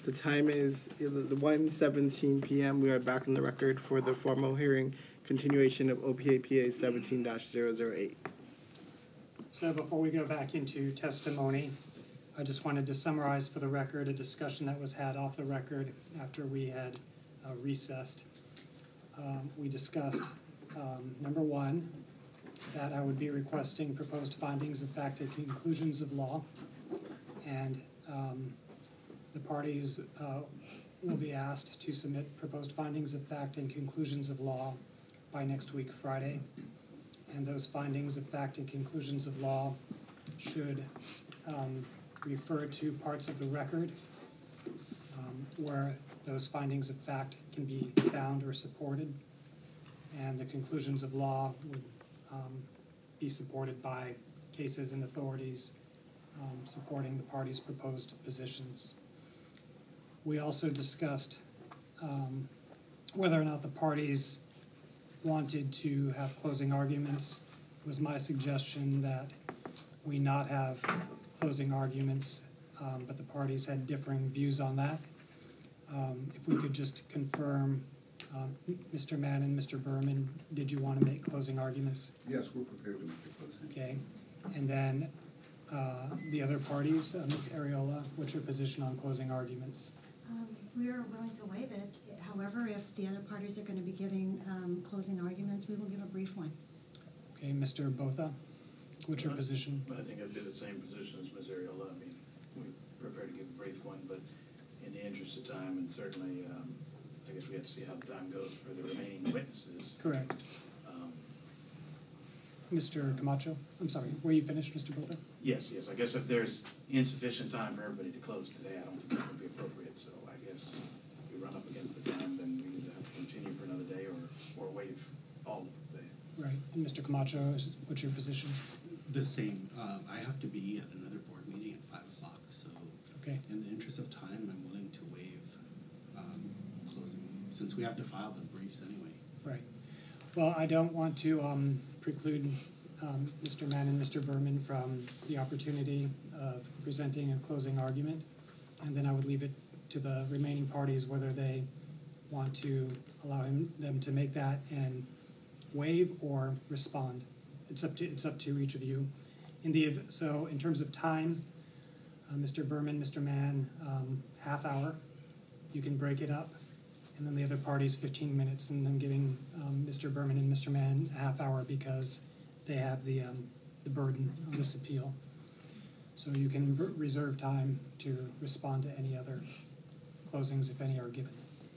The time is 1:17 p.m. We are back on the record for the formal hearing, continuation of OPAPA 17-008. So before we go back into testimony, I just wanted to summarize for the record a discussion that was had off the record after we had recessed. We discussed, number one, that I would be requesting proposed findings of fact and conclusions of law, and the parties will be asked to submit proposed findings of fact and conclusions of law by next week, Friday. And those findings of fact and conclusions of law should refer to parts of the record where those findings of fact can be found or supported, and the conclusions of law would be supported by cases and authorities supporting the parties' proposed positions. We also discussed whether or not the parties wanted to have closing arguments. It was my suggestion that we not have closing arguments, but the parties had differing views on that. If we could just confirm, Mr. Mann and Mr. Berman, did you want to make closing arguments? Yes, we're prepared to make a closing. Okay, and then the other parties, Ms. Ariola, what's your position on closing arguments? We are willing to waive it. However, if the other parties are going to be giving closing arguments, we will give a brief one. Okay, Mr. Botha, what's your position? I think I'd be the same position as Ms. Ariola. I mean, we're prepared to give a brief one, but in the interest of time, and certainly, I guess we have to see how the time goes for the remaining witnesses. Correct. Mr. Camacho, I'm sorry, were you finished, Mr. Botha? Yes. I guess if there's insufficient time for everybody to close today, I don't think that would be appropriate. So I guess if we run up against the time, then we either have to continue for another day or waive all of the day. Right, and Mr. Camacho, what's your position? The same. I have to be at another board meeting at 5 o'clock, so Okay. in the interest of time, I'm willing to waive closing, since we have to file the briefs anyway. Right. Well, I don't want to preclude Mr. Mann and Mr. Berman from the opportunity of presenting a closing argument, and then I would leave it to the remaining parties whether they want to allow them to make that and waive or respond. It's up to each of you. So in terms of time, Mr. Berman, Mr. Mann, half hour. You can break it up, and then the other parties 15 minutes, and then giving Mr. Berman and Mr. Mann a half hour because they have the burden on this appeal. So you can reserve time to respond to any other closings, if any are given.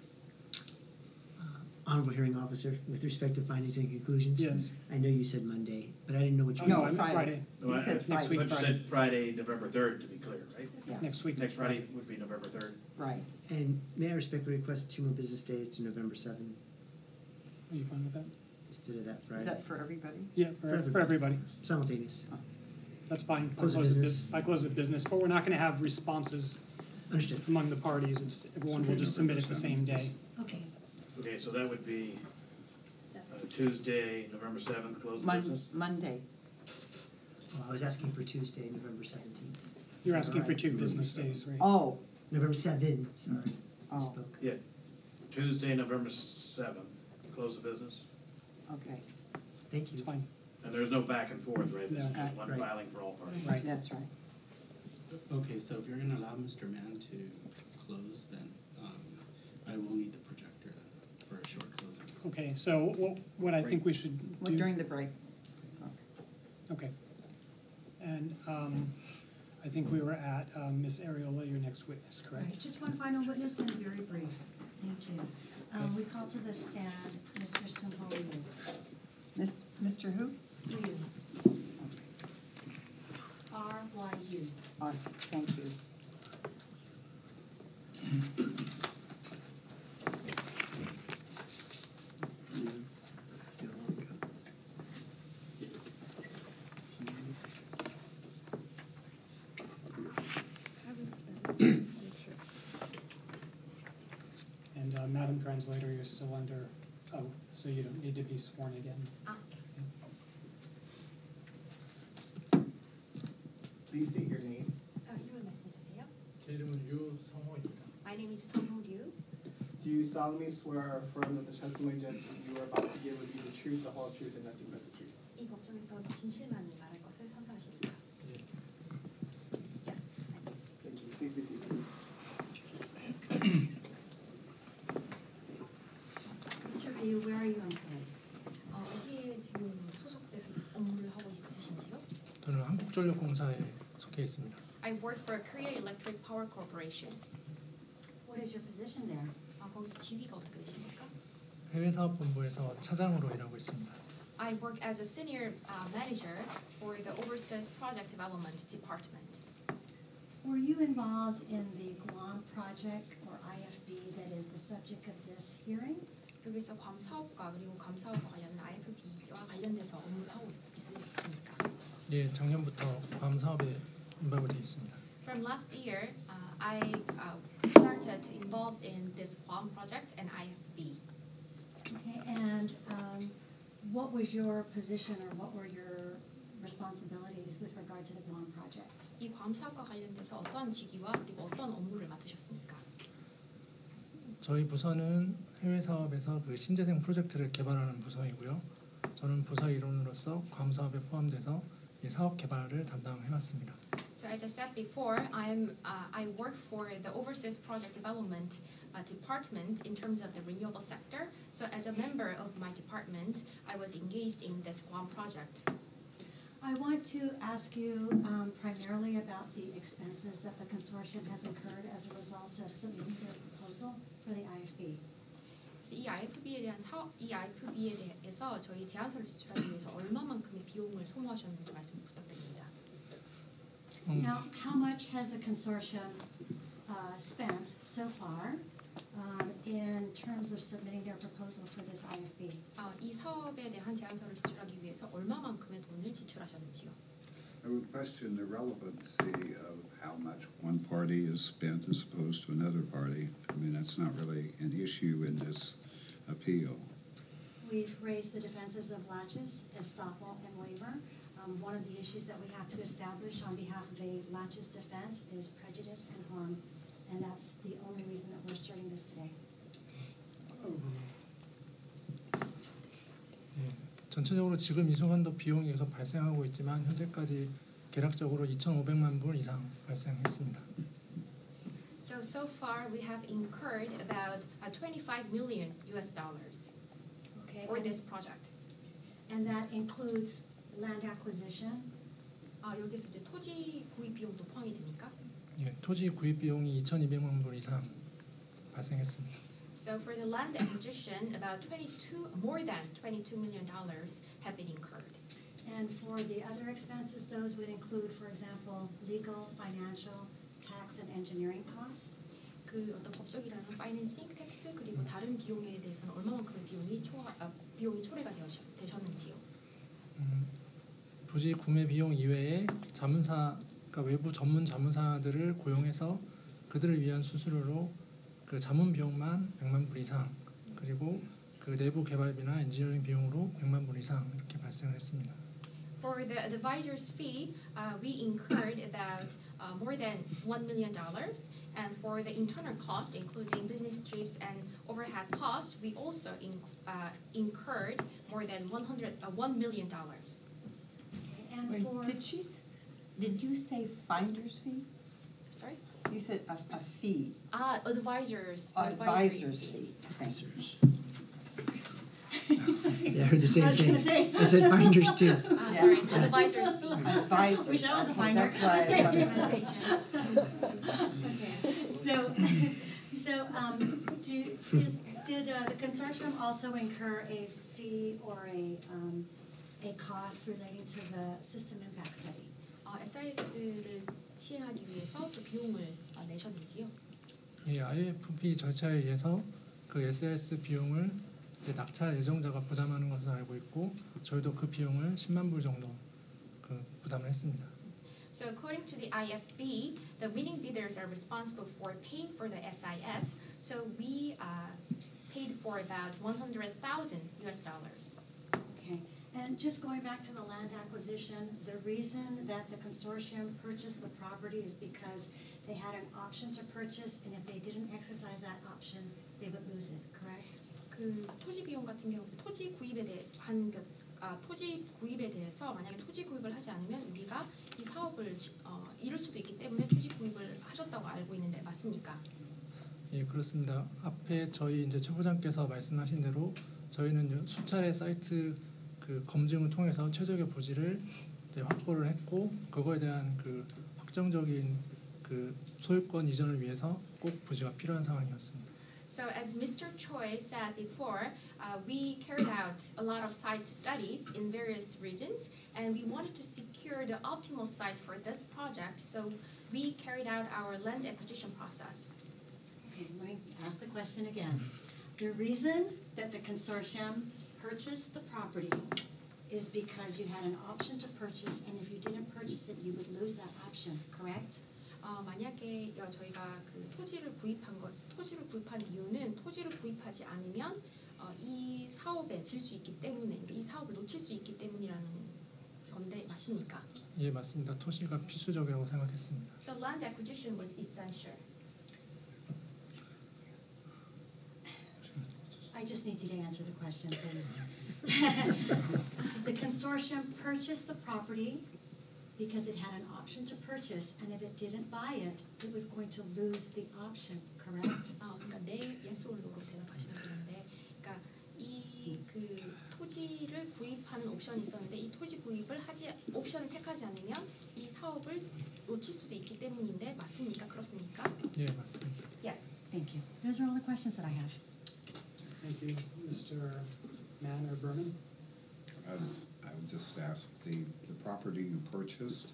Honorable Hearing Officer, with respect to findings and conclusions? Yes. I know you said Monday, but I didn't know which Oh, one. no, I meant Friday. No, I Next think week, you Friday. said Friday, November 3rd, to be clear, right? Yeah. Next week. Next Friday would be November 3rd. Right. And may I respectfully request 2 more business days to November 7th Are you fine with that? instead of that Friday? Is that for everybody? Yeah, for everybody. Simultaneous. That's fine. Close of business. I close of business, but we're not going to have responses Understood. among the parties. Everyone will just submit it the same day. Okay. Okay, so that would be Tuesday, November 7th, close of business? Monday. Well, I was asking for Tuesday, November 17th. You're Is that asking for right? 2 business days, right? Oh, November 7th, sorry. I Oh. spoke. Yeah, Tuesday, November 7th, close of business. okay, Thank you. It's fine. And there's no back and forth, right? This is No. just one Right. filing for all parties. Right. that's right. Okay, so if you're gonna allow Mr. Mann to close, then I will need the projector for a short closing. Okay, so what I think we should Well, do. during the break. Okay. And I think we were at Ms. Ariola, your next witness, All right, correct? just one final witness and very brief. Thank you. We call to the stand Mr. Sumho Ryu. Mr. who? Ryu. R-Y-U. Oh, thank you. And Madam Translator, you're still under oath, so you don't need to be sworn again. Please state your name. You would miss me to say, 제 이름은 유성호입니다. my name is Sung-Ho Ryu. Do you solemnly swear or affirm that the testimony that you are about to give will be the truth, the whole truth, and nothing but the truth? 이 법정에서 진실만 말할 것을 선서하십니까? Yes. Thank you. Please be seated. Mr. Ryu, where are you employed? 어디에 지금 소속돼서 업무를 하고 있으신지요? 저는 한국전력공사에 속해 있습니다. I work for Korea Electric Power Corporation. What is your position there? 거기서 지위가 어떻게 되십니까? 해외사업본부에서 차장으로 일하고 있습니다. I work as a senior manager for the Overseas Project Development Department. Were you involved in the Guam project or IFB that is the subject of this hearing? 여기서 괌 사업과 그리고 괌 사업과 관련된 IFB와 관련돼서 업무를 하고 있으십니까? 예, 작년부터 괌 사업에 인발되어 있습니다. From last year, I started involved in this Guam project and IFB. Okay, and what was your position or what were your responsibilities with regard to the Guam project? 이 괌 사업과 관련돼서 어떤 직위와 그리고 어떤 업무를 맡으셨습니까? 저희 부서는 해외 사업에서 그 신재생 프로젝트를 개발하는 부서이고요. 저는 부서 일원으로서 괌 사업에 포함돼서 이 사업 개발을 담당해왔습니다. So as I said before, I work for the Overseas Project Development Department in terms of the renewable sector. So as a member of my department, I was engaged in this Guam project. I want to ask you primarily about the expenses that the consortium has incurred as a result of submitting their proposal for the IFB. 이 IFB에 대해서 저희 제안서를 제출하기 위해서 얼마만큼의 비용을 소모하셨는지 말씀 부탁드립니다. Now, how much has the consortium spent so far in terms of submitting their proposal for this IFB? 이 사업에 대한 제안서를 제출하기 위해서 얼마만큼의 돈을 지출하셨는지요? I would question the relevancy of how much one party is spent as opposed to another party. I mean, that's not really an issue in this appeal. We've raised the defenses of laches, estoppel, and waiver. One of the issues that we have to establish on behalf of a laches defense is prejudice and harm, and that's the only reason that we're asserting this today. 예, 전체적으로 지금 이 순간도 비용이 계속 발생하고 있지만 현재까지 계략적으로 2,500만 불 이상 발생했습니다. So far we have incurred about $25 million Okay, for this project. and that includes land acquisition, 여기서 이제 토지 구입 비용도 포함이 됩니까? 예, 토지 구입 비용이 2,200만 불 이상 발생했습니다. So for the land acquisition, about more than $22 million have been incurred. and for the other expenses, those would include, for example, legal, financial, tax, and engineering costs. 그 어떤 법적이라는 파이낸싱, 텍스 그리고 다른 비용에 대해서는 얼마만큼의 비용이 초래가 되셨는지요? 부지 구매 비용 이외에 자문사, 그러니까 외부 전문 자문사들을 고용해서 그들을 위한 수수료로 그 자문 비용만 100만 불 이상, 그리고 그 내부 개발비나 엔지니어링 비용으로 100만 불 이상 이렇게 발생을 했습니다. For the advisor's fee, we incurred about more than $1 million, and for the internal cost, including business trips and overhead costs, we also incurred more than $1 million. And Wait, for did you say finder's fee? Sorry? You said a fee. Advisor's Advisor's fees. fee. Thank you. Yeah, I heard the same I was gonna thing. say. I said finders too. Sorry, advisor's fee. Advisors. Wish I was a Okay, finder. that's why I wanted to- Organization. Okay, did the consortium also incur a fee or a cost relating to the system impact study? SIS를 시행하기 위해서 그 비용을 내셨는지요? 이 IFP 절차에 의해서 그 SIS 비용을 이제 낙찰 예정자가 부담하는 것으로 알고 있고 저희도 그 비용을 10만 불 정도 그 부담을 했습니다. So according to the IFB, the winning bidders are responsible for paying for the SIS. So we paid for about $100,000. Okay, and And just going back to the land acquisition, the reason that the consortium purchased the property is because they had an option to purchase, and if they didn't exercise that option, they would lose it, correct? 그 토지 비용 같은 경우 토지 구입에 토지 구입에 대해서 만약에 토지 구입을 하지 않으면 우리가 이 사업을 이룰 수도 있기 때문에 토지 구입을 하셨다고 알고 있는데 맞습니까? 예, 그렇습니다. 앞에 저희 이제 최 부장께서 말씀하신 대로 저희는 수차례 사이트 그 검증을 통해서 최적의 부지를 이제 확보를 했고 그거에 대한 그 확정적인 그 소유권 이전을 위해서 꼭 부지가 필요한 상황이었습니다. So as Mr. Choi said before, we carried out a lot of site studies in various regions, and we wanted to secure the optimal site for this project. So we carried out our land acquisition process. Okay, let me ask the question again. The reason that the consortium purchased the property is because you had an option to purchase, and if you didn't purchase it, you would lose that option, correct? 만약에 저희가 그 토지를 구입한 이유는 토지를 구입하지 않으면 이 사업에 질 수 있기 때문에 이 사업을 놓칠 수 있기 때문이라는 건데 맞습니까? 예, 맞습니다. 토지가 필수적이라고 생각했습니다. So land acquisition was essential. I just need you to answer the question, please. The consortium purchased the property because it had an option to purchase, and if it didn't buy it, it was going to lose the option, correct? 그러니까 네, yes or no로 대답하시면 되는데, 그러니까 이 그 토지를 구입하는 옵션이 있었는데 이 토지 구입을 옵션을 택하지 않으면 이 사업을 놓칠 수도 있기 때문인데 맞습니까? 그렇습니까? 예, 맞습니다. Yes. Thank you. Those are all the questions that I have. Thank you, Mr. Mann or Berman. I would just ask, the property you purchased,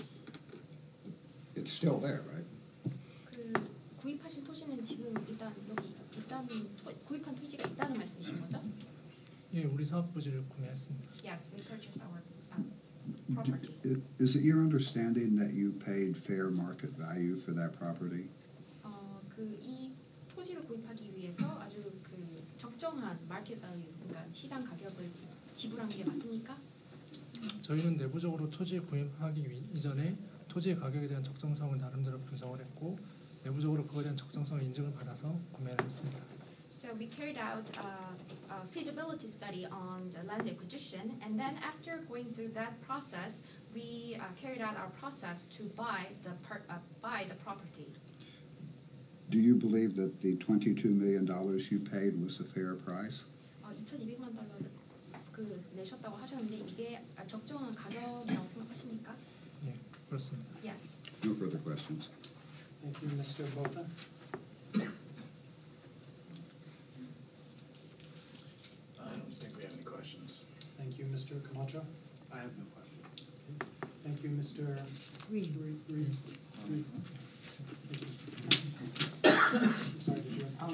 it's still there, right? 그 구입하신 토지는 지금 일단 여기 구입한 토지가 있다는 말씀이신 거죠? 예, 우리 사업 부지를 구매했습니다. Yes, we purchased our property. Is it your understanding that you paid fair market value for that property? 그 이 토지를 구입하기 위해서 아주 그 적정한 마켓 밸류, 그러니까 시장 가격을 지불한 게 맞습니까? 저희는 내부적으로 토지 구입하기 이전에 토지의 가격에 대한 적정성을 나름대로 분석을 했고 내부적으로 그거에 대한 적정성을 인증을 받아서 구매를 했습니다. So we carried out a feasibility study on the land acquisition, and then after going through that process, we carried out our process to buy the property. Do you believe that the $22 million you paid was a fair price? 2,200만 달러를 그 내셨다고 하셨는데 이게 적정한 가격이라고 생각하십니까? 예, 그렇습니다. Yes. No further questions. Thank you, Mr. Bota. I don't think we have any questions. Thank you, Mr. Camacho. I have no questions. Thank you, Mr. Reed. Reed. Thank you. I'm sorry, did you have?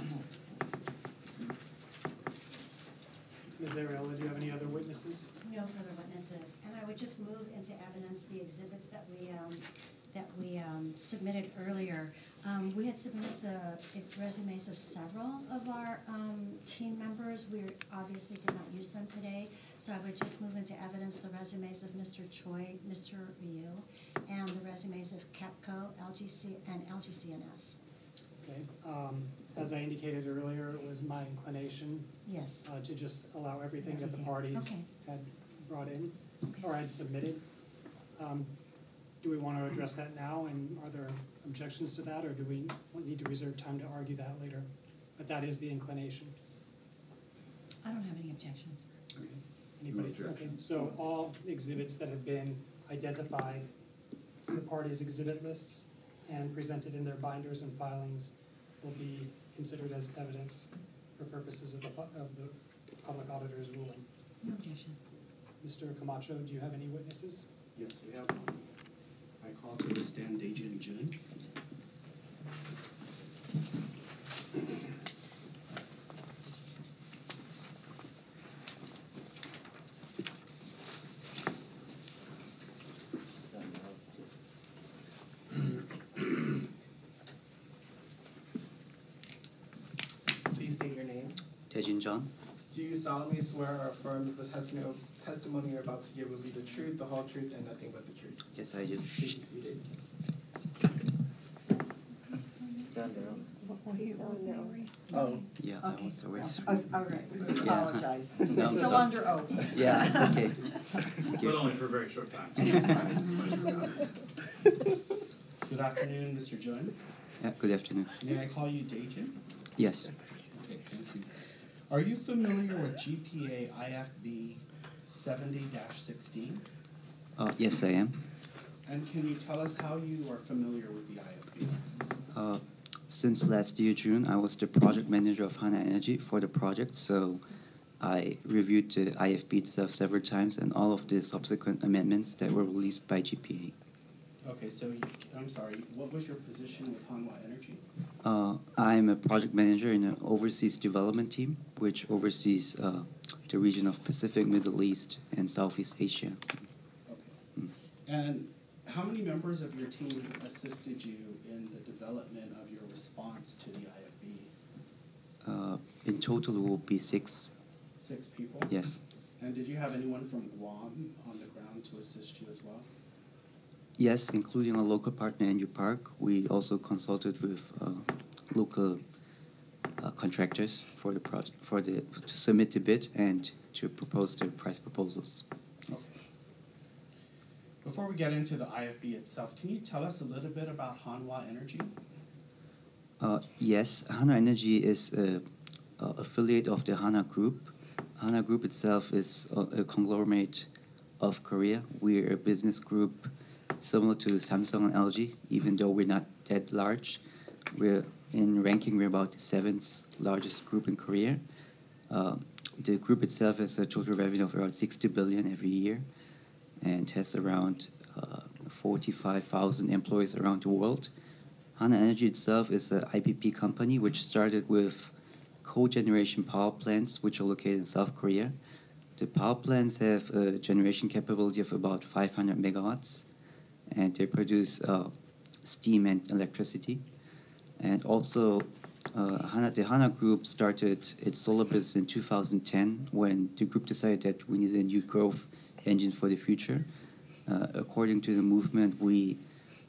Ms. Ariella, do you have any other witnesses? No further witnesses, and I would just move into evidence the exhibits that we submitted earlier. We had submitted the resumes of several of our team members. We obviously did not use them today, so I would just move into evidence the resumes of Mr. Choi, Mr. Ryu, and the resumes of KEPCO, LGC, and LGCNS. Okay. As I indicated earlier, it was my inclination Yes. to just allow everything that the Everything. parties Okay. had brought in Okay. or had submitted. Do we want to address that now, and are there objections to that, or do we need to reserve time to argue that later? But that is the inclination. I don't have any objections. Okay. Anybody? No Okay. objections. So all exhibits that have been identified in the parties' exhibit lists and presented in their binders and filings will be considered as evidence for purposes of the public auditor's ruling. No objection. Mr. Camacho, do you have any witnesses? Yes, we have one. I call to the stand Dejin Jun. Please state your name. Taejin Jeon. Do you solemnly swear or affirm that the testimony you're about to give will be the truth, the whole truth, and nothing but the truth? Yes, I do. Please be seated. Oh, Yeah, I Okay. was already. All right, we Yeah. apologize. No. Still under oath. Yeah, okay. But only for a very short time. Good afternoon, Mr. Jun. Yeah, good afternoon. May I call you Daejin? Yes. Okay, thank you. Are you familiar with GPA IFB 70-16? Yes, I am. And can you tell us how you are familiar with the IFB? Since last year, June, I was the project manager of HANA Energy for the project, so I reviewed the IFB itself several times and all of the subsequent amendments that were released by GPA. Okay, so I'm sorry, what was your position with Hanwha Energy? I'm a project manager in an overseas development team, which oversees the region of Pacific, Middle East, and Southeast Asia. Okay. And how many members of your team assisted you in the development of your response to the IFB? In total, it will be 6. 6 people? Yes. And did you have anyone from Guam on the ground to assist you as well? Yes, including our local partner, NU Park. We also consulted with local contractors for the project, to submit the bid and to propose the price proposals. Okay. Before we get into the IFB itself, can you tell us a little bit about Hanwha Energy? Yes, HANA Energy is an affiliate of the HANA Group. HANA Group itself is a conglomerate of Korea. We're a business group similar to Samsung and LG, even though we're not that large. We're in ranking, we're about the 7th largest group in Korea. The group itself has a total revenue of around 60 billion every year and has around 45,000 employees around the world. HANA Energy itself is an IPP company which started with cogeneration power plants which are located in South Korea. The power plants have a generation capability of about 500 megawatts, and they produce steam and electricity. And also, the HANA Group started its solar business in 2010 when the group decided that we needed a new growth engine for the future. According to the movement, we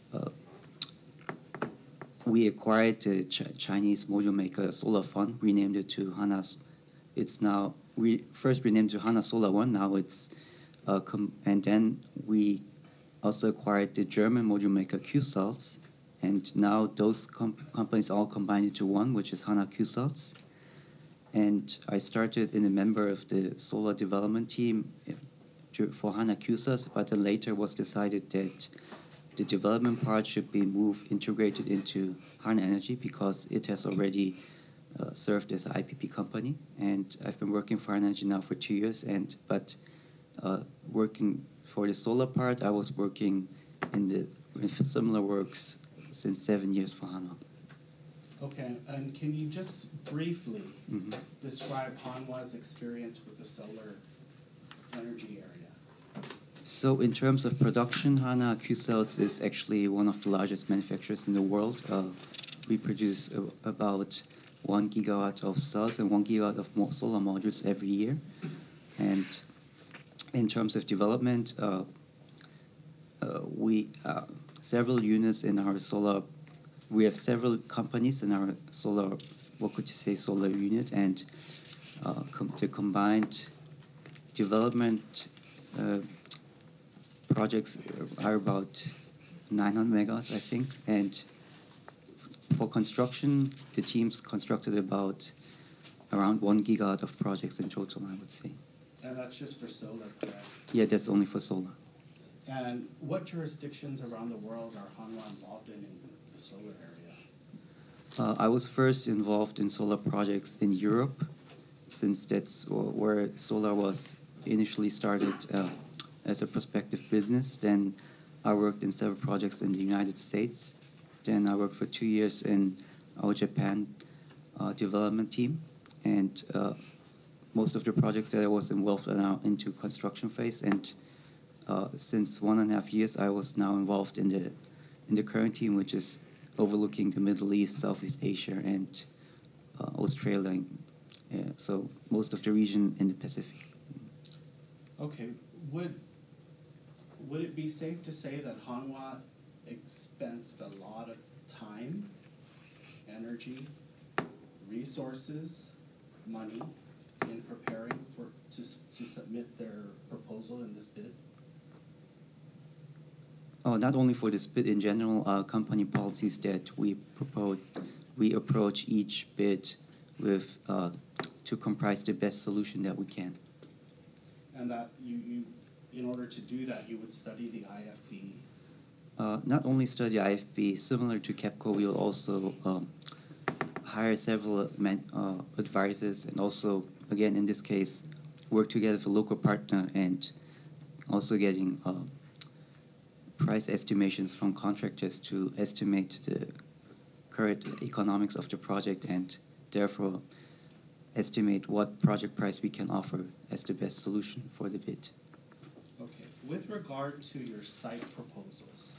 acquired the Chinese module maker Solar Fund, renamed it to HANA's. It's now, we first renamed it to HANA Solar One, now it's, and then we also acquired the German module maker Qcells, and now those companies all combined into one, which is HANA Qcells. And I started in a member of the solar development team for HANA Qcells, but then later was decided that the development part should be integrated into HANA Energy because it has already served as an IPP company. And I've been working for HANA Energy now for 2 years, but working for the solar part, I was working in similar works since 7 years for HANA. Okay, and can you just briefly describe Hanwha's experience with the solar energy area? So in terms of production, HANA Qcells is actually one of the largest manufacturers in the world. We produce about 1 gigawatt of cells and 1 gigawatt of solar modules every year. And in terms of development, we several units in our solar. We have several companies in our solar. What could you say, solar unit? And the combined development projects are about 900 megawatts, I think. And for construction, the teams constructed about around 1 gigawatt of projects in total, I would say. And that's just for solar, correct? Yeah, that's only for solar. And what jurisdictions around the world are Hanwha involved in the solar area? I was first involved in solar projects in Europe, since that's where solar was initially started as a prospective business. Then I worked in several projects in the United States. Then I worked for 2 years in our Japan development team. And most of the projects that I was involved are now into construction phase. And since 1.5 years, I was now involved in the current team, which is overlooking the Middle East, Southeast Asia, and Australia, so most of the region in the Pacific. Okay, would it be safe to say that Hanwha expensed a lot of time, energy, resources, money in preparing to submit their proposal in this bid? Not only for this bid in general, company policies that we propose, we approach each bid with to comprise the best solution that we can. And that you in order to do that, you would study the IFB. Not only study IFB, similar to KEPCO, we will also hire several advisors and also, again, in this case, work together with a local partner and also getting price estimations from contractors to estimate the current economics of the project and therefore estimate what project price we can offer as the best solution for the bid. Okay, with regard to your site proposals,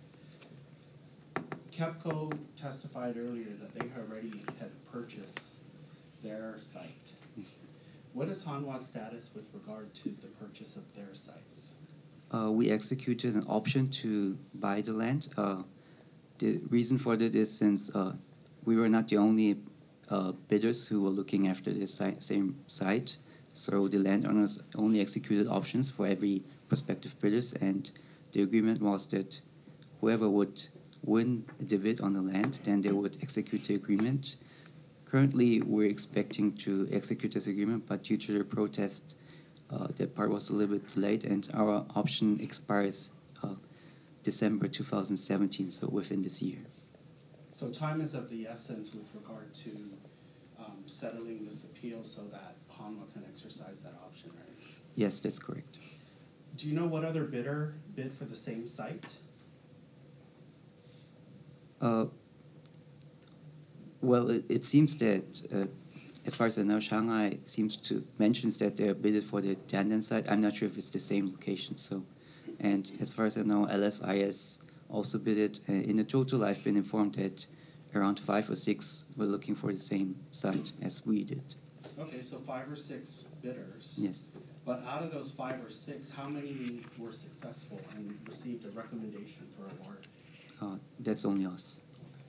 KEPCO testified earlier that they already had purchased their site. What is Hanwha's status with regard to the purchase of their sites? We executed an option to buy the land. The reason for that is since we were not the only bidders who were looking after the same site, so the landowners only executed options for every prospective bidders, and the agreement was that whoever would win the bid on the land, then they would execute the agreement. Currently, we're expecting to execute this agreement, but due to the protest, that part was a little bit delayed, and our option expires December 2017, so within this year. So time is of the essence with regard to settling this appeal so that Hanwha can exercise that option, right? Yes, that's correct. Do you know what other bidder bid for the same site? Well, it seems that, as far as I know, Shanghai seems to mentions that they're bidded for the Tiandan site. I'm not sure if it's the same location. So, and as far as I know, LSIS also bidded. In the total, I've been informed that around 5 or 6 were looking for the same site as we did. Okay, so 5 or 6 bidders. Yes. But out of those 5 or 6, how many were successful and received a recommendation for award? That's only us.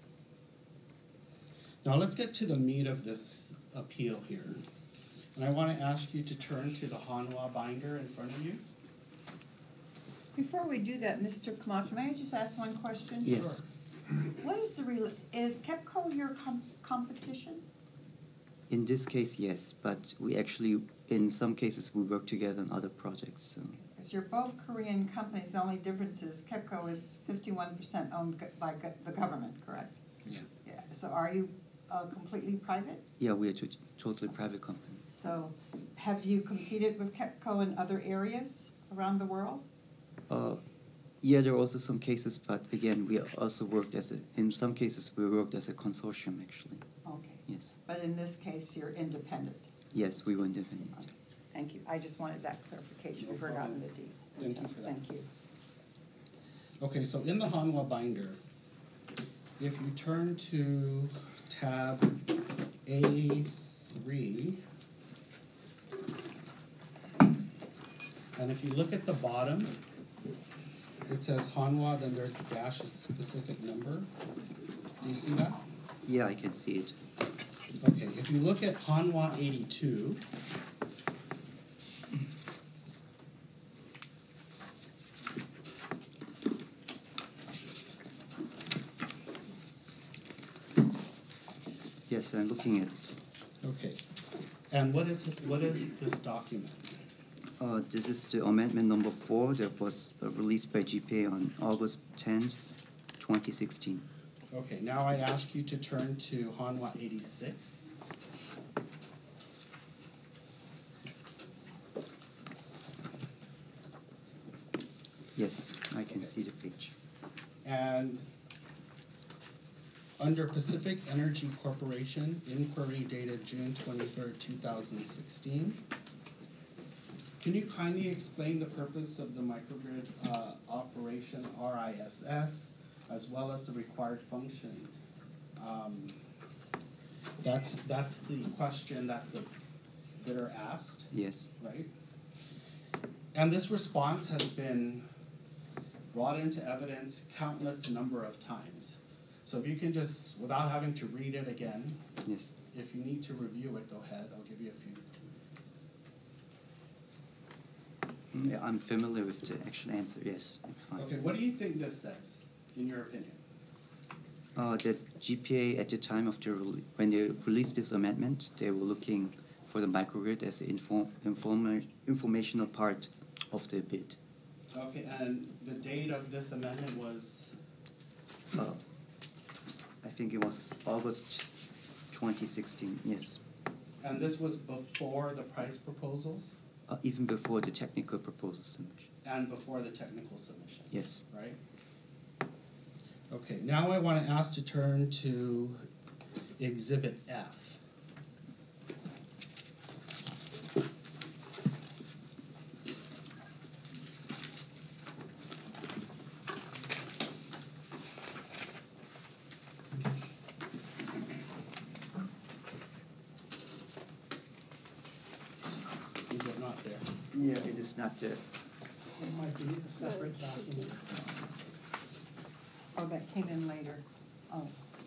Now let's get to the meat of this appeal here. And I want to ask you to turn to the Hanwha binder in front of you. Before we do that, Mr. Camacho, may I just ask one question? Yes. Sure. What is the is KEPCO your competition? In this case, yes, but we actually, in some cases, we work together on other projects. So. Because you're both Korean companies, the only difference is KEPCO is 51% owned by the government, correct? Yeah. Yeah, so are you completely private? Yeah, we are a totally private company. So have you competed with KEPCO in other areas around the world? Yeah, there are also some cases, but again, we also worked in some cases, we worked as a consortium, actually. Okay. Yes. But in this case, you're independent. Yes, we were independent. Okay. Thank you. I just wanted that clarification. No We forgot problem. the details. Thank you for that. Thank you. Okay, so in the Hanwha binder, if you turn to tab A3, and if you look at the bottom, it says Hanwha, then there's the dash, a specific number. Do you see that? Yeah, I can see it. Okay, if you look at Hanwha 82, Yes, I'm looking at it. okay, and what is this document? This is the amendment number 4 that was released by GPA on August 10, 2016. Okay, now I ask you to turn to Hanwha 86. Yes, I can see the page. And under Pacific Energy Corporation, inquiry dated June 23rd, 2016, can you kindly explain the purpose of the microgrid operation RISS, as well as the required function? That's the question that the bidder asked, Yes. right? And this response has been brought into evidence countless number of times. So if you can just, without having to read it again, Yes. if you need to review it, go ahead, I'll give you a few. Yeah, I'm familiar with the actual answer. Yes, it's fine. Okay, what do you think this says, in your opinion? That GPA at the time of when they released this amendment, they were looking for the microgrid as the informational part of the bid. Okay, and the date of this amendment was? I think it was August 2016. Yes, And this was before the price proposals even before the technical proposal submission. and before the technical submissions? Yes. Right? Okay, now I want to ask to turn to Exhibit F. Is it not there? Yeah, it is not there. It might be a separate document. Oh, that came in later. Oh.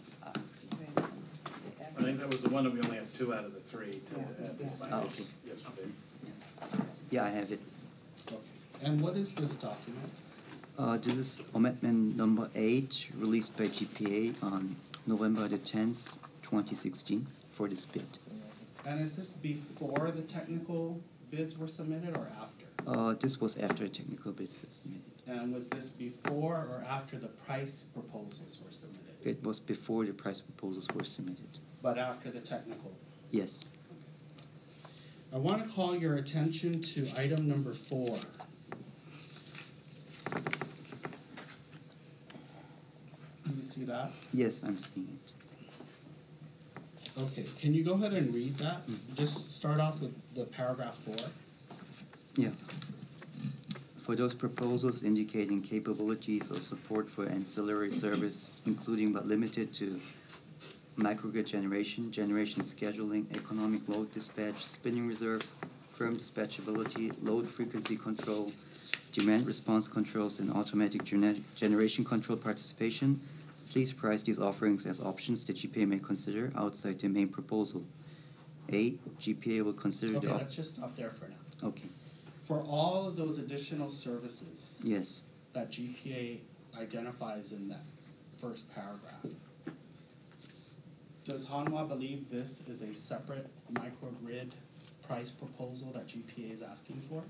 I think that was the one that we only have 2 out of the 3 to Yeah, add this yes. language okay. yesterday. Yeah, I have it. Okay. And what is this document? This is amendment number 8, released by GPA on November the 10th, 2016, for this bid. And is this before the technical bids were submitted or after? This was after technical bids were submitted. And was this before or after the price proposals were submitted? It was before the price proposals were submitted. But after the technical? Yes. I want to call your attention to item number 4. Do you see that? Yes, I'm seeing it. Okay, can you go ahead and read that? Just start off with the paragraph 4. Yeah. For those proposals indicating capabilities or support for ancillary service, including but limited to microgrid generation, generation scheduling, economic load dispatch, spinning reserve, firm dispatchability, load frequency control, demand response controls, and automatic generation control participation, please price these offerings as options that GPA may consider outside the main proposal. A, GPA will consider Okay, the let's just stop there for now. Okay. For all of those additional services Yes. that GPA identifies in that first paragraph, does Hanwha believe this is a separate microgrid price proposal that GPA is asking for?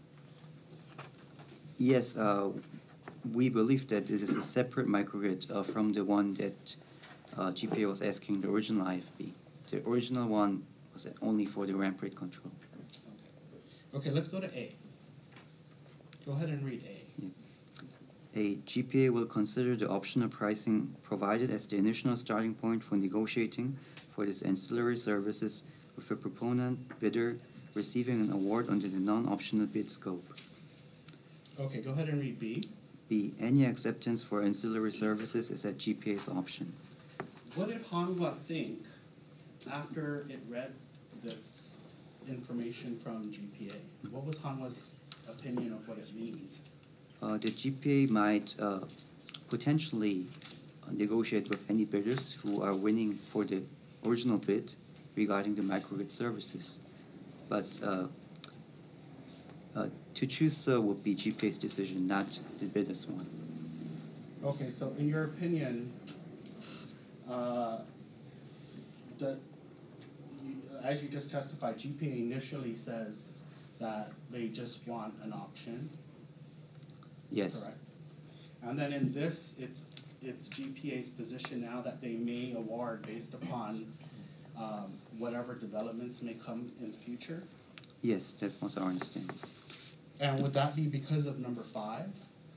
Yes, we believe that this is a separate microgrid from the one that GPA was asking the original IFB. The original one was only for the ramp rate control. Okay, let's go to A. Go ahead and read A. A GPA will consider the optional pricing provided as the initial starting point for negotiating for these ancillary services with a proponent bidder receiving an award under the non-optional bid scope. Okay, go ahead and read B. B, any acceptance for ancillary services is at GPA's option. What did Hanwha think after it read this information from GPA? What was Hanwha's opinion of what it means? The GPA might potentially negotiate with any bidders who are winning for the original bid regarding the microgrid services. But to choose so would be GPA's decision, not the bidder's one. Okay, so in your opinion, as you just testified, GPA initially says that they just want an option. Yes. Correct. And then in this, it's GPA's position now that they may award based upon whatever developments may come in the future? Yes, that was our understanding. And would that be because of number 5?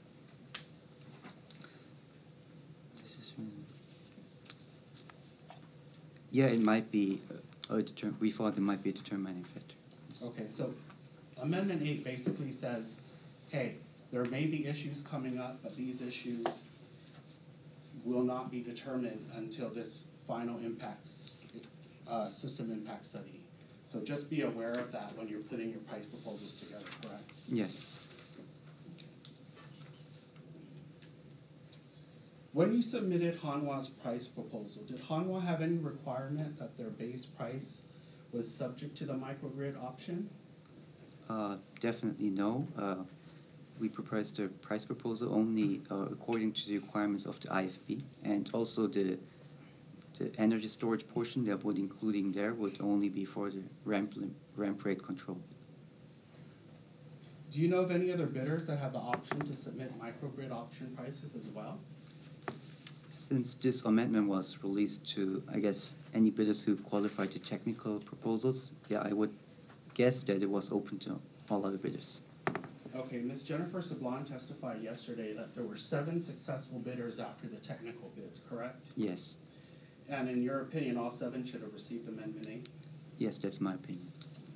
Yeah, it might be. We thought it might be a determining factor. Okay, so Amendment 8 basically says, hey, there may be issues coming up, but these issues will not be determined until this final impacts system impact study. So just be aware of that when you're putting your price proposals together, correct? Yes. When you submitted Hanwha's price proposal, did Hanwha have any requirement that their base price was subject to the microgrid option? Definitely no. We proposed the price proposal only according to the requirements of the IFB, and also the energy storage portion that would including there would only be for the ramp rate control. Do you know of any other bidders that have the option to submit microgrid option prices as well? Since this amendment was released to, I guess, any bidders who qualified to technical proposals, yeah, I would guess that it was open to all other bidders. Okay, Ms. Jennifer Sablon testified yesterday that there were 7 successful bidders after the technical bids, correct? Yes. And in your opinion, all 7 should have received Amendment A? Yes, that's my opinion.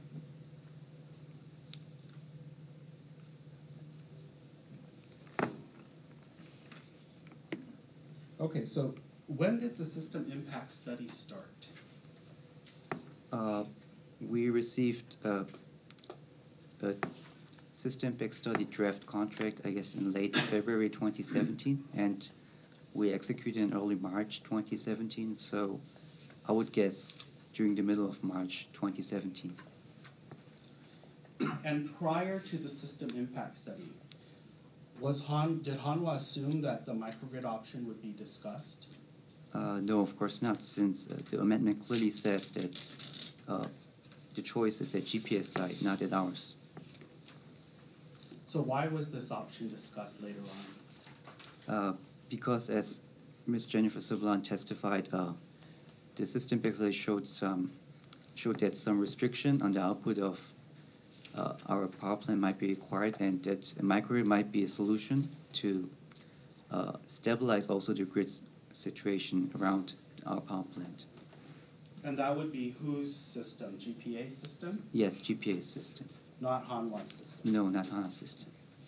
Okay, so when did the system impact study start? We received a system impact study draft contract, I guess, in late February 2017, and we executed in early March 2017, so I would guess during the middle of March 2017. And prior to the system impact study, did Hanwha assume that the microgrid option would be discussed? No, of course not, since the amendment clearly says that the choice is at GPS side, not at ours. So why was this option discussed later on? Because as Ms. Jennifer Sablon testified, the system impact study showed that some restriction on the output of our power plant might be required, and that a microgrid might be a solution to stabilize also the grid situation around our power plant. And that would be whose system? GPA system? Yes, GPA system. Not Hanwha's system? No, not HANA system.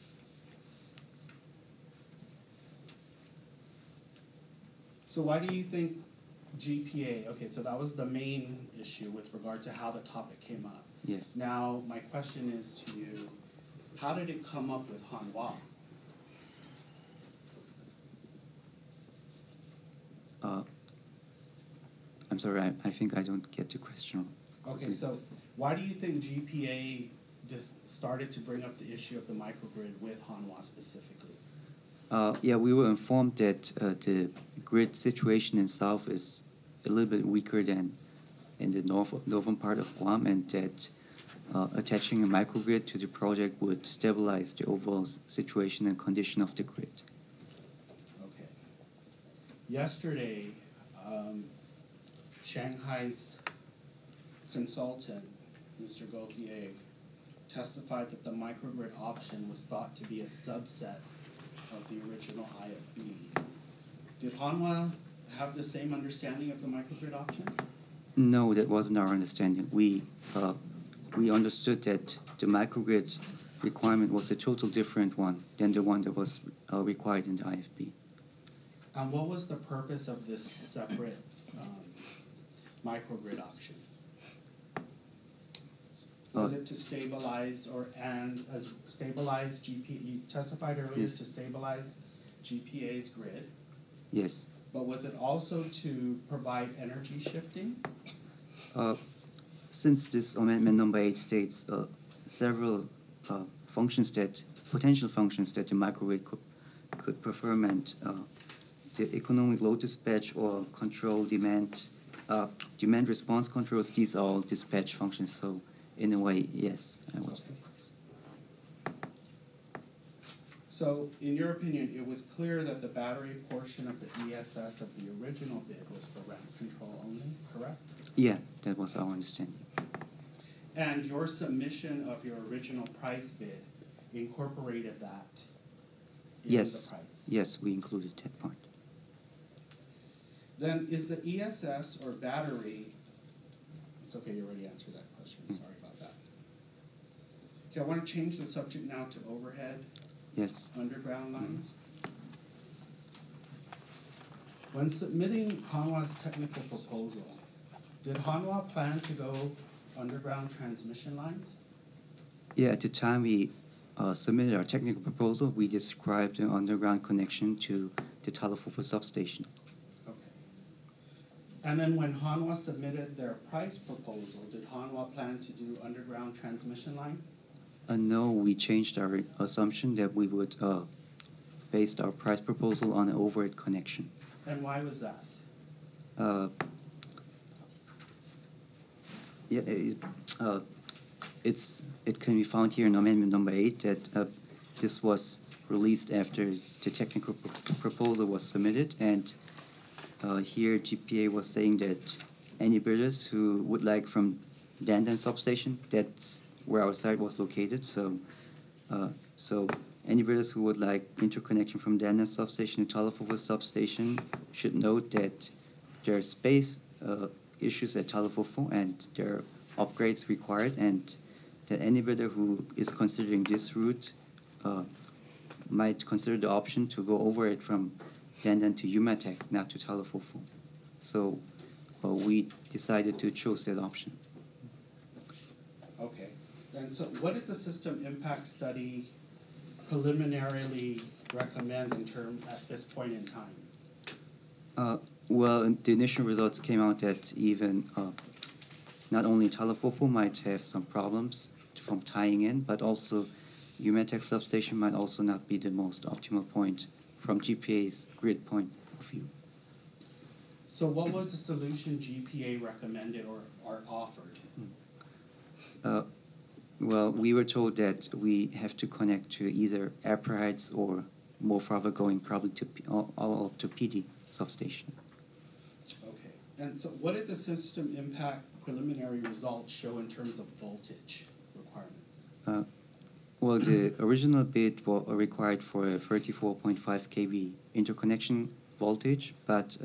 So why do you think GPA, okay, so that was the main issue with regard to how the topic came up. Yes. Now, my question is to you, how did it come up with Hanwha? I'm sorry, I think I don't get the question. Okay, so why do you think GPA just started to bring up the issue of the microgrid with Hanwha specifically? Yeah, we were informed that the grid situation in South is a little bit weaker than in the northern part of Guam, and that attaching a microgrid to the project would stabilize the overall situation and condition of the grid. Okay. Yesterday, Shanghai's consultant, Mr. Gauthier, testified that the microgrid option was thought to be a subset of the original IFB. Did Hanwha have the same understanding of the microgrid option? No, that wasn't our understanding. We understood that the microgrid requirement was a total different one than the one that was required in the IFB. And what was the purpose of this separate microgrid option? Was it to stabilize stabilize GPA? You testified earlier Yes. to stabilize GPA's grid. Yes. But was it also to provide energy shifting? Since this amendment number 8 states several potential functions that the microgrid could perform, and the economic load dispatch or control demand response controls, these are all dispatch functions. So in a way, yes, I would say yes. So in your opinion, it was clear that the battery portion of the ESS of the original bid was for ramp control only, correct? Yeah, that was our understanding. And your submission of your original price bid incorporated that in Yes. the price? Yes, we included that part. Then is the ESS or battery, it's okay, you already answered that question, sorry about that. Okay, I want to change the subject now to overhead Yes. underground lines. When submitting Hanwha's technical proposal, Did Hanwha plan to go underground transmission lines? Yeah, at the time we submitted our technical proposal, we described an underground connection to the Talafufo substation. Okay. And then when Hanwha submitted their price proposal, did Hanwha plan to do underground transmission line? No, we changed our assumption that we would base our price proposal on an overhead connection. And why was that? Yeah, it can be found here in Amendment Number 8 that this was released after the technical proposal was submitted, and here GPA was saying that any bidders who would like from Dandan substation, that's where our site was located, so any bidders who would like interconnection from Dandan substation to Talafufo substation should note that there are space issues at Talafufo and there are upgrades required, and that any bidder who is considering this route might consider the option to go over it from Dandan to Umatech, not to Talafufo. So we decided to choose that option. Okay. And so what did the system impact study preliminarily recommend in terms at this point in time? Well, the initial results came out that even not only Talafufo might have some problems from tying in, but also Umatech substation might also not be the most optimal point from GPA's grid point of view. So what was the solution GPA recommended or offered? Well, we were told that we have to connect to either Upper Heights or more farther going, probably to all up to PD substation. Okay. And so what did the system impact preliminary results show in terms of voltage requirements? Well, the original bid required for a 34.5 kV interconnection voltage, but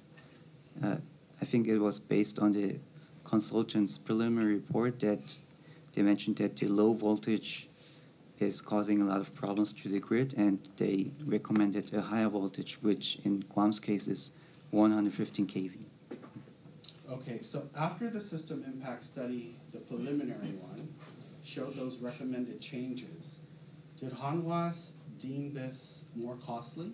I think it was based on the consultant's preliminary report that they mentioned that the low voltage is causing a lot of problems to the grid, and they recommended a higher voltage, which in Guam's case is 115 kV. Okay, so after the system impact study, the preliminary one, showed those recommended changes, did Hanwha deem this more costly?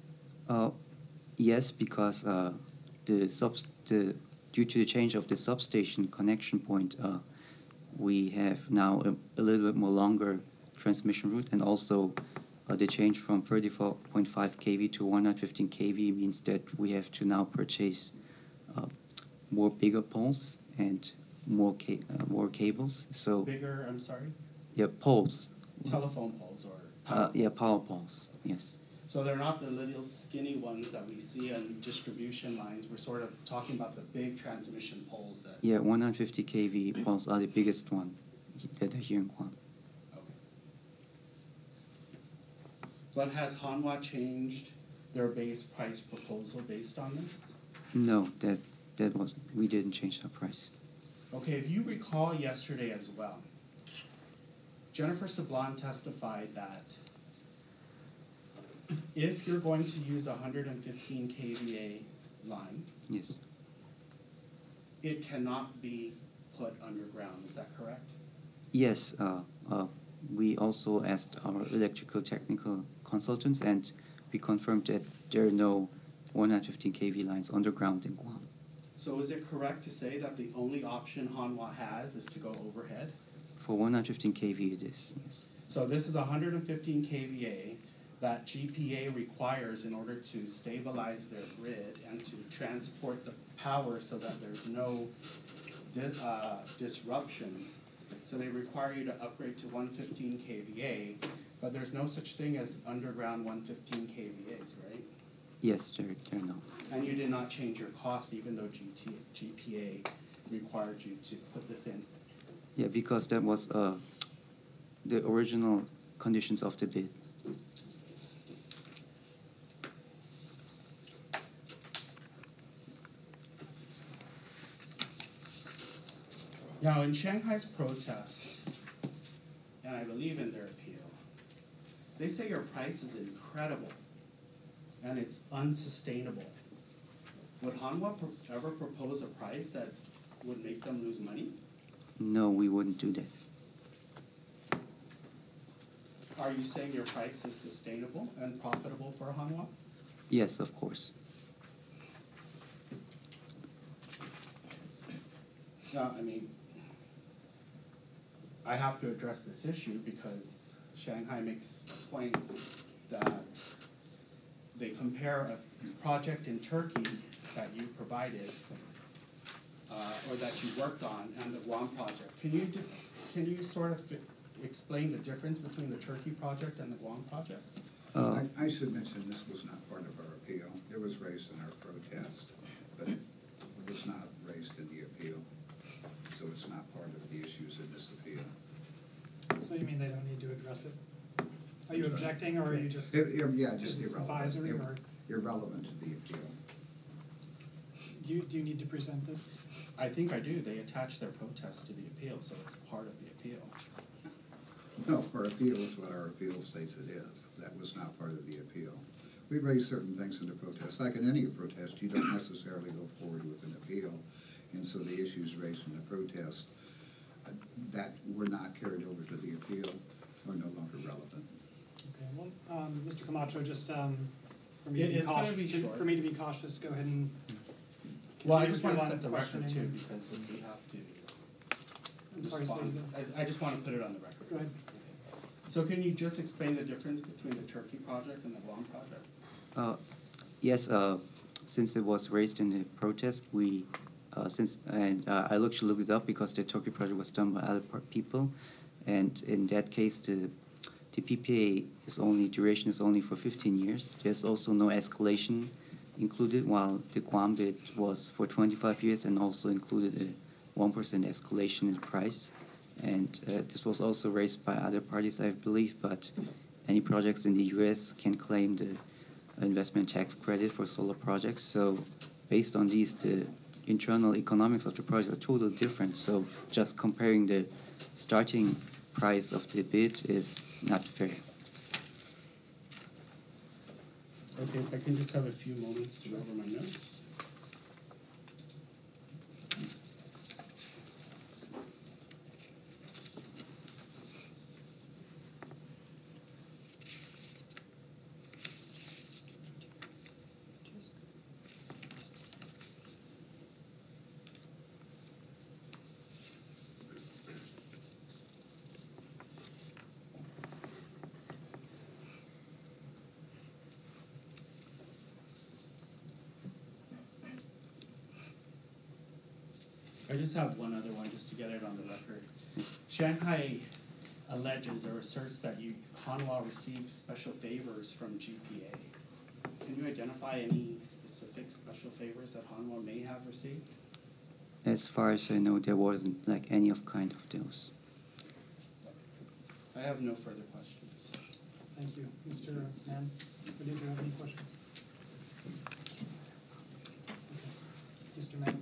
Yes, because due to the change of the substation connection point, we have now a little bit more longer transmission route, and also the change from 34.5 kV to 115 kV means that we have to now purchase more bigger poles and more cables. So Bigger, I'm sorry? yeah, poles. Telephone poles or power Yeah, poles? power poles. Yes. So they're not the little skinny ones that we see on distribution lines. We're sort of talking about the big transmission poles that. Yeah, 150 kV poles are the biggest one that are here in Guam. Okay. But has Hanwha changed their base price proposal based on this? No, we didn't change the price. Okay, if you recall yesterday as well, Jennifer Sablan testified that if you're going to use a 115 kVA line, Yes. it cannot be put underground. Is that correct? Yes, we also asked our electrical technical consultants, and we confirmed that there are no 115 kV lines underground in Guam. So is it correct to say that the only option Hanwha has is to go overhead? For 115 kV it is, yes. So this is 115 kVA that GPA requires in order to stabilize their grid and to transport the power so that there's no disruptions. So they require you to upgrade to 115 kVA, but there's no such thing as underground 115 kVAs, right? Yes, there are no. And you did not change your cost even though GPA required you to put this in. Yeah, because that was the original conditions of the bid. Now, in Shanghai's protest, and I believe in their appeal, they say your price is incredible and it's unsustainable. Would Hanwha ever propose a price that would make them lose money? No, we wouldn't do that. Are you saying your price is sustainable and profitable for Hanwha? Yes, of course. No, I mean, I have to address this issue because Shanghai makes the point that they compare a project in Turkey that you provided or that you worked on and the Guam project. Can you sort of explain the difference between the Turkey project and the Guam project? I should mention this was not part of our appeal. It was raised in our protest, but it was not raised in the appeal. So it's not part of the issues in this appeal. So you mean they don't need to address it? Are you objecting, or are you just? Yeah, just is this irrelevant. advisory, or Irrelevant to the appeal. do you need to present this? I think I do. They attach their protest to the appeal, so it's part of the appeal. No, our appeal is what our appeal states it is. That was not part of the appeal. We raised certain things in the protest. Like in any protest, you don't necessarily go forward with an appeal. And so the issues raised in the protest that were not carried over to the appeal are no longer relevant. Okay, well, Mr. Camacho, just for me Yeah, to be it's gonna cautious, be short. for me to be cautious, go ahead and. Well, I continue just with your want to line set of the record questioning. too, because if we have to I'm sorry, say respond, again. I just want to put it on the record. Go ahead. So can you just explain the difference between the Turkey project and the Guam project? Yes, since it was raised in the protest, I actually looked it up because the Turkey project was done by other people, and in that case, the PPA duration is only for 15 years. There's also no escalation included, while the Guam bid was for 25 years and also included a 1% escalation in price. And this was also raised by other parties, I believe, but any projects in the US can claim the investment tax credit for solar projects. So based on these, the internal economics of the project are totally different. So just comparing the starting price of the bid is not fair. Okay, if I can just have a few moments to go over my notes. I just have one other one just to get it on the record. Shanghai alleges or asserts that Hanwha received special favors from GPA. Can you identify any specific special favors that Hanwha may have received? As far as I know, there wasn't like any of kind of those. I have no further questions. Thank you. Mr. Mann, did you have any questions? Okay. Mr. Mann?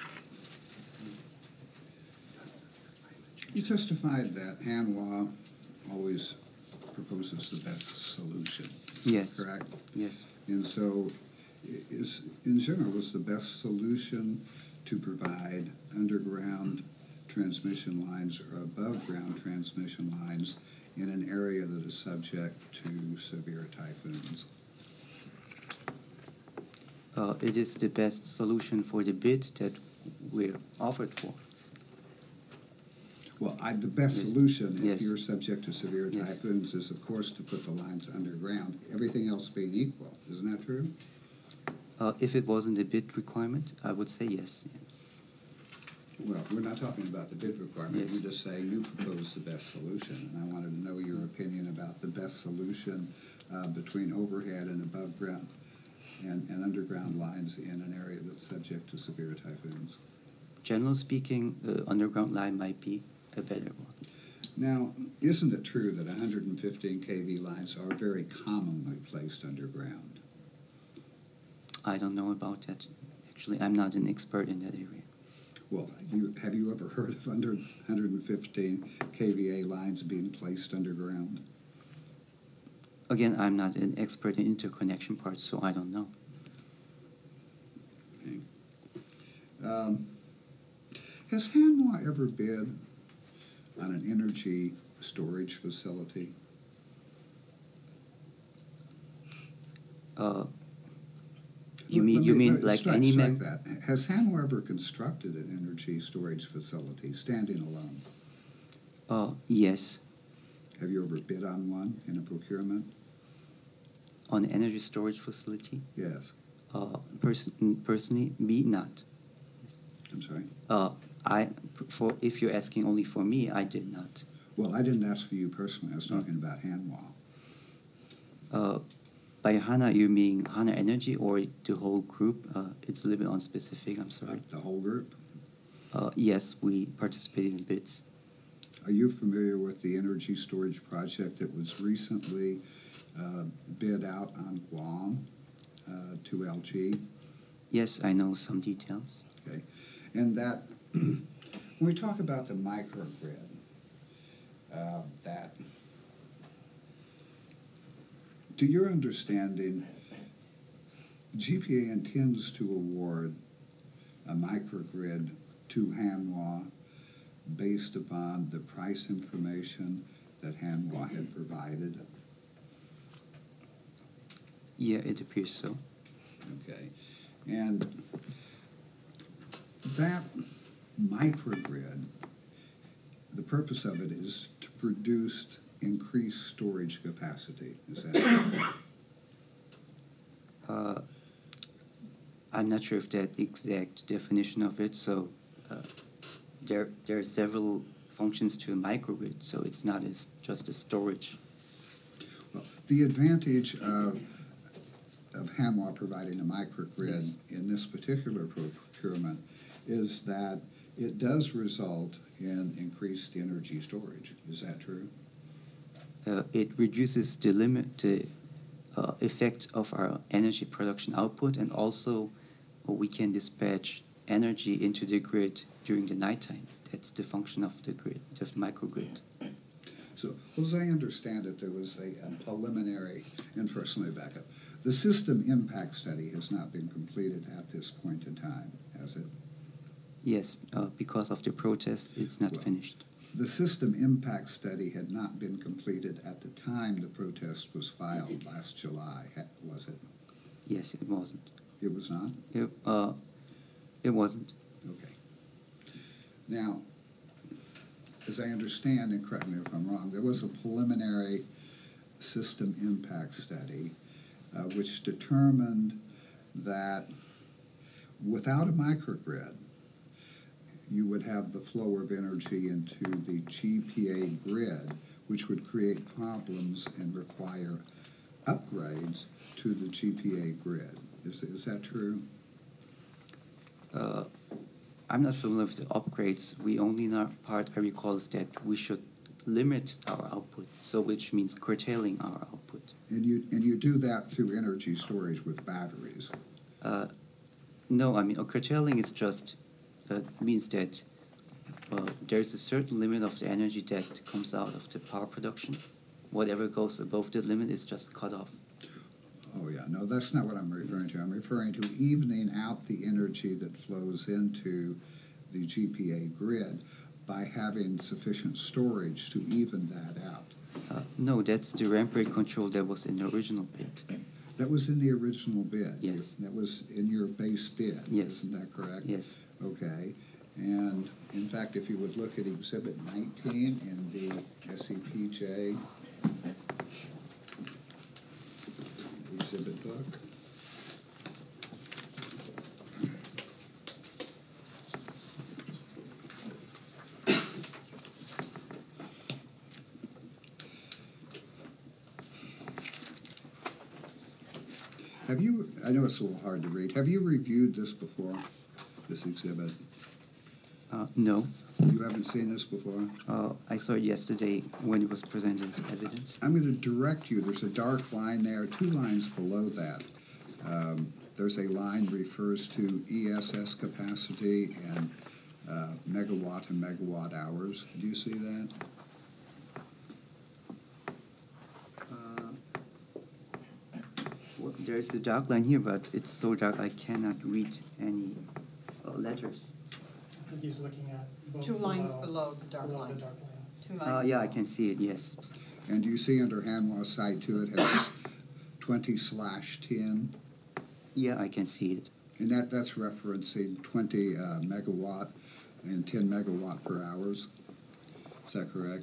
You testified that Hanwha always proposes the best solution. Is that Yes. correct? Yes. And so, in general, is the best solution to provide underground transmission lines or above-ground transmission lines in an area that is subject to severe typhoons? It is the best solution for the bid that we're offered for. Well, the best Yes. solution, if Yes. you're subject to severe Yes. typhoons, is of course to put the lines underground, everything else being equal. Isn't that true? If it wasn't a bid requirement, I would say yes. Well, we're not talking about the bid requirement. Yes. You're just saying you propose the best solution. And I wanted to know your opinion about the best solution between overhead and above ground and underground lines in an area that's subject to severe typhoons. Generally speaking, the underground line might be a better one. Now, isn't it true that 115 kV lines are very commonly placed underground? I don't know about that. Actually, I'm not an expert in that area. Well, have you ever heard of 115 kVA lines being placed underground? Again, I'm not an expert in interconnection parts, so I don't know. Okay. Has Hanwha ever bid on an energy storage facility? You Let mean me like strike- any strike that. Has Hanwha ever constructed an energy storage facility standing alone? Yes, Have you ever bid on one in a procurement? on the energy storage facility. Yes. Personally, me not. I'm sorry. If you're asking only for me, I did not. Well, I didn't ask for you personally. I was talking about Hanwha. By HANA, you mean HANA Energy or the whole group? It's a little bit unspecific, I'm sorry. The whole group? Yes, we participated in bids. Are you familiar with the energy storage project that was recently bid out on Guam to LG? Yes, I know some details. Okay. And that, when we talk about the microgrid, that, to your understanding, GPA intends to award a microgrid to Hanwha based upon the price information that Hanwha had provided? Yeah, it appears so. Okay. And that microgrid, the purpose of it is to produce increased storage capacity. Is that I'm not sure if that exact definition of it. So there are several functions to a microgrid, so it's not just a storage. well, the advantage of Hanwha providing a microgrid Yes. in this particular procurement is that it does result in increased energy storage. Is that true? It reduces the effect of our energy production output, and also we can dispatch energy into the grid during the nighttime. That's the function of the grid, of the microgrid. So, well, as I understand it, there was a preliminary, and first let me back up. The system impact study has not been completed at this point in time, has it? Yes, because of the protest, it's not Well, finished. The system impact study had not been completed at the time the protest was filed last July, was it? Yes, it wasn't. It was not? It wasn't. Okay. Now, as I understand, and correct me if I'm wrong, there was a preliminary system impact study which determined that without a microgrid, you would have the flow of energy into the GPA grid, which would create problems and require upgrades to the GPA grid. Is that true? I'm not familiar with the upgrades. We only in our part I recall is that we should limit our output, so which means curtailing our output. And you do that through energy storage with batteries. No, I mean curtailing is just means that there's a certain limit of the energy that comes out of the power production. Whatever goes above the limit is just cut off. Oh yeah, no, that's not what I'm referring to. I'm referring to evening out the energy that flows into the GPA grid by having sufficient storage to even that out. No, that's the ramp rate control that was in the original bid. That was in the original bid. Yes. That was in your base bid. Yes. Isn't that correct? Yes. Okay. And in fact, if you would look at Exhibit 19 in the SEPJ exhibit book. Have you, I know it's a little hard to read, have you reviewed this before, this exhibit? No. You haven't seen this before? I saw it yesterday when it was presented as evidence. I'm going to direct you, there's a dark line there, 2 lines below that. There's a line refers to ESS capacity and megawatt and megawatt hours. Do you see that? Well, there's a dark line here, but it's so dark I cannot read any letters. I think he's looking at both 2 lines below the dark below the line. dark line. 2 lines. Yeah, I can see it, yes. And do you see under Hanwha Site 2, it has 20/10? Yeah, I can see it. And that's referencing 20 megawatt and 10 megawatt per hours. Is that correct?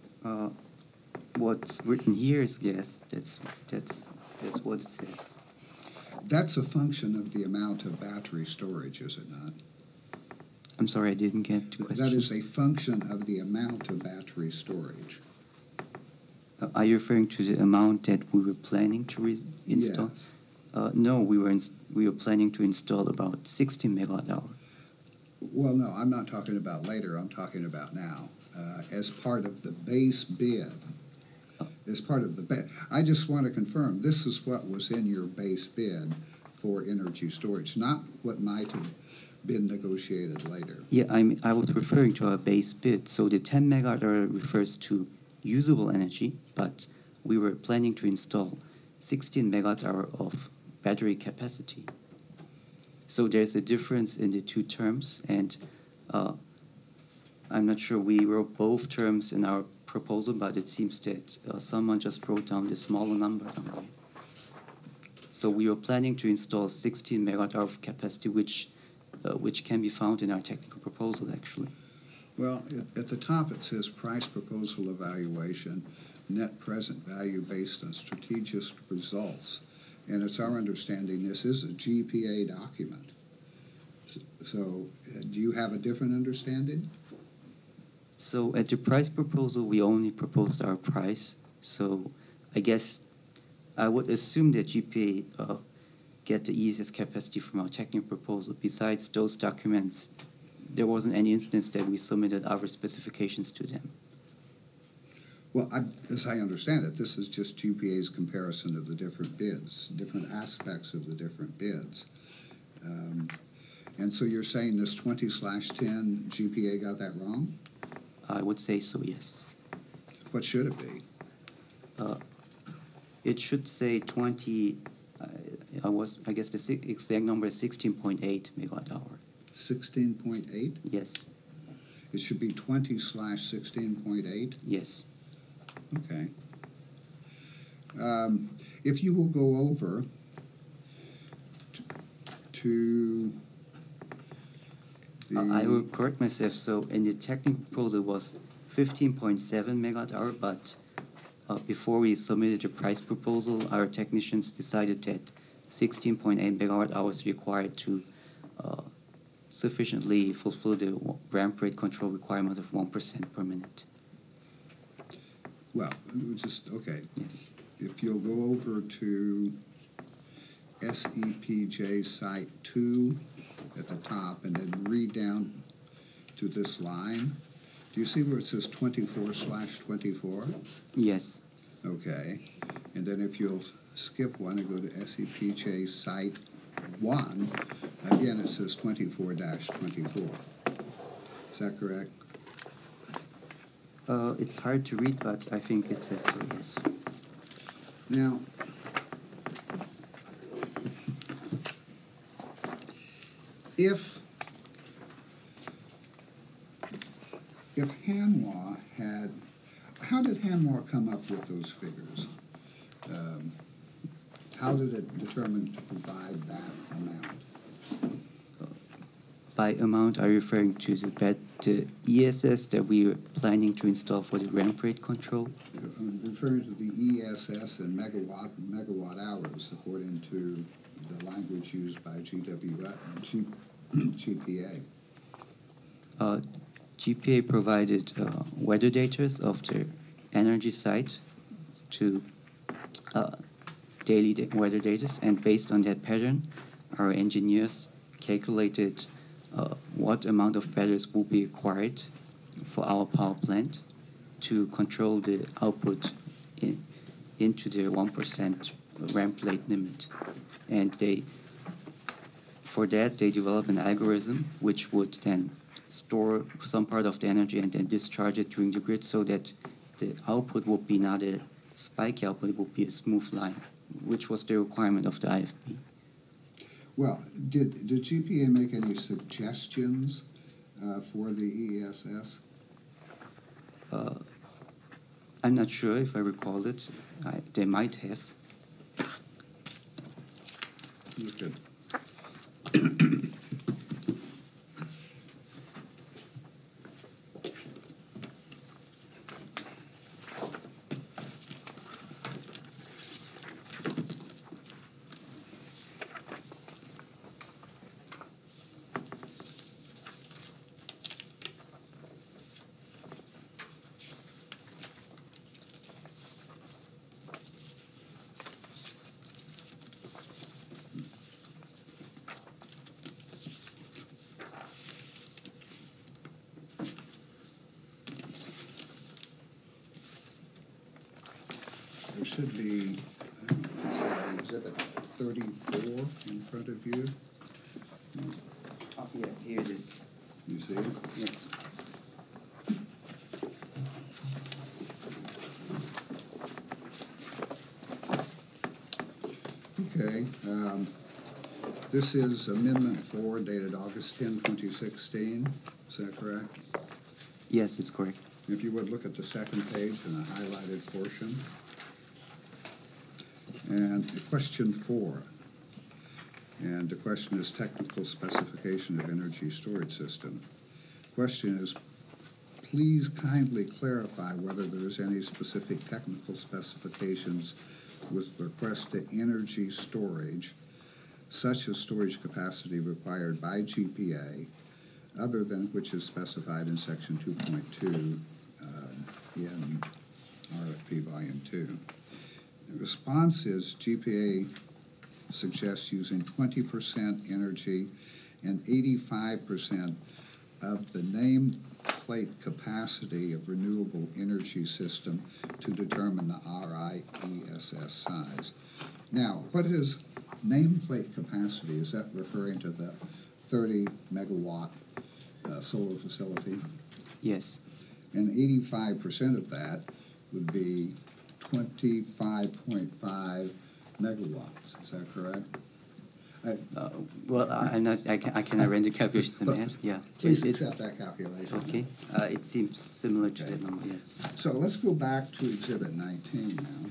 What's written here is yes, that's what it says. That's a function of the amount of battery storage, is it not? I'm sorry, I didn't get the question. That is a function of the amount of battery storage. Are you referring to the amount that we were planning to install? Yes. No, we were planning to install about 16 megawatt hour. Well, no, I'm not talking about later. I'm talking about now. As part of the base bid, I just want to confirm, this is what was in your base bid for energy storage, not what might have been negotiated later. Yeah, I was referring to our base bid. So the 10 megawatt hour refers to usable energy, but we were planning to install 16 megawatt hour of battery capacity. So there's a difference in the two terms, and I'm not sure we wrote both terms in our proposal, but it seems that someone just wrote down the smaller number down there. So we were planning to install 16 megawatt hour of capacity, which can be found in our technical proposal, actually. Well, at the top it says price proposal evaluation, net present value based on strategic results. And it's our understanding this is a GPA document. So do you have a different understanding? So at the price proposal, we only proposed our price. So I guess I would assume that GPA get the ESS capacity from our technical proposal. Besides those documents, there wasn't any instance that we submitted our specifications to them. Well, as I understand it, this is just GPA's comparison of the different bids, different aspects of the different bids. And so you're saying this 20/10 GPA got that wrong? I would say so, yes. What should it be? It should say 20, I guess the exact number is 16.8 megawatt hour. 16.8? Yes, It should be 20/16.8? yes. Okay. If you will go over to the... I will correct myself. So in the technical proposal it was 15.7 megawatt hour, but before we submitted the price proposal, our technicians decided that 16.8 megawatt hours required to sufficiently fulfill the ramp rate control requirement of 1% per minute. Well, just, okay. Yes. If you'll go over to SEPJ Site 2 at the top and then read down to this line, do you see where it says 24/24? Yes. Okay. And then if you'll skip one and go to SEPJ Site 1, again it says 24/24. Is that correct? It's hard to read, but I think it says so, yes. Now, if Hanwha had, how did Hanwha come up with those figures? How did it determine to provide that amount? By amount, are you referring to the ESS that we are planning to install for the ramp rate control? I'm referring to the ESS and megawatt hours according to the language used by GPA. GPA provided weather data of the energy site to daily weather data, and based on that pattern, our engineers calculated what amount of batteries will be required for our power plant to control the output into the 1% ramp rate limit. And for that, they developed an algorithm which would then store some part of the energy and then discharge it during the grid so that the output would be not a spiky output, it would be a smooth line, which was the requirement of the IFP. Well, did GPA make any suggestions for the ESS? I'm not sure if I recall it. They might have. Look at. There should be, exhibit 34 in front of you. Oh, yeah, here it is. You see it? Yes. Okay. This is Amendment 4 dated August 10, 2016. Is that correct? Yes, it's correct. If you would look at the second page in the highlighted portion. And question 4. And the question is technical specification of energy storage system. Question is, please kindly clarify whether there is any specific technical specifications with request to energy storage, such as storage capacity required by GPA, other than which is specified in section 2.2 in RFP volume 2. The response is GPA suggests using 20% energy and 85% of the nameplate capacity of renewable energy system to determine the RIESS size. Now, what is nameplate capacity? Is that referring to the 30 megawatt solar facility? Yes. And 85% of that would be 25.5 megawatts. Is that correct? Well, I cannot render calculations in my head. Yeah. Please accept that calculation. Okay. It seems similar to that number, yes. So let's go back to Exhibit 19 now.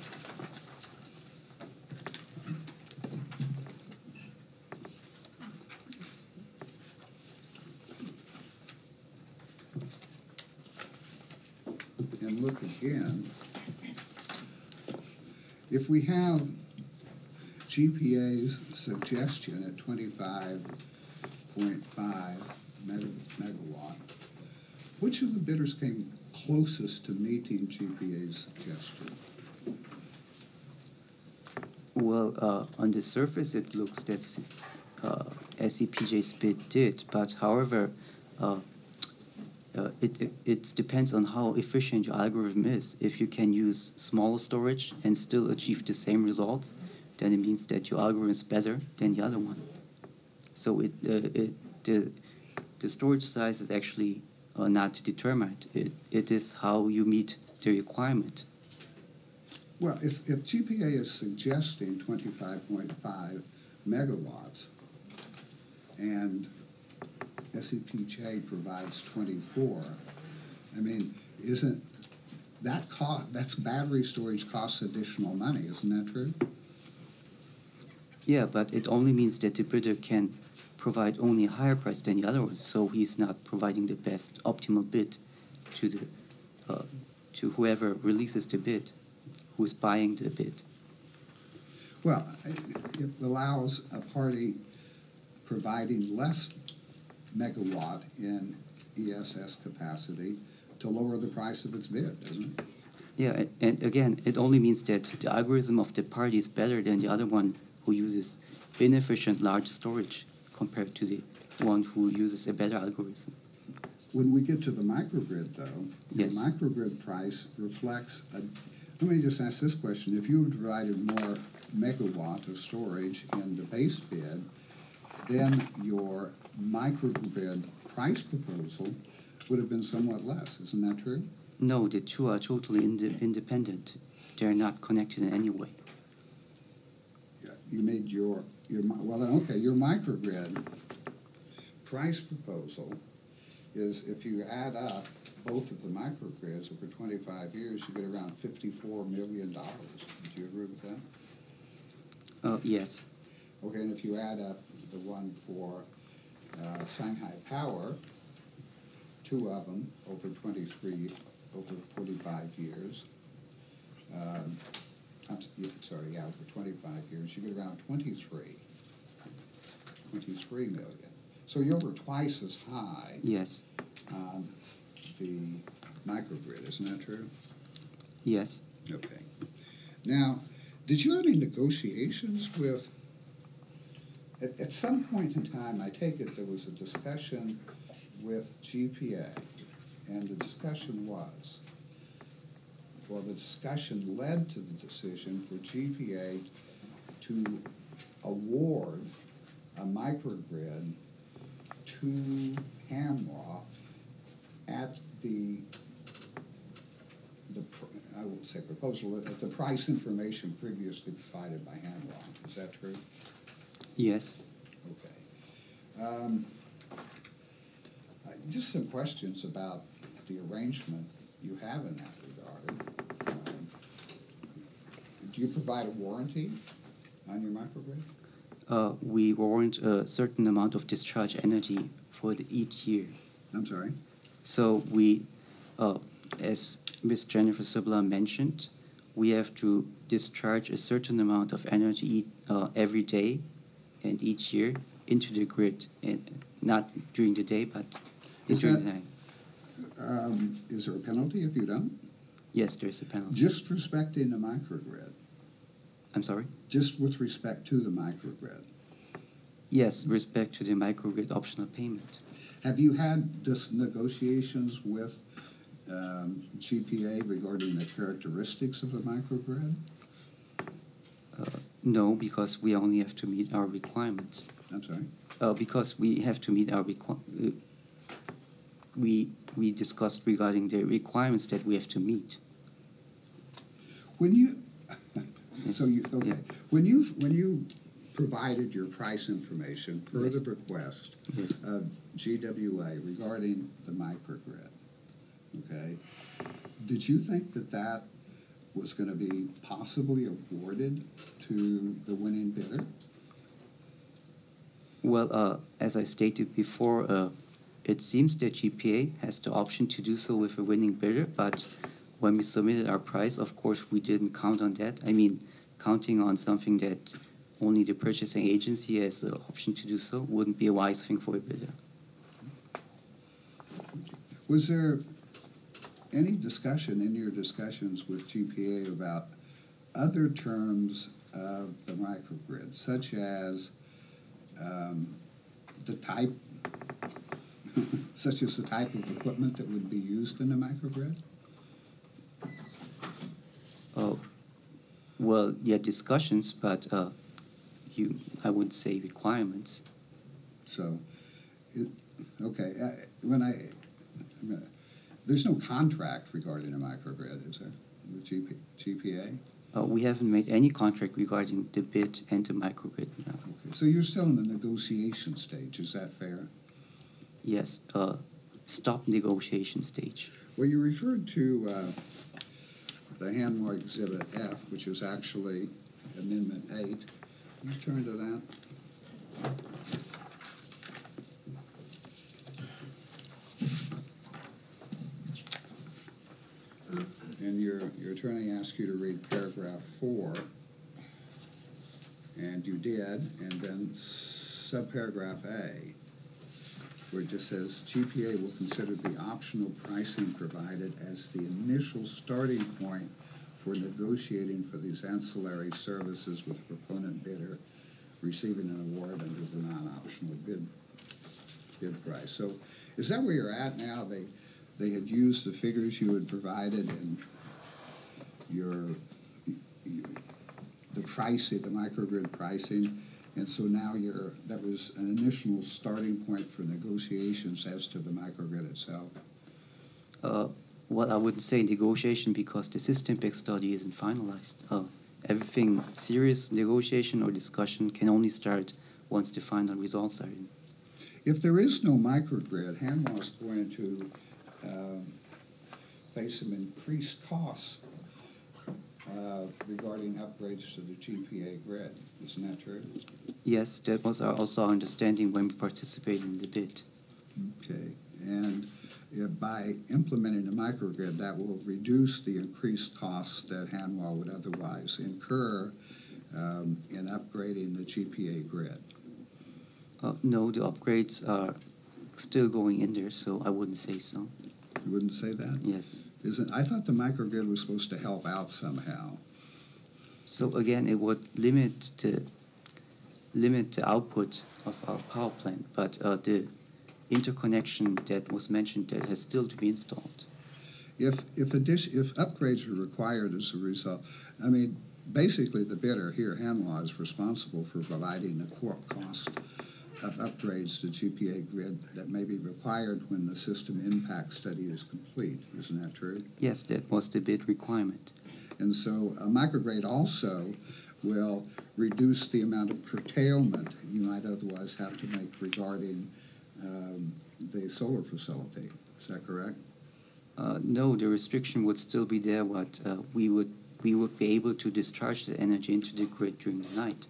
And look again. If we have GPA's suggestion at 25.5 megawatt, which of the bidders came closest to meeting GPA's suggestion? Well, on the surface, it looks that SCPJ's bid did, but however, it depends on how efficient your algorithm is. If you can use smaller storage and still achieve the same results, then it means that your algorithm is better than the other one. So the storage size is actually not determined. It is how you meet the requirement. Well, if GPA is suggesting 25.5 megawatts and SCPJ provides 24, I mean, isn't that that's battery storage costs additional money, isn't that true? Yeah, but it only means that the bidder can provide only a higher price than the other one, so he's not providing the best optimal bid to the to whoever releases the bid, who is buying the bid. Well, it allows a party providing less megawatt in ESS capacity to lower the price of its bid, doesn't it? Yeah, and again, it only means that the algorithm of the party is better than the other one who uses inefficient large storage compared to the one who uses a better algorithm. When we get to the microgrid, though, yes. The microgrid price reflects let me just ask this question. If you provided more megawatt of storage in the base bid, then your microgrid price proposal would have been somewhat less. Isn't that true? No, the two are totally independent. They're not connected in any way. Yeah, you made your well then okay, your microgrid price proposal is if you add up both of the microgrids over 25 years, you get around $54 million. Do you agree with that? Yes. Okay, and if you add up the one for Shanghai Power, two of them over 45 years, over 25 years, you get around 23 million. So you're over twice as high Yes. on the microgrid, isn't that true? Yes. Okay. Now, did you have any negotiations with, at some point in time, I take it there was a discussion with GPA, and the discussion led to the decision for GPA to award a microgrid to Hanwha at I won't say proposal, at the price information previously provided by Hanwha. Is that true? Yes. Okay. Just some questions about the arrangement you have in that regard. Do you provide a warranty on your microgrid? We warrant a certain amount of discharge energy for each year. I'm sorry? So we, as Ms. Jennifer Subla mentioned, we have to discharge a certain amount of energy every day and each year into the grid, and not during the day, but during the night. Is there a penalty if you don't? Yes, there's a penalty. Just respecting the microgrid? I'm sorry? Just with respect to the microgrid? Yes, respect to the microgrid optional payment. Have you had negotiations with GPA regarding the characteristics of the microgrid? No, because we only have to meet our requirements. I'm sorry? Because we have to meet our we discussed regarding the requirements that we have to meet. When you Yes. okay. Yeah. When you provided your price information per Yes. the request Yes. of GWA regarding the microgrid, okay, did you think that was going to be possibly awarded to the winning bidder? Well, as I stated before, it seems that GPA has the option to do so with a winning bidder, but when we submitted our price, of course, we didn't count on that. I mean, counting on something that only the purchasing agency has the option to do so wouldn't be a wise thing for a bidder. Was there any discussion in your discussions with GPA about other terms of the microgrid, such as the type of equipment that would be used in the microgrid? Well, yeah, discussions, but I would say requirements. So, okay, there's no contract regarding a microgrid, is there, with GPA? We haven't made any contract regarding the bid and the microgrid now. Okay, so you're still in the negotiation stage, is that fair? Yes, stop negotiation stage. Well, you referred to the Hanwha Exhibit F, which is actually Amendment 8. Can you turn to that? And your attorney asked you to read paragraph 4, and you did, and then subparagraph A, where it just says GPA will consider the optional pricing provided as the initial starting point for negotiating for these ancillary services with the proponent bidder receiving an award under the non-optional bid price. So is that where you're at now? They had used the figures you had provided in the pricing, the microgrid pricing, and so now that was an initial starting point for negotiations as to the microgrid itself? Well, I wouldn't say negotiation because the system impact study isn't finalized. Everything serious negotiation or discussion can only start once the final results are in. If there is no microgrid, Hanwha is going to face some increased costs regarding upgrades to the GPA grid. Isn't that true? Yes, that was also our understanding when we participated in the bid. Okay. And if by implementing the microgrid, that will reduce the increased costs that Hanwha would otherwise incur in upgrading the GPA grid. No, the upgrades are still going in there, so I wouldn't say so. You wouldn't say that? Yes. I thought the microgrid was supposed to help out somehow. So again, it would limit the output of our power plant, but the interconnection that was mentioned that has still to be installed. If upgrades are required as a result, I mean, basically the bidder here, Hanwha, is responsible for providing the cost of upgrades to GPA grid that may be required when the system impact study is complete. Isn't that true? Yes, that was the bid requirement. And so a microgrid also will reduce the amount of curtailment you might otherwise have to make regarding the solar facility. Is that correct? No, the restriction would still be there, but we would be able to discharge the energy into the grid during the night.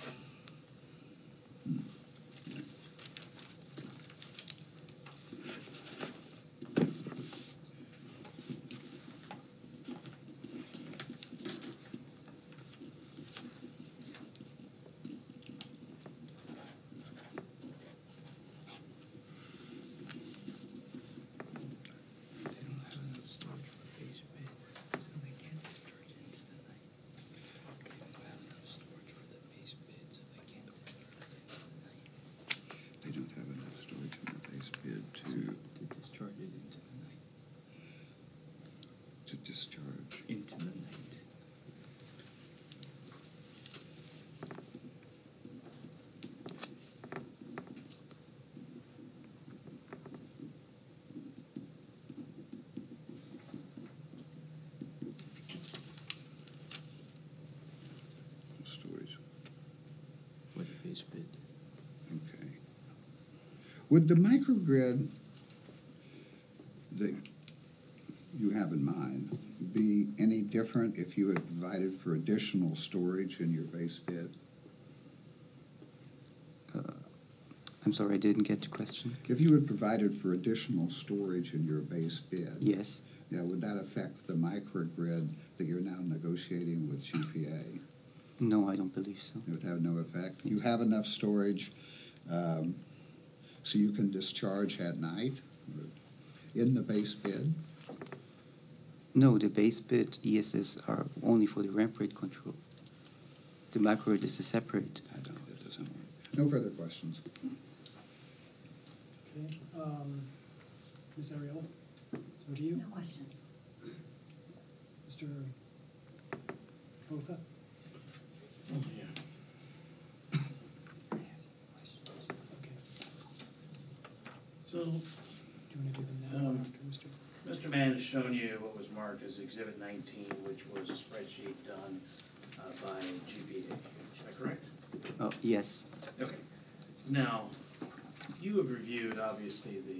They don't have enough storage in the base bid to Discharge it into the night. discharge. Into the night. Storage. For the base bid. Okay. Would the microgrid that you have in mind be any different if you had provided for additional storage in your base bid? I'm sorry, I didn't get the question. If you had provided for additional storage in your base bid, Yes. yeah, would that affect the microgrid that you're now negotiating with GPA? No, I don't believe so. It would have no effect. You have enough storage so you can discharge at night in the base bid? No, the base bid ESS are only for the ramp rate control. The microgrid is a separate. I don't, it doesn't work. No further questions. Okay, Ms. Ariel, over to you. No questions. Mr. Botha? Oh, yeah. Okay. So, Do you want to do them now or after, Mr.? Mr. Mann has shown you what was marked as Exhibit 19, which was a spreadsheet done by GPA. Is that correct? Oh, yes. Okay. Now, you have reviewed, obviously, the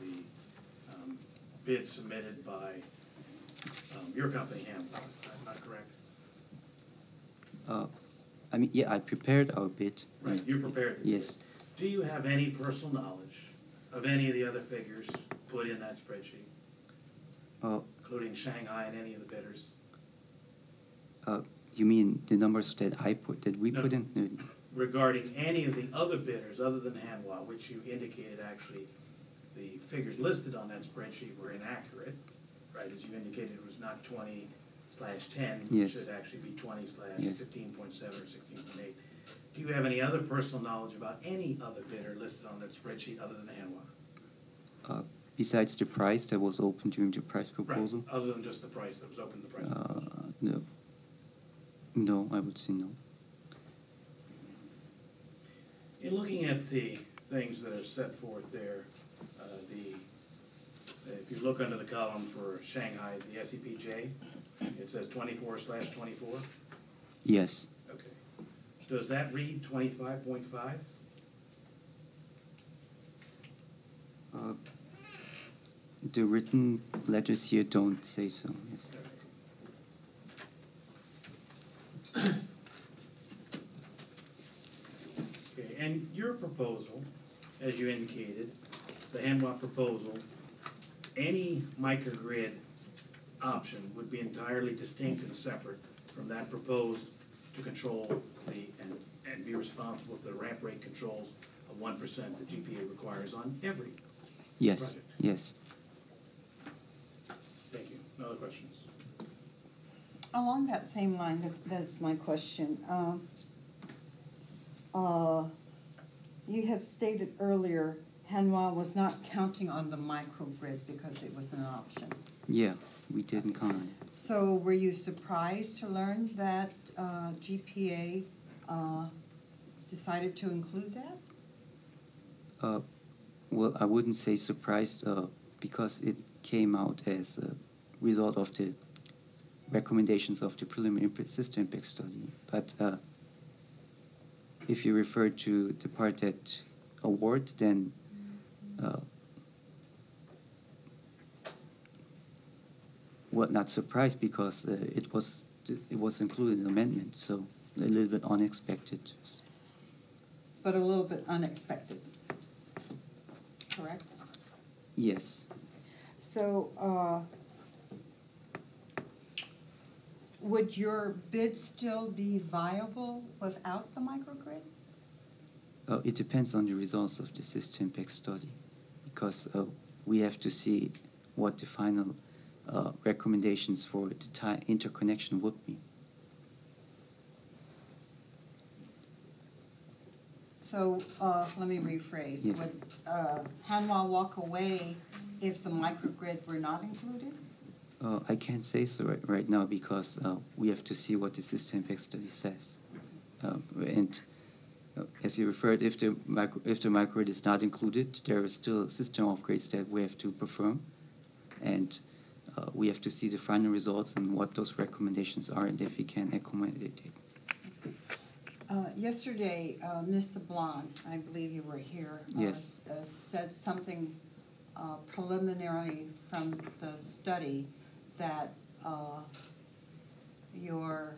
bid submitted by your company, Hanwha. Am I correct? I mean, yeah, I prepared our bid. Right, you prepared the bid. Yes. Do you have any personal knowledge of any of the other figures put in that spreadsheet, including Shanghai and any of the bidders? You mean the numbers that we No. put in? No. Regarding any of the other bidders other than Hanwha, which you indicated actually the figures listed on that spreadsheet were inaccurate, right? As you indicated, it was not 20/10. Yes. It should actually be 20/15.7 or 16.8. Do you have any other personal knowledge about any other bidder listed on that spreadsheet other than Hanwha? Besides the price that was open during the price proposal? Right, other than just the price that was open to the price. No. No, I would say no. In looking at the things that are set forth there, if you look under the column for Shanghai, the SEPJ, it says 24/24. Yes. Okay. Does that read 25.5? The written letters here don't say so. Yes. Okay, and your proposal, as you indicated, the Hanwha proposal, any microgrid option would be entirely distinct and separate from that proposed to control and be responsible for the ramp rate controls of 1% that GPA requires on every Yes. project. Yes. Thank you. No other questions? Along that same line, that's my question. You have stated earlier, Hanwha was not counting on the microgrid because it was an option. Yeah, we didn't count on it. So were you surprised to learn that GPA decided to include that? Well, I wouldn't say surprised because it came out as a result of the recommendations of the preliminary system impact study. But if you refer to the part that award, then well, not surprised because it was included in the amendment, so a little bit unexpected. But a little bit unexpected, correct? Yes. So would your bid still be viable without the microgrid? It depends on the results of the system impact study, because we have to see what the final recommendations for the interconnection would be. So let me rephrase. Yes. Would Hanwha walk away if the microgrid were not included? I can't say so right now because we have to see what the system impact study says. And as you referred, if the microgrid is not included, there is still system upgrades that we have to perform, and we have to see the final results and what those recommendations are, and if we can accommodate it. Yesterday, Ms. Sablon, I believe you were here, Yes. said something preliminary from the study that your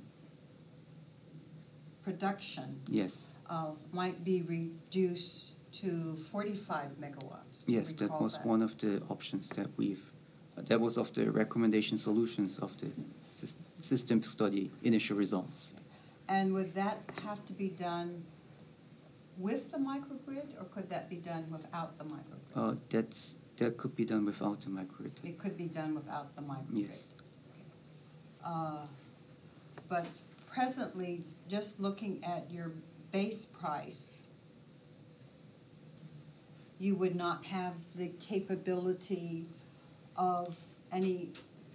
production Yes. might be reduced to 45 megawatts. Do you Yes, that recall was one of the options that that was of the recommendation solutions of the system study initial results. And would that have to be done with the microgrid, or could that be done without the microgrid? That could be done without the microgrid. It could be done without the microgrid. Yes. But presently, just looking at your base price, you would not have the capability of any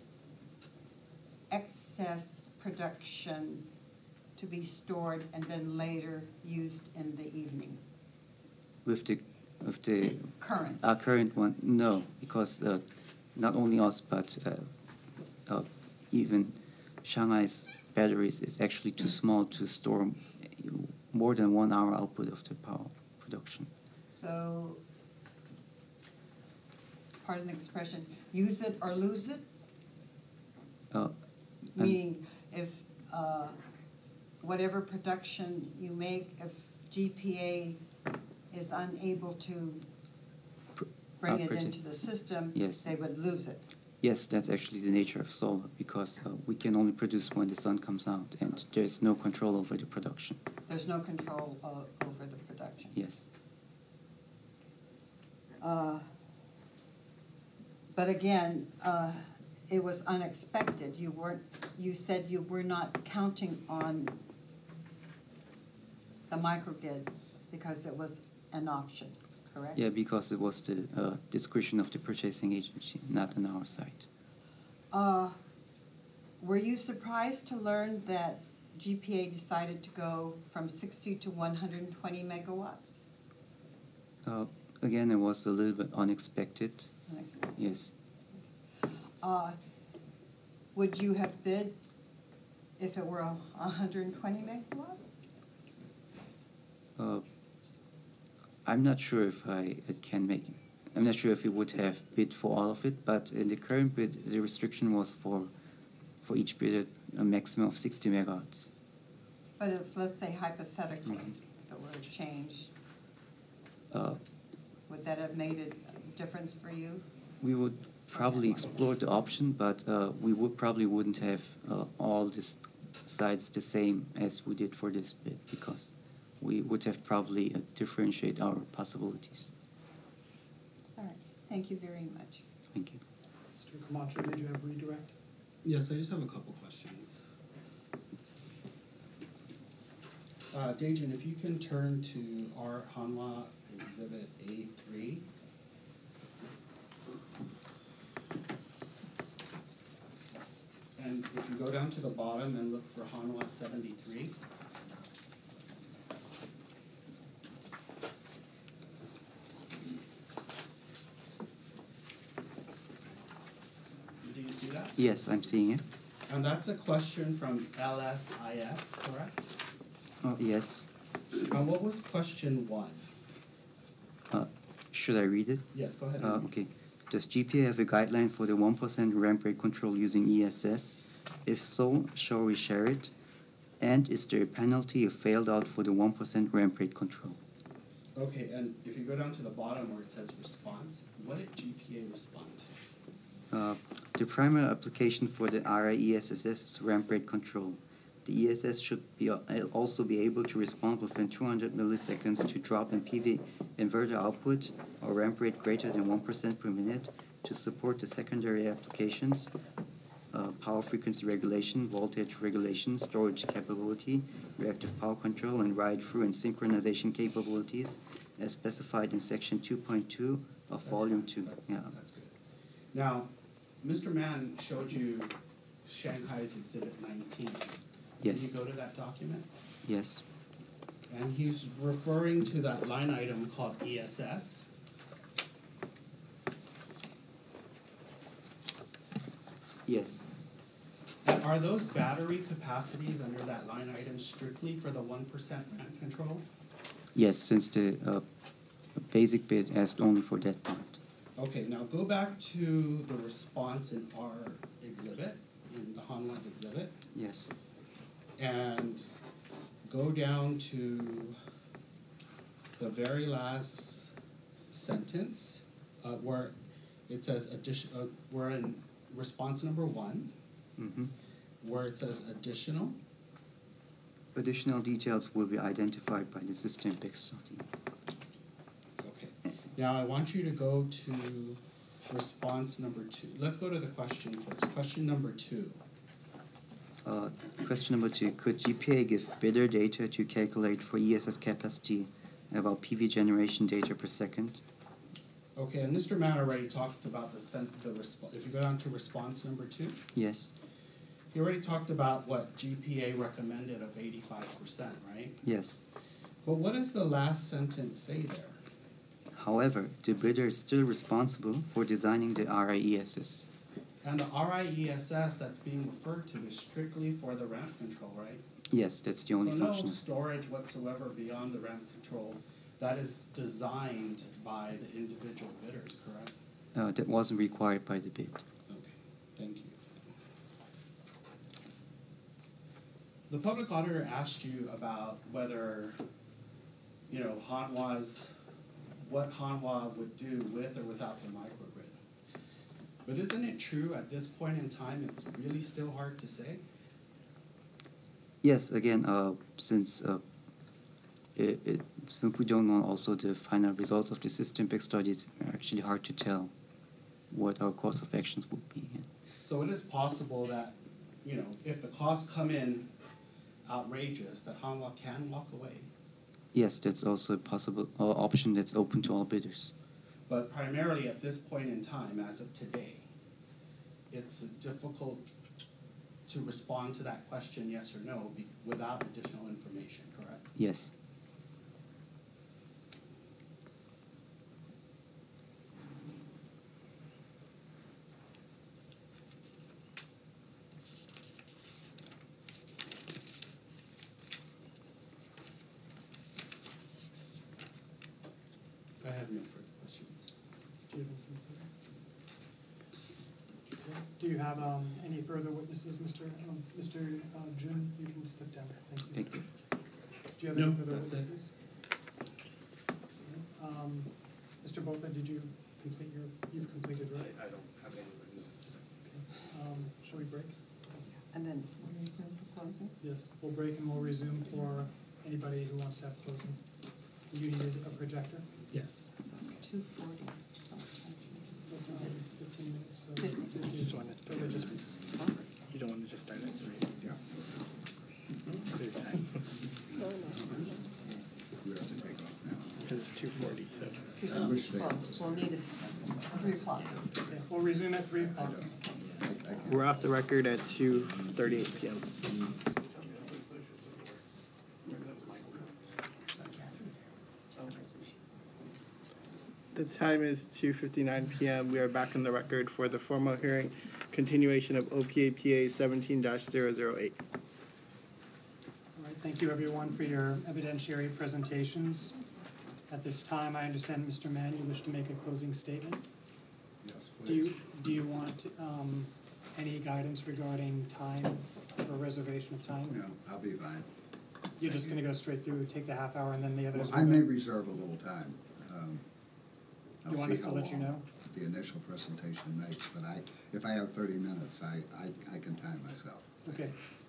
excess production to be stored and then later used in the evening. With the Current. our current one, no, because not only us but even Shanghai's batteries is actually too small to store more than 1 hour output of the power production. So, pardon the expression, use it or lose it? Meaning, if whatever production you make, if GPA is unable to bring it into the system, Yes. they would lose it. Yes, that's actually the nature of solar, because we can only produce when the sun comes out, and there's no control over the production. There's no control over the production. Yes. But again, it was unexpected. You said you were not counting on the microgrid because it was an option, correct? Yeah, because it was the discretion of the purchasing agency, not on our side. Were you surprised to learn that GPA decided to go from 60 to 120 megawatts? Again, it was a little bit unexpected. Unexpected. Yes. Would you have bid if it were 120 megawatts? I'm not sure if I can make I'm not sure if we would have bid for all of it, but in the current bid, the restriction was for each bid a maximum of 60 megawatts. But if, let's say hypothetically, if it were to change, Uh, would that have made a difference for you? we would probably explore the option, but we wouldn't have all these sides the same as we did for this bid, because we would have probably differentiate our possibilities. All right, thank you very much. Thank you. Mr. Camacho, did you have redirect? Yes, I just have a couple questions. Dajin, if you can turn to our Hanwha Exhibit A3. And if you go down to the bottom and look for Hanwha 73. Do you see that? Yes, I'm seeing it. And that's a question from LSIS, correct? Oh, yes. And what was question 1? Should I read it? Yes, go ahead. Okay. Does GPA have a guideline for the 1% ramp rate control using ESS? If so, shall we share it? And is there a penalty if failed out for the 1% ramp rate control? Okay, and if you go down to the bottom where it says response, what did GPA respond? The primary application for the RIESSS is ramp rate control. The ESS should also be able to respond within 200 milliseconds to drop in PV inverter output or ramp rate greater than 1% per minute to support the secondary applications, power frequency regulation, voltage regulation, storage capability, reactive power control, and ride-through and synchronization capabilities as specified in Section 2.2 of Volume 2. That's good. Now, Mr. Mann showed you Shanghai's Exhibit 19. Yes. Can you go to that document? Yes. And he's referring to that line item called ESS. Yes. And are those battery capacities under that line item strictly for the 1% ramp control? Yes, since the basic bid asked only for that part. Okay, now go back to the response in our exhibit, in the Hanwha's exhibit, Yes. and go down to the very last sentence where it says we're in response number 1, Mm-hmm. where it says additional. Additional details will be identified by the system impact study. Okay. Now I want you to go to response number 2. Let's go to the question first. Question number 2. Question number 2. Could GPA give bidder data to calculate for ESS capacity about PV generation data per second? Okay, and Mr. Mann already talked about if you go down to response number 2, Yes. he already talked about what GPA recommended of 85%, right? Yes. But what does the last sentence say there? However, the bidder is still responsible for designing the RIESS. And the RIESS that's being referred to is strictly for the ramp control, right? Yes, that's the only So no function. storage whatsoever beyond the ramp control. That is designed by the individual bidders, correct? That wasn't required by the bid. Okay, thank you. The public auditor asked you about whether, what Hanwha would do with or without the microgrid. But isn't it true at this point in time, it's really still hard to say? Yes, again, since we don't know also the final results of the system impact studies, are actually hard to tell what our course of actions would be. So it is possible that, if the costs come in outrageous, that Hanwha can walk away. Yes, that's also a possible option that's open to all bidders. But primarily at this point in time, as of today, it's difficult to respond to that question, yes or no, without additional information, correct? Yes. I have no further questions. Do you have anything further? Okay. Do you have any further witnesses, Mr. Jun? You can step down. Thank you. Thank you. Do you have any No, further that's it. witnesses? Mr. Botha, did you complete you've completed, right? I don't have any witnesses. Okay. Shall we break? And then resume closing? Yes, we'll break and we'll resume for anybody who wants to have closing. You needed a projector? Yes. So it's 2:40. That's 15 minutes, so. 15. Just wanted For logistics. You don't want to just start at 3. Yeah. Clear time. We have to take off now. Because it's 2:47. Which day? We'll need it 3 o'clock. Okay, we'll resume at 3 o'clock. I can't. We're off the record at 2:38 p.m. The time is 2:59 p.m. We are back on the record for the formal hearing, continuation of OPAPA 17-008. All right, thank you everyone for your evidentiary presentations. At this time, I understand, Mr. Mann, you wish to make a closing statement. Yes, Do please. you want any guidance regarding time or reservation of time? No, I'll be fine. You're just gonna go straight through, take the half hour, and then the others will I may go? reserve a little time. You want I'll us see to how let you long know? the initial presentation makes, but if I have 30 minutes, I can time myself. Okay,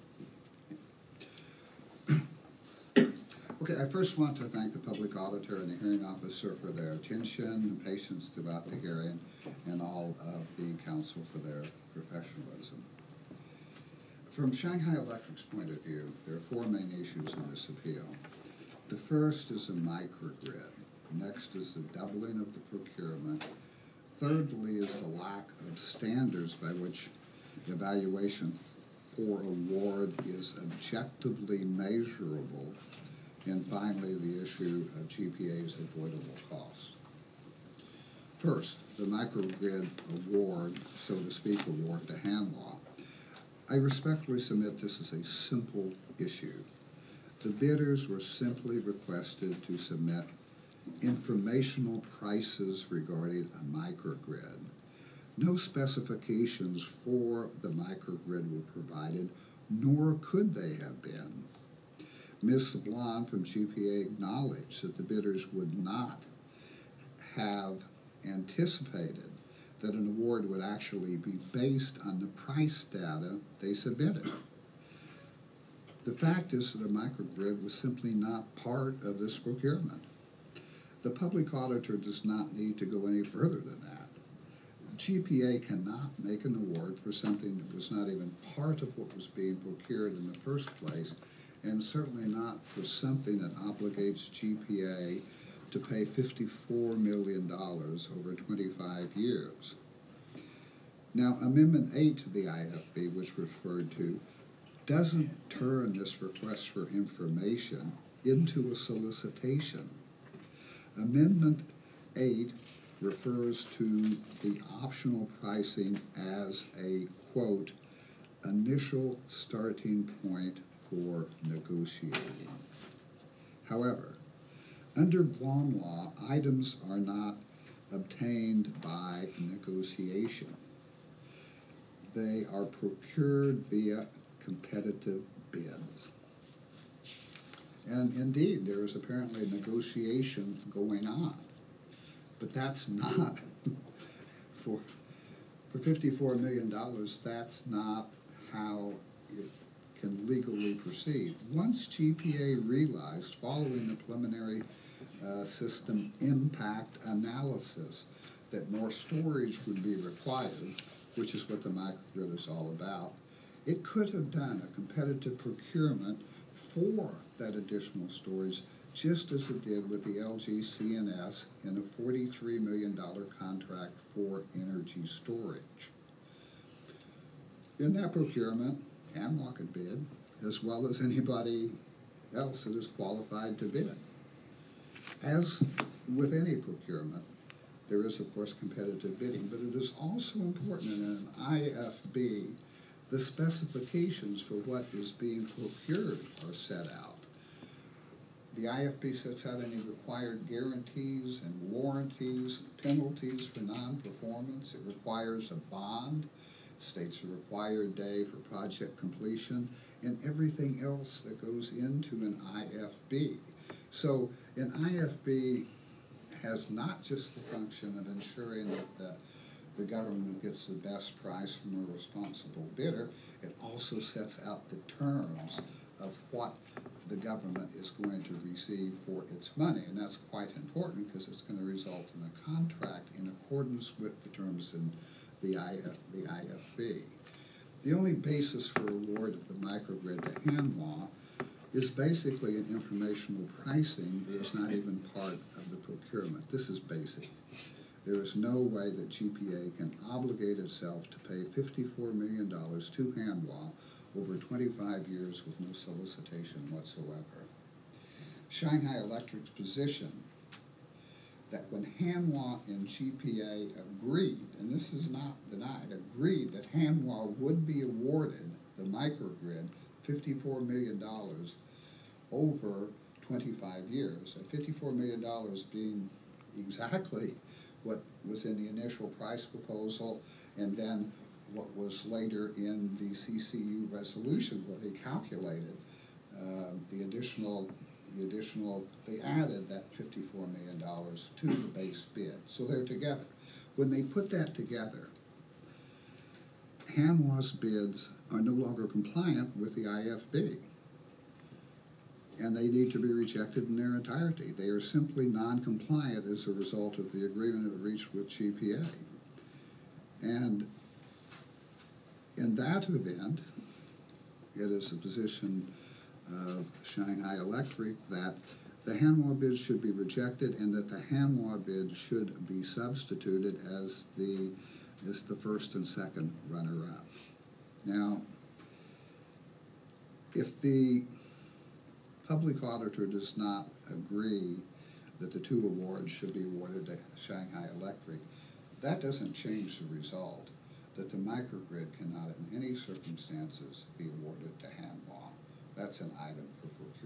Okay, I first want to thank the public auditor and the hearing officer for their attention and patience throughout the hearing, and all of the council for their professionalism. From Shanghai Electric's point of view, there are 4 main issues in this appeal. The first is a microgrid. Next is the doubling of the procurement. Thirdly is the lack of standards by which evaluation for award is objectively measurable. And finally, the issue of GPA's avoidable costs. First, the microgrid award, so to speak, award to Hanwha. I respectfully submit this is a simple issue. The bidders were simply requested to submit informational prices regarding a microgrid. No specifications for the microgrid were provided, nor could they have been. Ms. Sablon from GPA acknowledged that the bidders would not have anticipated that an award would actually be based on the price data they submitted. The fact is that a microgrid was simply not part of this procurement. The public auditor does not need to go any further than that. GPA cannot make an award for something that was not even part of what was being procured in the first place, and certainly not for something that obligates GPA to pay $54 million over 25 years. Now, Amendment 8 to the IFB, which referred to, doesn't turn this request for information into a solicitation. Amendment 8 refers to the optional pricing as a, quote, initial starting point for negotiating. However, under Guam law, items are not obtained by negotiation. They are procured via competitive bids. And indeed, there is apparently a negotiation going on. But that's not, for $54 million, that's not how it can legally proceed. Once GPA realized, following the preliminary system impact analysis, that more storage would be required, which is what the microgrid is all about, it could have done a competitive procurement for that additional storage, just as it did with the LG CNS in a $43 million contract for energy storage. In that procurement, Hanwha could bid, as well as anybody else that is qualified to bid. As with any procurement, there is, of course, competitive bidding, but it is also important in an IFB, the specifications for what is being procured are set out. The IFB sets out any required guarantees and warranties, penalties for non-performance. It requires a bond, states a required day for project completion, and everything else that goes into an IFB. So an IFB has not just the function of ensuring that the government gets the best price from a responsible bidder, it also sets out the terms of what the government is going to receive for its money. And that's quite important because it's going to result in a contract in accordance with the terms in the IFB. The only basis for award of the microgrid to Hanwha is basically an informational pricing that is not even part of the procurement. This is basic. There is no way that GPA can obligate itself to pay $54 million to Hanwha over 25 years with no solicitation whatsoever. Shanghai Electric's position that when Hanwha and GPA agreed, and this is not denied, agreed that Hanwha would be awarded the microgrid $54 million over 25 years, and $54 million being exactly what was in the initial price proposal, and then what was later in the CCU resolution, what they calculated, they added that $54 million to the base bid. So they're together. When they put that together, Hanwha's bids are no longer compliant with the IFB, and they need to be rejected in their entirety. They are simply non-compliant as a result of the agreement it reached with GPA. And in that event, it is the position of Shanghai Electric that the Hanwha bid should be rejected and that the Hanwha bid should be substituted as the first and second runner-up. Now, if the public auditor does not agree that the two awards should be awarded to Shanghai Electric, that doesn't change the result that the microgrid cannot in any circumstances be awarded to Hanwha. That's an item for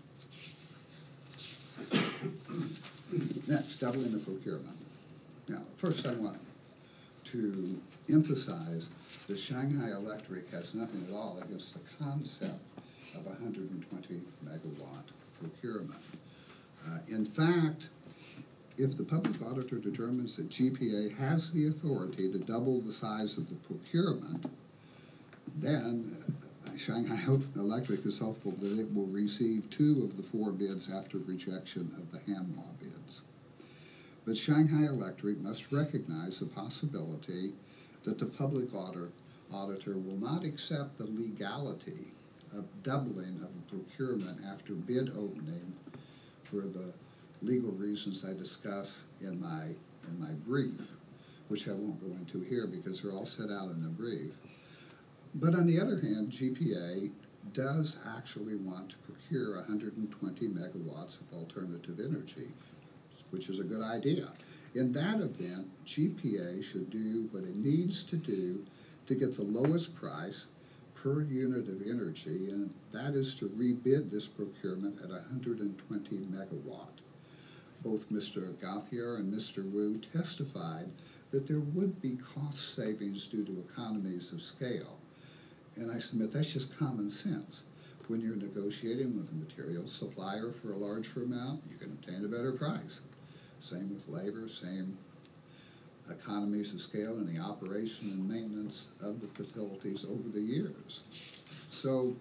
procurement. Next, doubling the procurement. Now, first I want to emphasize that Shanghai Electric has nothing at all against the concept of 120 megawatt procurement. In fact, if the public auditor determines that GPA has the authority to double the size of the procurement, then Shanghai Electric is hopeful that it will receive 2 of the 4 bids after rejection of the Hanwha bids. But Shanghai Electric must recognize the possibility that the public auditor will not accept the legality of doubling of the procurement after bid opening for the legal reasons I discuss in my brief, which I won't go into here because they're all set out in the brief. But on the other hand, GPA does actually want to procure 120 megawatts of alternative energy, which is a good idea. In that event, GPA should do what it needs to do to get the lowest price per unit of energy, and that is to rebid this procurement at 120 megawatt. Both Mr. Gauthier and Mr. Wu testified that there would be cost savings due to economies of scale. And I submit that's just common sense. When you're negotiating with a material supplier for a larger amount, you can obtain a better price. Same with labor, same economies of scale in the operation and maintenance of the facilities over the years. So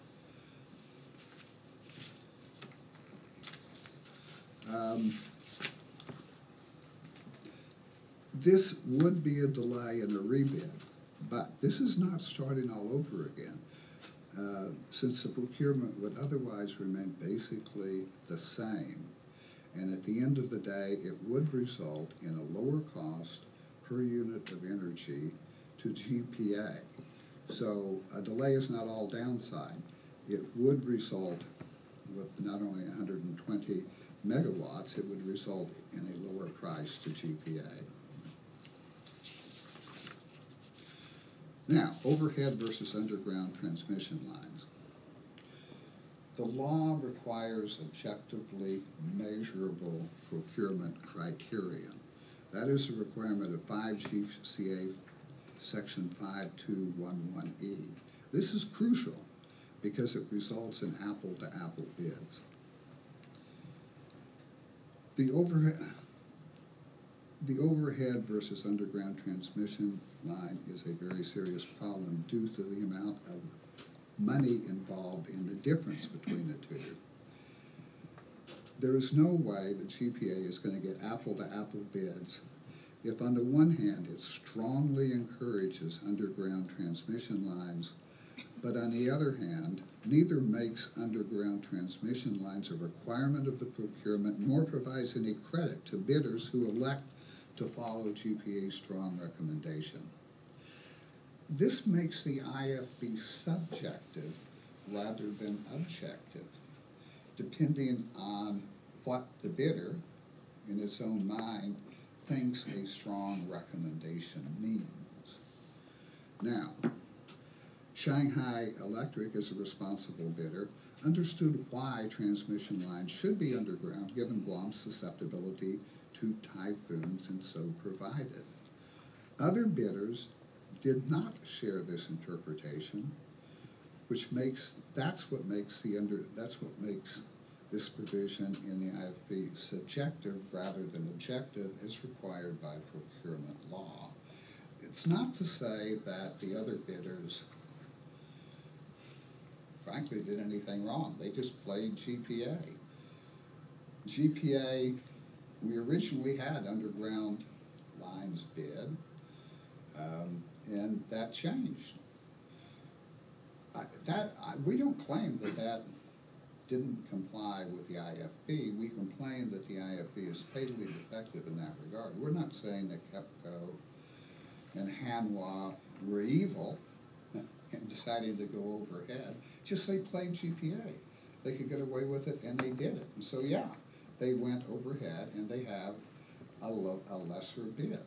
this would be a delay in a rebid, but this is not starting all over again, since the procurement would otherwise remain basically the same. And at the end of the day, it would result in a lower cost per unit of energy to GPA. So a delay is not all downside. It would result with not only 120 megawatts, it would result in a lower price to GPA. Now, overhead versus underground transmission lines. The law requires objectively measurable procurement criterion. That is a requirement of 5 GCA Section 5211E. This is crucial because it results in apple-to-apple bids. The overhead versus underground transmission line is a very serious problem due to the amount of money involved in the difference between the two. There is no way the GPA is going to get apple-to-apple bids if on the one hand it strongly encourages underground transmission lines, but on the other hand, neither makes underground transmission lines a requirement of the procurement nor provides any credit to bidders who elect to follow GPA's strong recommendation. This makes the IFB subjective rather than objective, depending on what the bidder, in its own mind, thinks a strong recommendation means. Now, Shanghai Electric, as a responsible bidder, understood why transmission lines should be underground given Guam's susceptibility to typhoons, and so provided. Other bidders did not share this interpretation, that's what makes this provision in the IFB subjective rather than objective as required by procurement law. It's not to say that the other bidders frankly did anything wrong. They just played GPA. GPA, we originally had underground lines bid, and that changed. We don't claim that didn't comply with the IFB. We complain that the IFB is fatally defective in that regard. We're not saying that KEPCO and Hanwha were evil and deciding to go overhead. Just they played GPA. They could get away with it, and they did it. And so, yeah, they went overhead, and they have a lesser bid.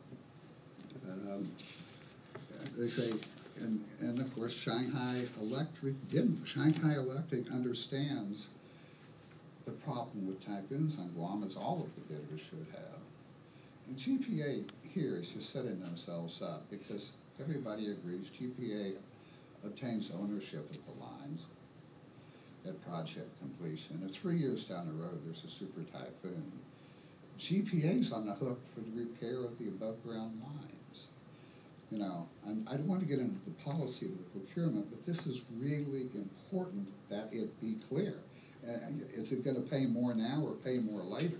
They say, and of course, Shanghai Electric didn't. Shanghai Electric understands the problem with typhoons on Guam, as all of the bidders should have. And GPA here is just setting themselves up because everybody agrees GPA obtains ownership of the lines at project completion. And 3 years down the road, there's a super typhoon. GPA's on the hook for the repair of the above-ground lines. You know, I don't want to get into the policy of the procurement, but this is really important that it be clear. Is it going to pay more now or pay more later?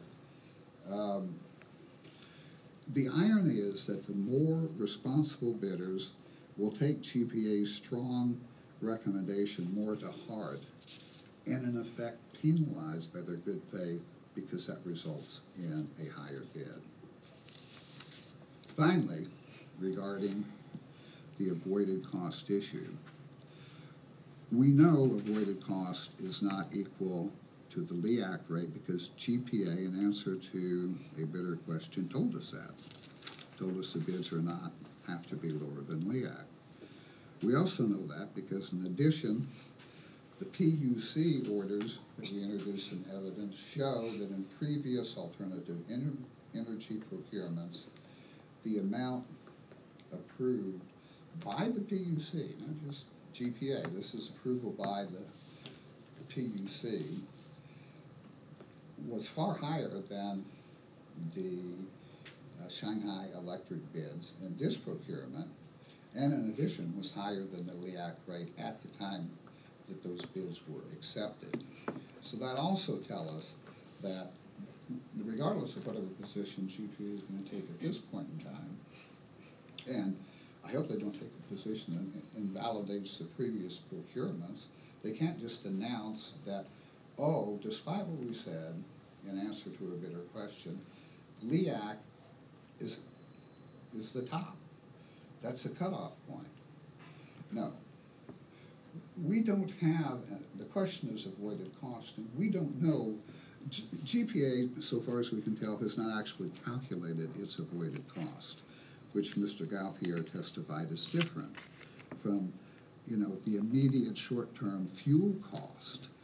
The irony is that the more responsible bidders will take GPA's strong recommendation more to heart and in effect penalized by their good faith because that results in a higher bid. Finally, regarding the avoided cost issue, we know avoided cost is not equal to the LEAC rate because GPA, in answer to a bidder question, told us that. Told us the bids have to be lower than LEAC. We also know that because in addition, the PUC orders that we introduced in evidence show that in previous alternative energy procurements, the amount approved by the PUC, not just GPA, this is approval by the PUC, was far higher than the Shanghai Electric bids in this procurement, and in addition was higher than the LEAC rate at the time that those bids were accepted. So that also tells us that regardless of whatever position GPA is going to take at this point in time, and I hope they don't take a position that invalidates the previous procurements, they can't just announce that, oh, despite what we said in answer to a bidder question, LEAC is the top. That's the cutoff point. No. We don't have, the question is avoided cost, and we don't know, GPA, so far as we can tell, has not actually calculated its avoided cost, which Mr. Gauthier testified is different from, the immediate short-term fuel cost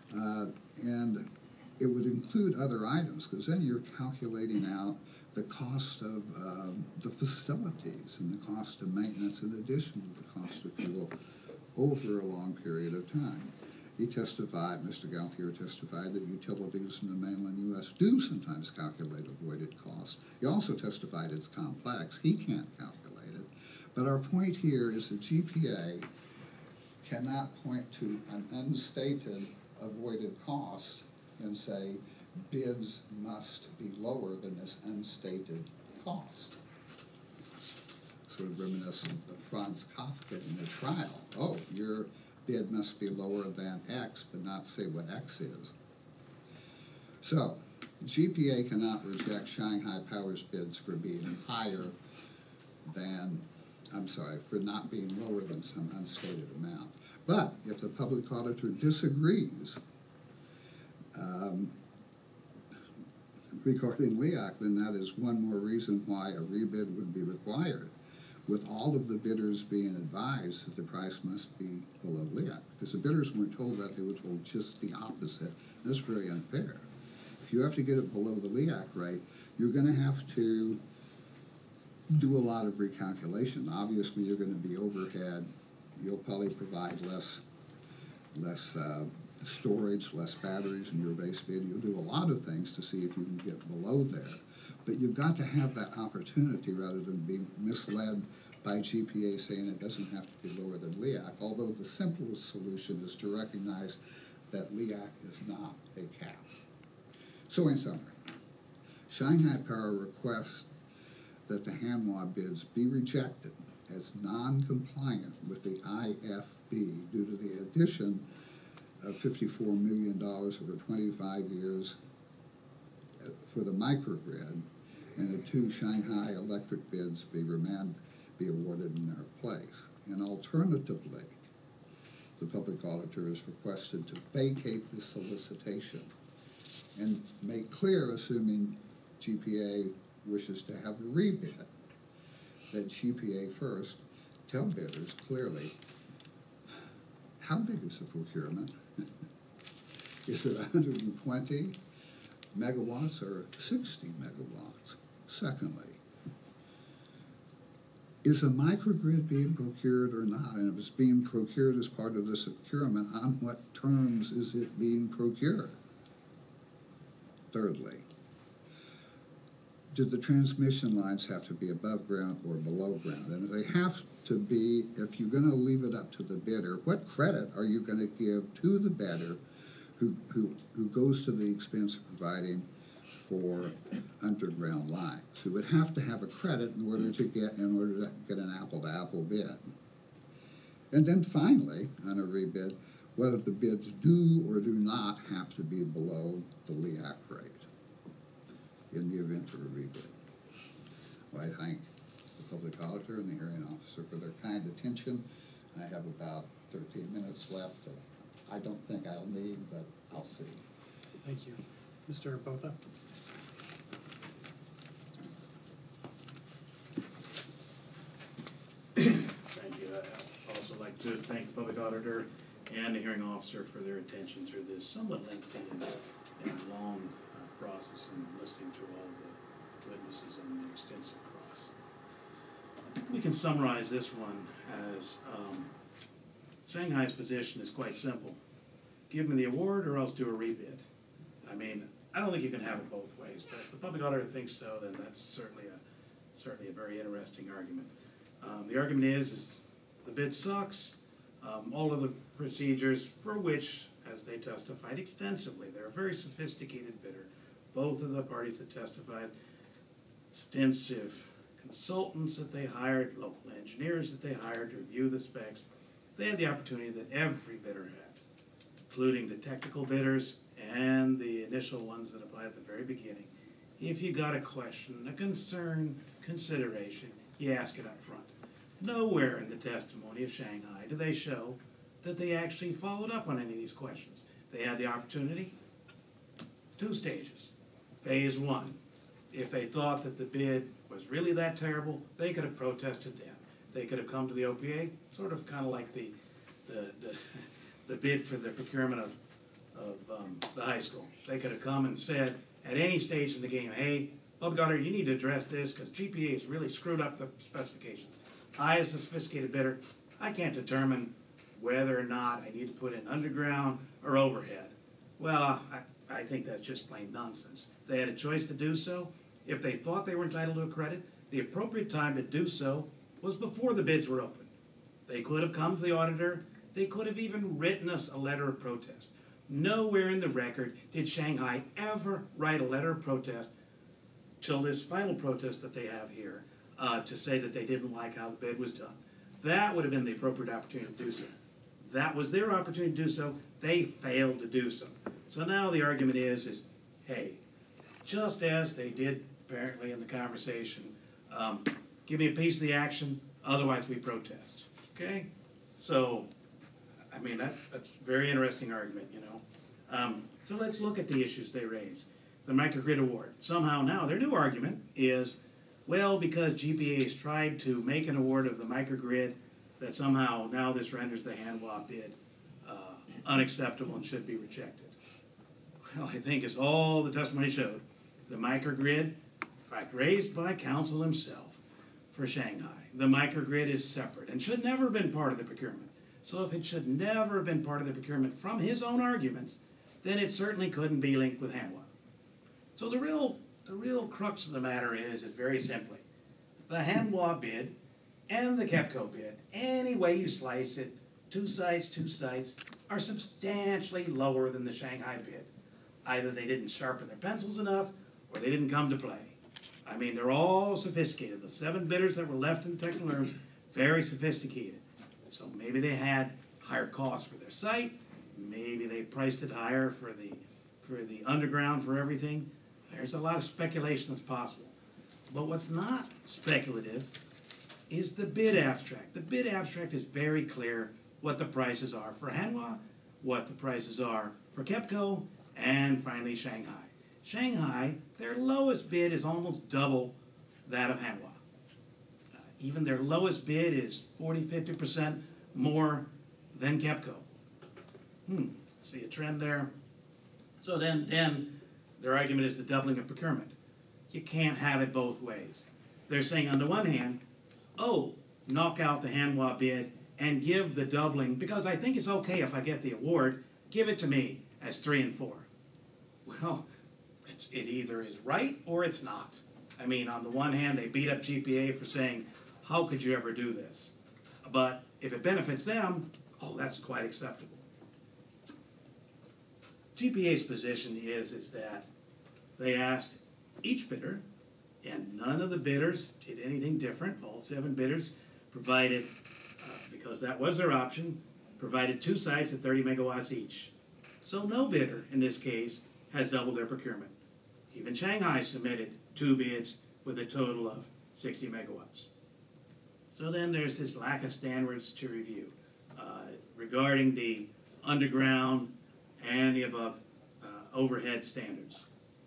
And it would include other items, because then you're calculating out the cost of the facilities and the cost of maintenance in addition to the cost of fuel over a long period of time. He testified, Mr. Gauthier testified, that utilities in the mainland U.S. do sometimes calculate avoided costs. He also testified it's complex. He can't calculate it. But our point here is the GPA cannot point to an unstated avoided cost and say bids must be lower than this unstated cost. Sort of reminiscent of Franz Kafka in a trial. Oh, your bid must be lower than X, but not say what X is. So, GPA cannot reject Shanghai Power's bids for being higher than, for not being lower than some unstated amount. But if the public auditor disagrees regarding LEAC, then that is one more reason why a rebid would be required, with all of the bidders being advised that the price must be below LEAC. Because the bidders weren't told that, they were told just the opposite. That's very unfair. If you have to get it below the LEAC rate, you're going to have to do a lot of recalculation. Obviously, you're going to be overhead. You'll probably provide less storage, less batteries in your base bid. You'll do a lot of things to see if you can get below there. But you've got to have that opportunity rather than be misled by GPA saying it doesn't have to be lower than LEAC, although the simplest solution is to recognize that LEAC is not a cap. So in summary, Shanghai Power requests that the Hanwha bids be rejected as non-compliant with the IFB due to the addition of $54 million over 25 years for the microgrid, and the two Shanghai Electric bids be awarded in their place. And alternatively, the public auditor is requested to vacate the solicitation and make clear, assuming GPA wishes to have a rebid, that GPA first tell bidders clearly how big is the procurement. Is it 120 megawatts or 60 megawatts? Secondly, is a microgrid being procured or not? And if it's being procured as part of this procurement, on what terms is it being procured? Thirdly, do the transmission lines have to be above ground or below ground? And if they have to be, if you're going to leave it up to the bidder, what credit are you going to give to the bidder who goes to the expense of providing for underground lines? Who would have to have a credit in order to get an apple-to-apple bid. And then finally, on a rebid, whether the bids do or do not have to be below the LEAC rate in the event of a rebid. Well, I thank the public auditor and the hearing officer for their kind attention. I have about 13 minutes left. I don't think I'll need, but I'll see. Thank you. Mr. Botha? Thank you. I'd also like to thank the public auditor and the hearing officer for their attention through this somewhat lengthy and long process and listening to all the witnesses on the extensive cross. We can summarize this one as Shanghai's position is quite simple. Give me the award or else do a rebid. I mean, I don't think you can have it both ways, but if the public auditor thinks so, then that's certainly a very interesting argument. The argument is the bid sucks. All of the procedures for which, as they testified extensively, they're a very sophisticated bidder. Both of the parties that testified, extensive consultants that they hired, local engineers that they hired to review the specs. They had the opportunity that every bidder had, including the technical bidders and the initial ones that applied at the very beginning. If you got a question, a concern, consideration, you ask it up front. Nowhere in the testimony of Shanghai do they show that they actually followed up on any of these questions. They had the opportunity, 2 stages. Phase 1, if they thought that the bid was really that terrible, they could have protested then. They could have come to the OPA, sort of kind of like the bid for the procurement the high school. They could have come and said at any stage in the game, hey, public auditor, you need to address this because GPA has really screwed up the specifications. I, as a sophisticated bidder, I can't determine whether or not I need to put in underground or overhead. Well, I think that's just plain nonsense. They had a choice to do so. If they thought they were entitled to a credit, the appropriate time to do so was before the bids were open. They could have come to the auditor. They could have even written us a letter of protest. Nowhere in the record did Shanghai ever write a letter of protest till this final protest that they have here to say that they didn't like how the bid was done. That would have been the appropriate opportunity to do so. That was their opportunity to do so. They failed to do so. So now the argument is hey, just as they did apparently in the conversation, give me a piece of the action, otherwise we protest. Okay? So, I mean, that's a very interesting argument, you know. So let's look at the issues they raise. The microgrid award. Somehow now their new argument is, well, because GPA has tried to make an award of the microgrid, that somehow now this renders the Hanwha bid unacceptable and should be rejected. Well, I think as all the testimony showed, the microgrid, in fact, raised by counsel himself for Shanghai, the microgrid is separate and should never have been part of the procurement. So if it should never have been part of the procurement from his own arguments, then it certainly couldn't be linked with Hanwha. So the real crux of the matter is very simply, the Hanwha bid and the KEPCO bid, any way you slice it, two sites, are substantially lower than the Shanghai bid. Either they didn't sharpen their pencils enough, or they didn't come to play. I mean, they're all sophisticated. The 7 bidders that were left in the technical rooms, very sophisticated. So maybe they had higher costs for their site, maybe they priced it higher for the underground for everything. There's a lot of speculation that's possible. But what's not speculative is the bid abstract. The bid abstract is very clear what the prices are for Hanwha, what the prices are for KEPCO, and finally Shanghai. Shanghai, their lowest bid is almost double that of Hanwha. Even their lowest bid is 40–50% more than KEPCO. See a trend there? So then their argument is the doubling of procurement. You can't have it both ways. They're saying on the one hand, oh, knock out the Hanwha bid and give the doubling, because I think it's okay if I get the award, give it to me as 3 and 4. Well, it either is right or it's not. I mean, on the one hand, they beat up GPA for saying, how could you ever do this? But if it benefits them, oh, that's quite acceptable. GPA's position is that they asked each bidder, and none of the bidders did anything different. All 7 bidders provided, because that was their option, provided 2 sites at 30 megawatts each. So no bidder, in this case, has doubled their procurement. Even Shanghai submitted 2 bids with a total of 60 megawatts. So then there's this lack of standards to review regarding the underground and the above overhead standards.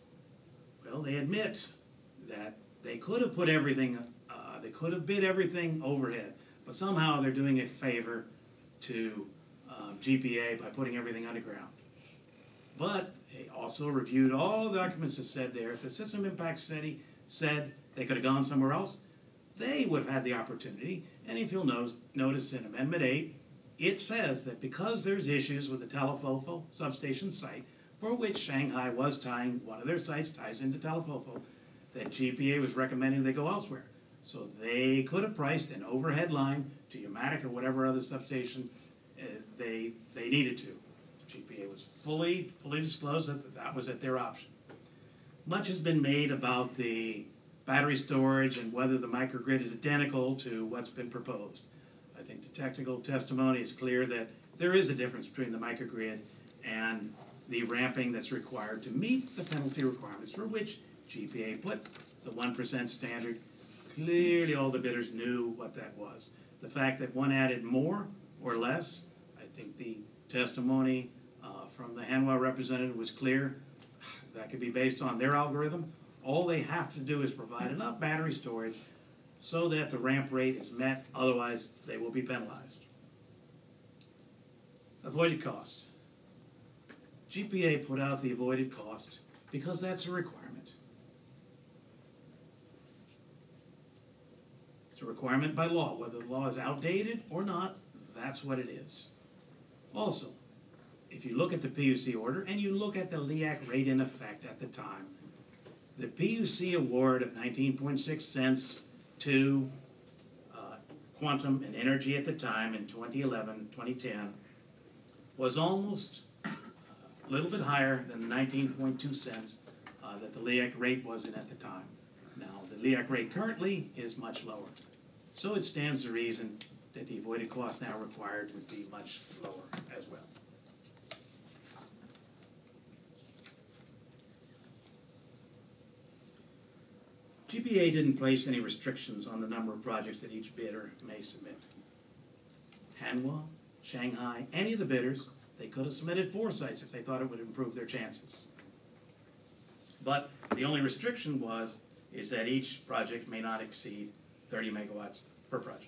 Well, they admit that they could have put everything, they could have bid everything overhead, but somehow they're doing a favor to GPA by putting everything underground. But they also reviewed all the documents that said there, if the system impact study said they could have gone somewhere else, they would have had the opportunity. And if you'll notice in Amendment 8, it says that because there's issues with the Telefofo substation site, for which Shanghai was tying, one of their sites ties into Telefofo, that GPA was recommending they go elsewhere. So they could have priced an overhead line to Umatic or whatever other substation they needed to. GPA was fully disclosed that was at their option. Much has been made about the battery storage and whether the microgrid is identical to what's been proposed. I think the technical testimony is clear that there is a difference between the microgrid and the ramping that's required to meet the penalty requirements for which GPA put the 1% standard. Clearly all the bidders knew what that was. The fact that one added more or less, I think the testimony from the Hanwha representative was clear. That could be based on their algorithm. All they have to do is provide enough battery storage so that the ramp rate is met, otherwise they will be penalized. Avoided cost. GPA put out the avoided cost because that's a requirement. It's a requirement by law. Whether the law is outdated or not, that's what it is. Also, if you look at the PUC order and you look at the LEAC rate in effect at the time, the PUC award of 19.6 cents to Quantum and Energy at the time in 2011, 2010 was almost a little bit higher than the 19.2 cents that the LEAC rate was in at the time. Now, the LEAC rate currently is much lower. So it stands to reason that the avoided cost now required would be much lower as well. GPA didn't place any restrictions on the number of projects that each bidder may submit. Hanwha, Shanghai, any of the bidders, they could have submitted 4 sites if they thought it would improve their chances. But the only restriction is that each project may not exceed 30 megawatts per project.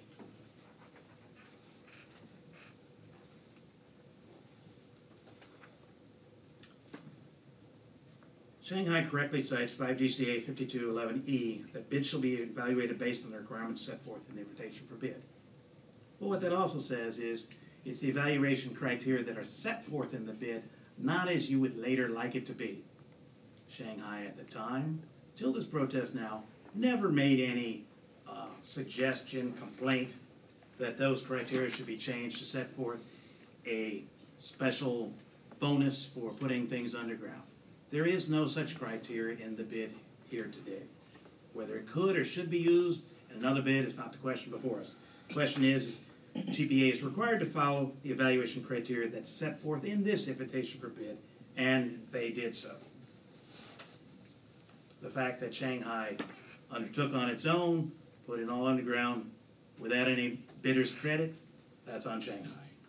Shanghai correctly cites 5 GCA 5211E that bids shall be evaluated based on the requirements set forth in the invitation for bid. Well, what that also says is it's the evaluation criteria that are set forth in the bid, not as you would later like it to be. Shanghai at the time, till this protest now, never made any suggestion, complaint that those criteria should be changed to set forth a special bonus for putting things underground. There is no such criteria in the bid here today. Whether it could or should be used in another bid is not the question before us. The question is GPA is required to follow the evaluation criteria that's set forth in this invitation for bid, and they did so. The fact that Shanghai undertook on its own, put it all underground without any bidder's credit, that's on Shanghai.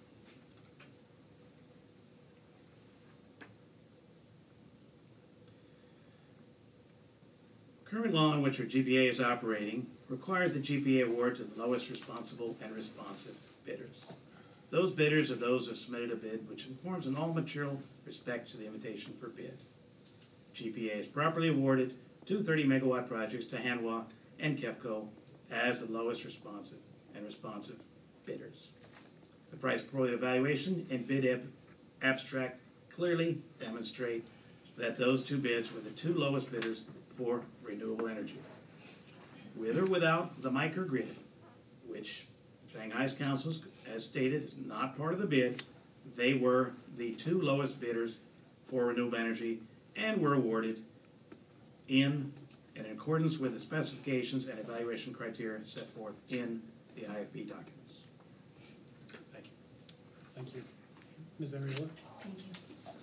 Current law in which our GPA is operating requires the GPA award to the lowest responsible and responsive bidders. Those bidders are those who submitted a bid which informs in all material respect to the invitation for bid. GPA is properly awarded 2 30-megawatt projects to Hanwha and KEPCO as the lowest responsive and responsive bidders. The price portfolio evaluation and bid abstract clearly demonstrate that those 2 bids were the 2 lowest bidders for renewable energy. With or without the microgrid, which Shanghai's council has stated is not part of the bid, they were the 2 lowest bidders for renewable energy and were awarded in accordance with the specifications and evaluation criteria set forth in the IFB documents. Thank you. Thank you. Ms. Arriola? Thank you.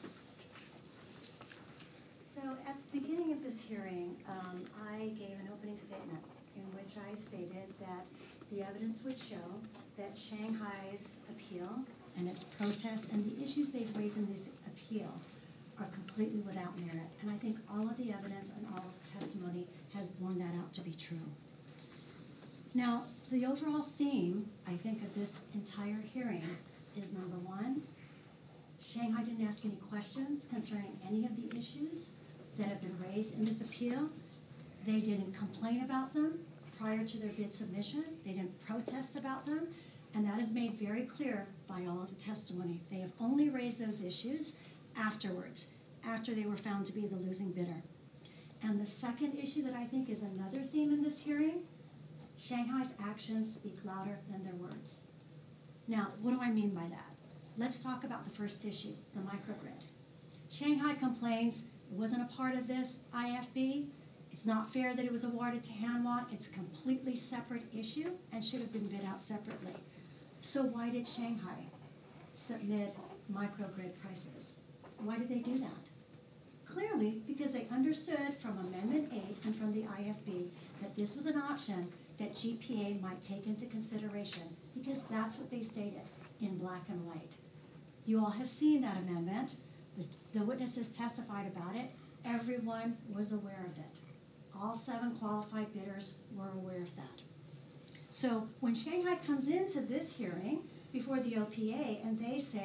So at the beginning of this hearing, I gave an opening statement in which I stated that the evidence would show that Shanghai's appeal and its protests and the issues they've raised in this appeal are completely without merit. And I think all of the evidence and all of the testimony has borne that out to be true. Now, the overall theme, I think, of this entire hearing is, number one, Shanghai didn't ask any questions concerning any of the issues that have been raised in this appeal. They didn't complain about them prior to their bid submission. They didn't protest about them. And that is made very clear by all of the testimony. They have only raised those issues afterwards, after they were found to be the losing bidder. And the second issue that I think is another theme in this hearing, Shanghai's actions speak louder than their words. Now, what do I mean by that? Let's talk about the first issue, the microgrid. Shanghai complains it wasn't a part of this IFB. It's not fair that it was awarded to Hanwha. It's a completely separate issue and should have been bid out separately. So why did Shanghai submit microgrid prices? Why did they do that? Clearly, because they understood from Amendment 8 and from the IFB that this was an option that GPA might take into consideration, because that's what they stated in black and white. You all have seen that amendment. The witnesses testified about it. Everyone was aware of it. All 7 qualified bidders were aware of that. So when Shanghai comes into this hearing before the OPA and they say,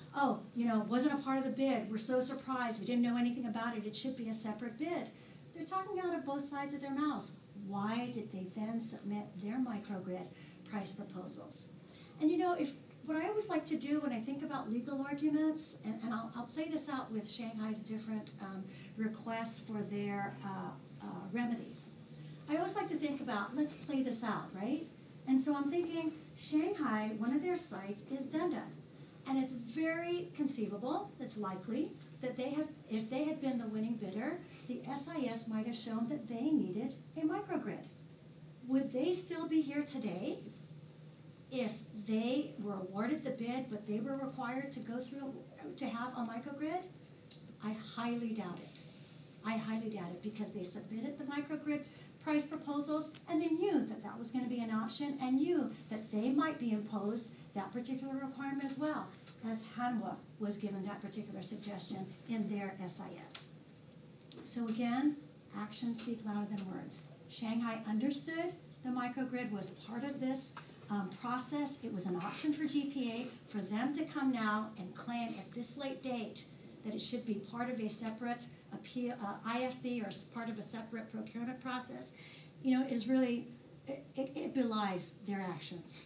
oh, wasn't a part of the bid, we're so surprised, we didn't know anything about it, it should be a separate bid. They're talking out of both sides of their mouths. Why did they then submit their microgrid price proposals? And what I always like to do when I think about legal arguments, and I'll play this out with Shanghai's different requests for their remedies. I always like to think about, let's play this out, right? And so I'm thinking, Shanghai, one of their sites is Dundun. And it's very conceivable, it's likely, that if they had been the winning bidder, the SIS might have shown that they needed a microgrid. Would they still be here today if they were awarded the bid, but they were required to go through to have a microgrid? I highly doubt it. I highly doubt it, because they submitted the microgrid price proposals and they knew that that was going to be an option and knew that they might be imposed that particular requirement as well, as Hanwha was given that particular suggestion in their SIS. So again, actions speak louder than words. Shanghai understood the microgrid was part of this process. It was an option for GPA. For them to come now and claim at this late date that it should be part of a separate appeal, IFB, or part of a separate procurement process, is really, it belies their actions.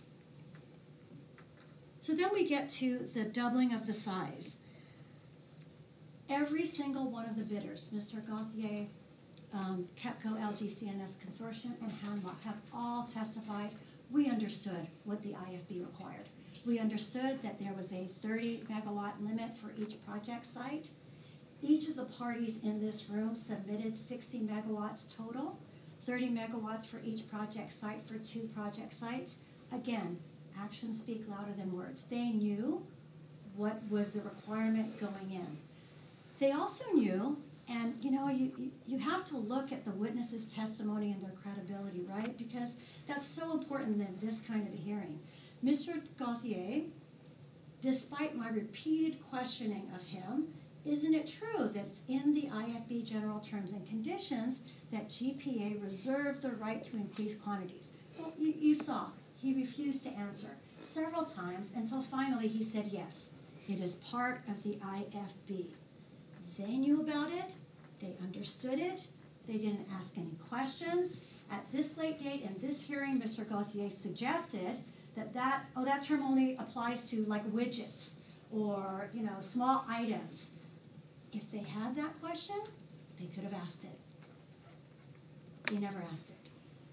So then we get to the doubling of the size. Every single one of the bidders, Mr. Gauthier, KEPCO, LGCNS Consortium, and Hanwha, have all testified we understood what the IFB required. We understood that there was a 30 megawatt limit for each project site. Each of the parties in this room submitted 60 megawatts total, 30 megawatts for each project site for 2 project sites. Again, actions speak louder than words. They knew what was the requirement going in. They also knew, and you have to look at the witnesses' testimony and their credibility, right? Because that's so important in this kind of a hearing. Mr. Gauthier, despite my repeated questioning of him, isn't it true that it's in the IFB general terms and conditions that GPA reserved the right to increase quantities? Well, you saw, he refused to answer several times until finally he said yes, it is part of the IFB. They knew about it, they understood it, they didn't ask any questions. At this late date in this hearing, Mr. Gauthier suggested that term only applies to like widgets or small items. If they had that question, they could have asked it. They never asked it.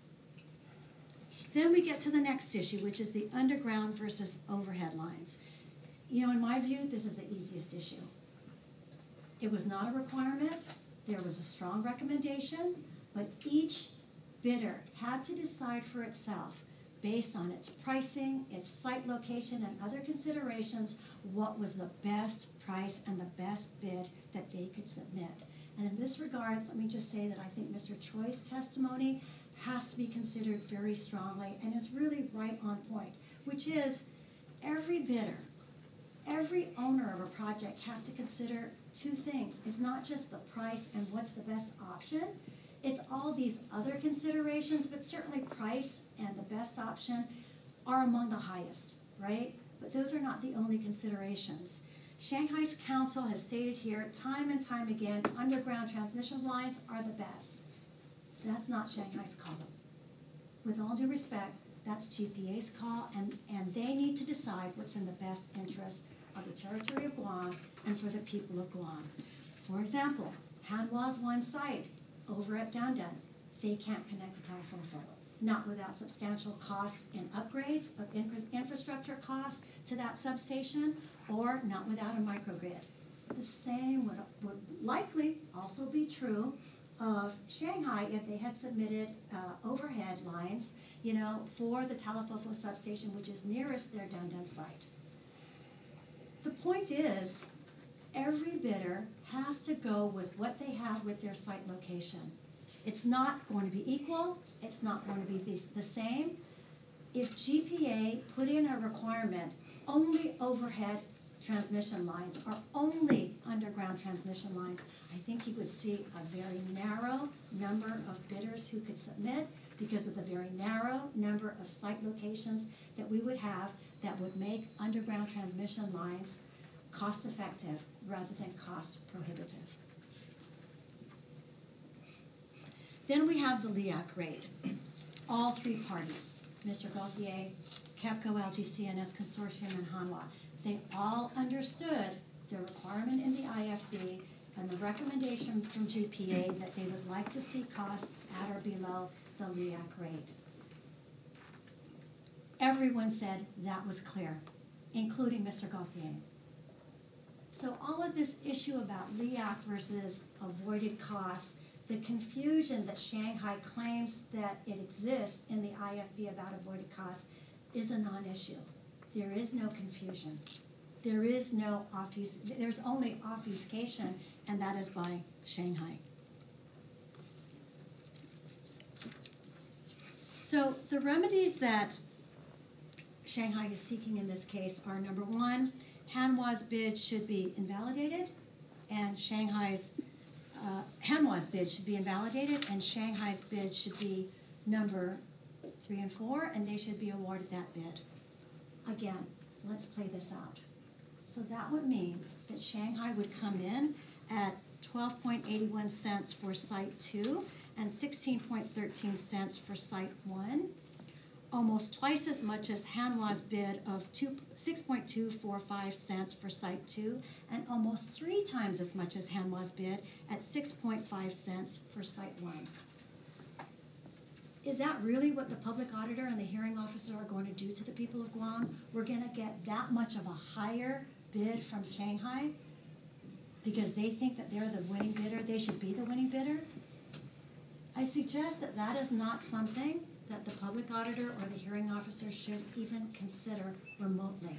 Then we get to the next issue, which is the underground versus overhead lines. In my view, this is the easiest issue. It was not a requirement. There was a strong recommendation, but each bidder had to decide for itself, based on its pricing, its site location, and other considerations, what was the best price and the best bid that they could submit. And in this regard, let me just say that I think Mr. Choi's testimony has to be considered very strongly and is really right on point, which is every bidder, every owner of a project has to consider 2 things. It's not just the price and what's the best option. It's all these other considerations, but certainly price and the best option are among the highest, right? But those are not the only considerations. Shanghai's council has stated here time and time again, underground transmission lines are the best. That's not Shanghai's call. With all due respect, that's GPA's call, and they need to decide what's in the best interest of the territory of Guam and for the people of Guam. For example, Hanwha's one site over at Dundun, they can't connect the telephone pole, not without substantial costs in upgrades of infrastructure costs to that substation, or not without a microgrid. The same would likely also be true of Shanghai if they had submitted overhead lines, for the Talafofo substation, which is nearest their Dundun site. The point is, every bidder has to go with what they have with their site location. It's not going to be equal. It's not going to be the same. If GPA put in a requirement, only overhead transmission lines or only underground transmission lines, I think you would see a very narrow number of bidders who could submit because of the very narrow number of site locations that we would have that would make underground transmission lines cost effective rather than cost prohibitive. Then we have the LEAC rate. All three parties, Mr. Gauthier, KEPCO, LGCNS Consortium, and Hanwha, they all understood the requirement in the IFB and the recommendation from GPA that they would like to see costs at or below the LEAC rate. Everyone said that was clear, including Mr. Gauthier. So all of this issue about LEAC versus avoided costs, the confusion that Shanghai claims that it exists in the IFB about avoided costs is a non-issue. There is no confusion. There is no there's only obfuscation, and that is by Shanghai. So the remedies that Shanghai is seeking in this case are, number one, Hanwha's bid should be invalidated, and Hanwha's bid should be invalidated, and Shanghai's bid should be number 3 and 4, and they should be awarded that bid. Again, let's play this out. So that would mean that Shanghai would come in at 12.81 cents for Site 2 and 16.13 cents for Site 1, almost twice as much as Hanwha's bid of 6.245 cents for Site 2, and almost 3 times as much as Hanwha's bid at 6.5 cents for Site 1. Is that really what the public auditor and the hearing officer are going to do to the people of Guam? We're going to get that much of a higher bid from Shanghai because they think that they're the winning bidder, they should be the winning bidder? I suggest that that is not something that the public auditor or the hearing officer should even consider remotely.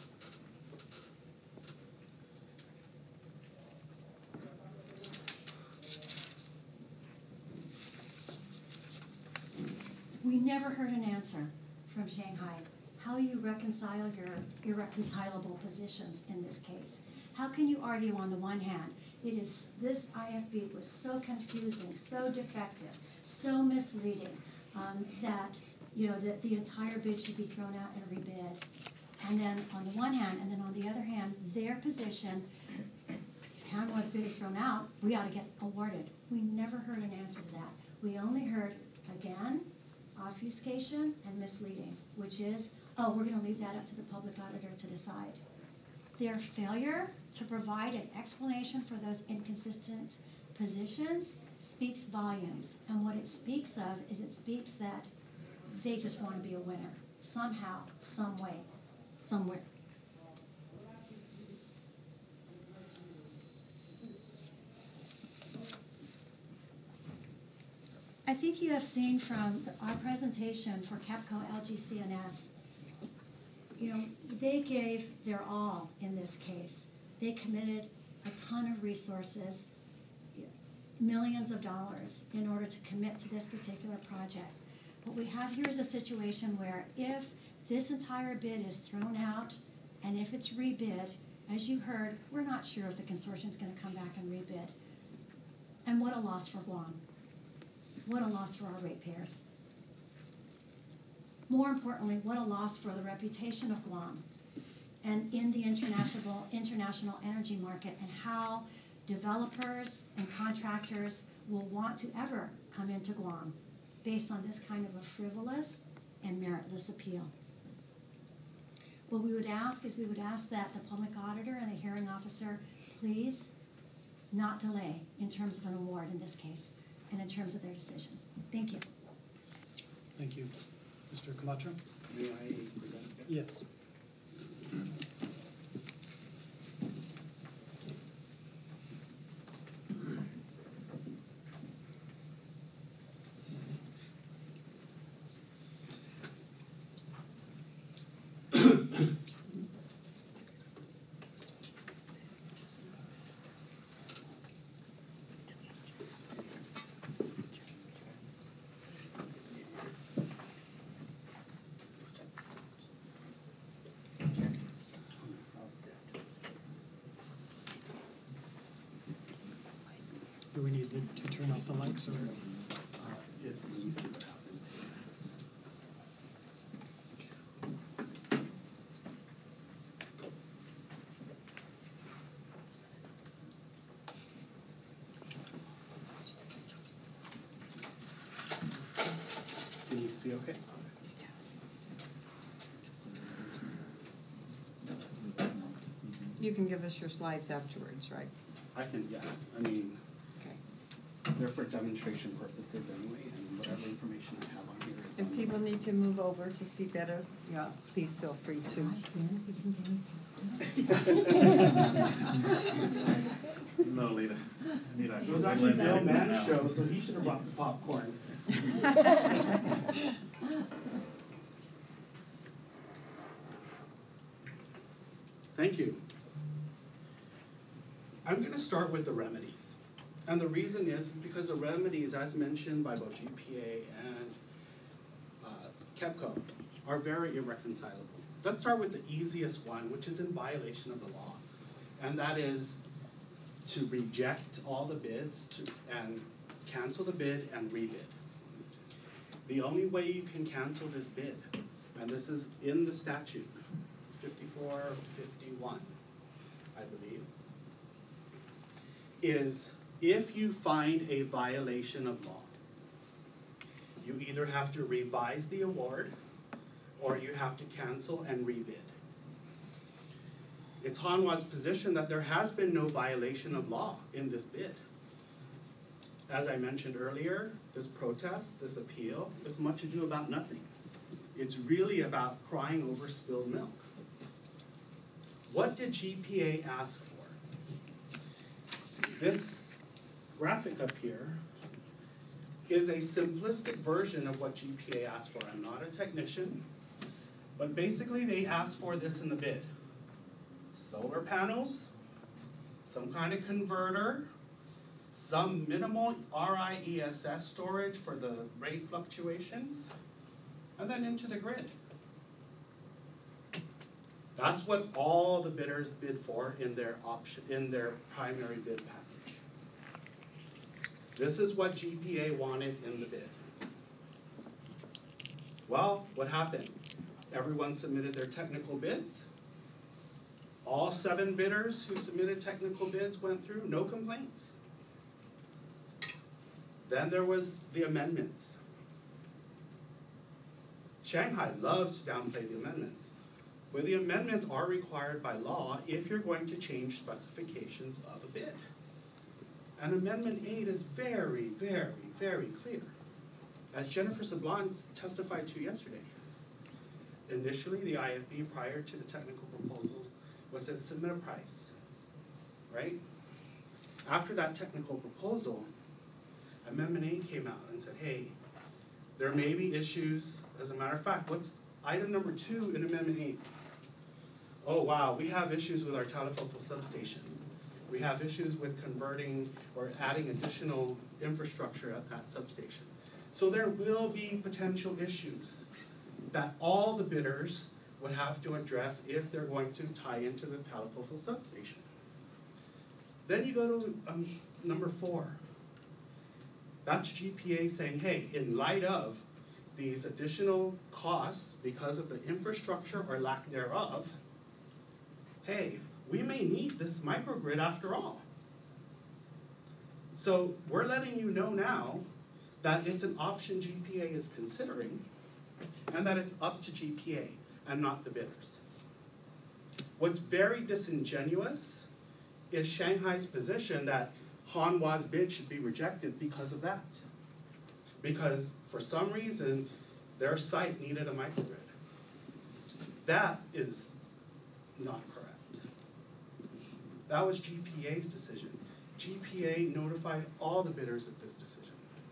We never heard an answer from Shanghai. How you reconcile your irreconcilable positions in this case? How can you argue on the one hand, this IFB was so confusing, so defective, so misleading, that the entire bid should be thrown out and rebid. And then on the one hand, and then on the other hand, their position, if Hanwha's bid is thrown out, we ought to get awarded. We never heard an answer to that. We only heard, again, obfuscation and misleading, which is, oh, we're going to leave that up to the public auditor to decide. Their failure to provide an explanation for those inconsistent positions speaks volumes. And what it speaks of is it speaks that they just want to be a winner, somehow, some way, somewhere. I think you have seen from our presentation for KEPCO LGCNS, they gave their all in this case. They committed a ton of resources, millions of dollars, in order to commit to this particular project. What we have here is a situation where if this entire bid is thrown out and if it's rebid, as you heard, we're not sure if the consortium is going to come back and rebid. And what a loss for Guam. What a loss for our ratepayers. More importantly, what a loss for the reputation of Guam and in the international energy market, and how developers and contractors will want to ever come into Guam based on this kind of a frivolous and meritless appeal. What we would ask is that the public auditor and the hearing officer please not delay in terms of an award in this case and in terms of their decision. Thank you. Thank you. Mr. Camacho? May I present? Yes. Do we need to turn off the lights or? If we see what happens. you see okay? You can give us your slides afterwards, right? I can, yeah, I mean, Okay. they're for demonstration purposes anyway, and whatever information I have on here is If on. people need to move over to see better, yeah, please feel free to. No, Lita. Lita, It was actually Bill Mann's show, so he should have brought the popcorn. Thank you. I'm going to start with the remedies. And the reason is because the remedies, as mentioned by both GPA and KEPCO, are very irreconcilable. Let's start with the easiest one, which is in violation of the law. And that is to reject all the bids and cancel the bid and rebid. The only way you can cancel this bid, and this is in the statute, 5451, I believe, is if you find a violation of law. You either have to revise the award or you have to cancel and rebid. It's Hanwha's position that there has been no violation of law in this bid. As I mentioned earlier, this protest, this appeal, is much ado about nothing. It's really about crying over spilled milk. What did GPA ask for? This graphic up here is a simplistic version of what GPA asked for. I'm not a technician, but basically they asked for this in the bid. Solar panels, some kind of converter, some minimal RIESS storage for the rate fluctuations, and then into the grid. That's what all the bidders bid for in their primary bid package. This is what GPA wanted in the bid. Well, what happened? Everyone submitted their technical bids. All 7 bidders who submitted technical bids went through, no complaints. Then there was the amendments. Shanghai loves to downplay the amendments. But the amendments are required by law if you're going to change specifications of a bid. And Amendment 8 is very, very, very clear. As Jennifer Sablon testified to yesterday. Initially, the IFB, prior to the technical proposals, was to submit a price, right? After that technical proposal, Amendment 8 came out and said, hey, there may be issues. As a matter of fact, what's item number 2 in Amendment 8? Oh, wow, we have issues with our Talafofo substation. We have issues with converting or adding additional infrastructure at that substation. So there will be potential issues that all the bidders would have to address if they're going to tie into the Talafofo substation. Then you go to number 4. That's GPA saying, hey, in light of these additional costs because of the infrastructure or lack thereof, hey, we may need this microgrid after all. So we're letting you know now that it's an option GPA is considering and that it's up to GPA and not the bidders. What's very disingenuous is Shanghai's position that Hanwha's bid should be rejected because of that. Because for some reason, their site needed a microgrid. That is not correct. That was GPA's decision. GPA notified all the bidders of this decision.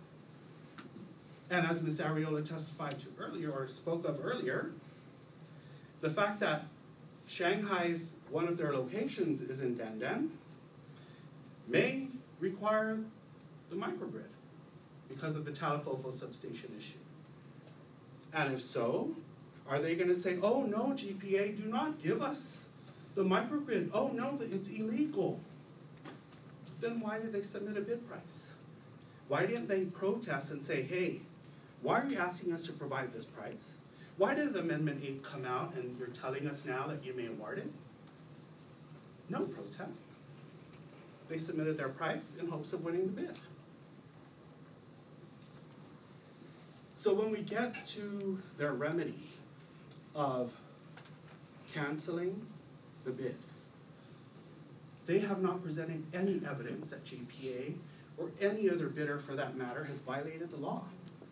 And as Ms. Arreola testified to earlier, or spoke of earlier, the fact that Shanghai's, one of their locations is in Dandan, may require the microgrid because of the Talafofo substation issue. And if so, are they going to say, oh no, GPA, do not give us the microgrid. Oh no, it's illegal. Then why did they submit a bid price? Why didn't they protest and say, hey, why are you asking us to provide this price? Why did Amendment 8 come out and you're telling us now that you may award it? No protest. They submitted their price in hopes of winning the bid. So when we get to their remedy of canceling the bid, they have not presented any evidence that GPA or any other bidder for that matter has violated the law.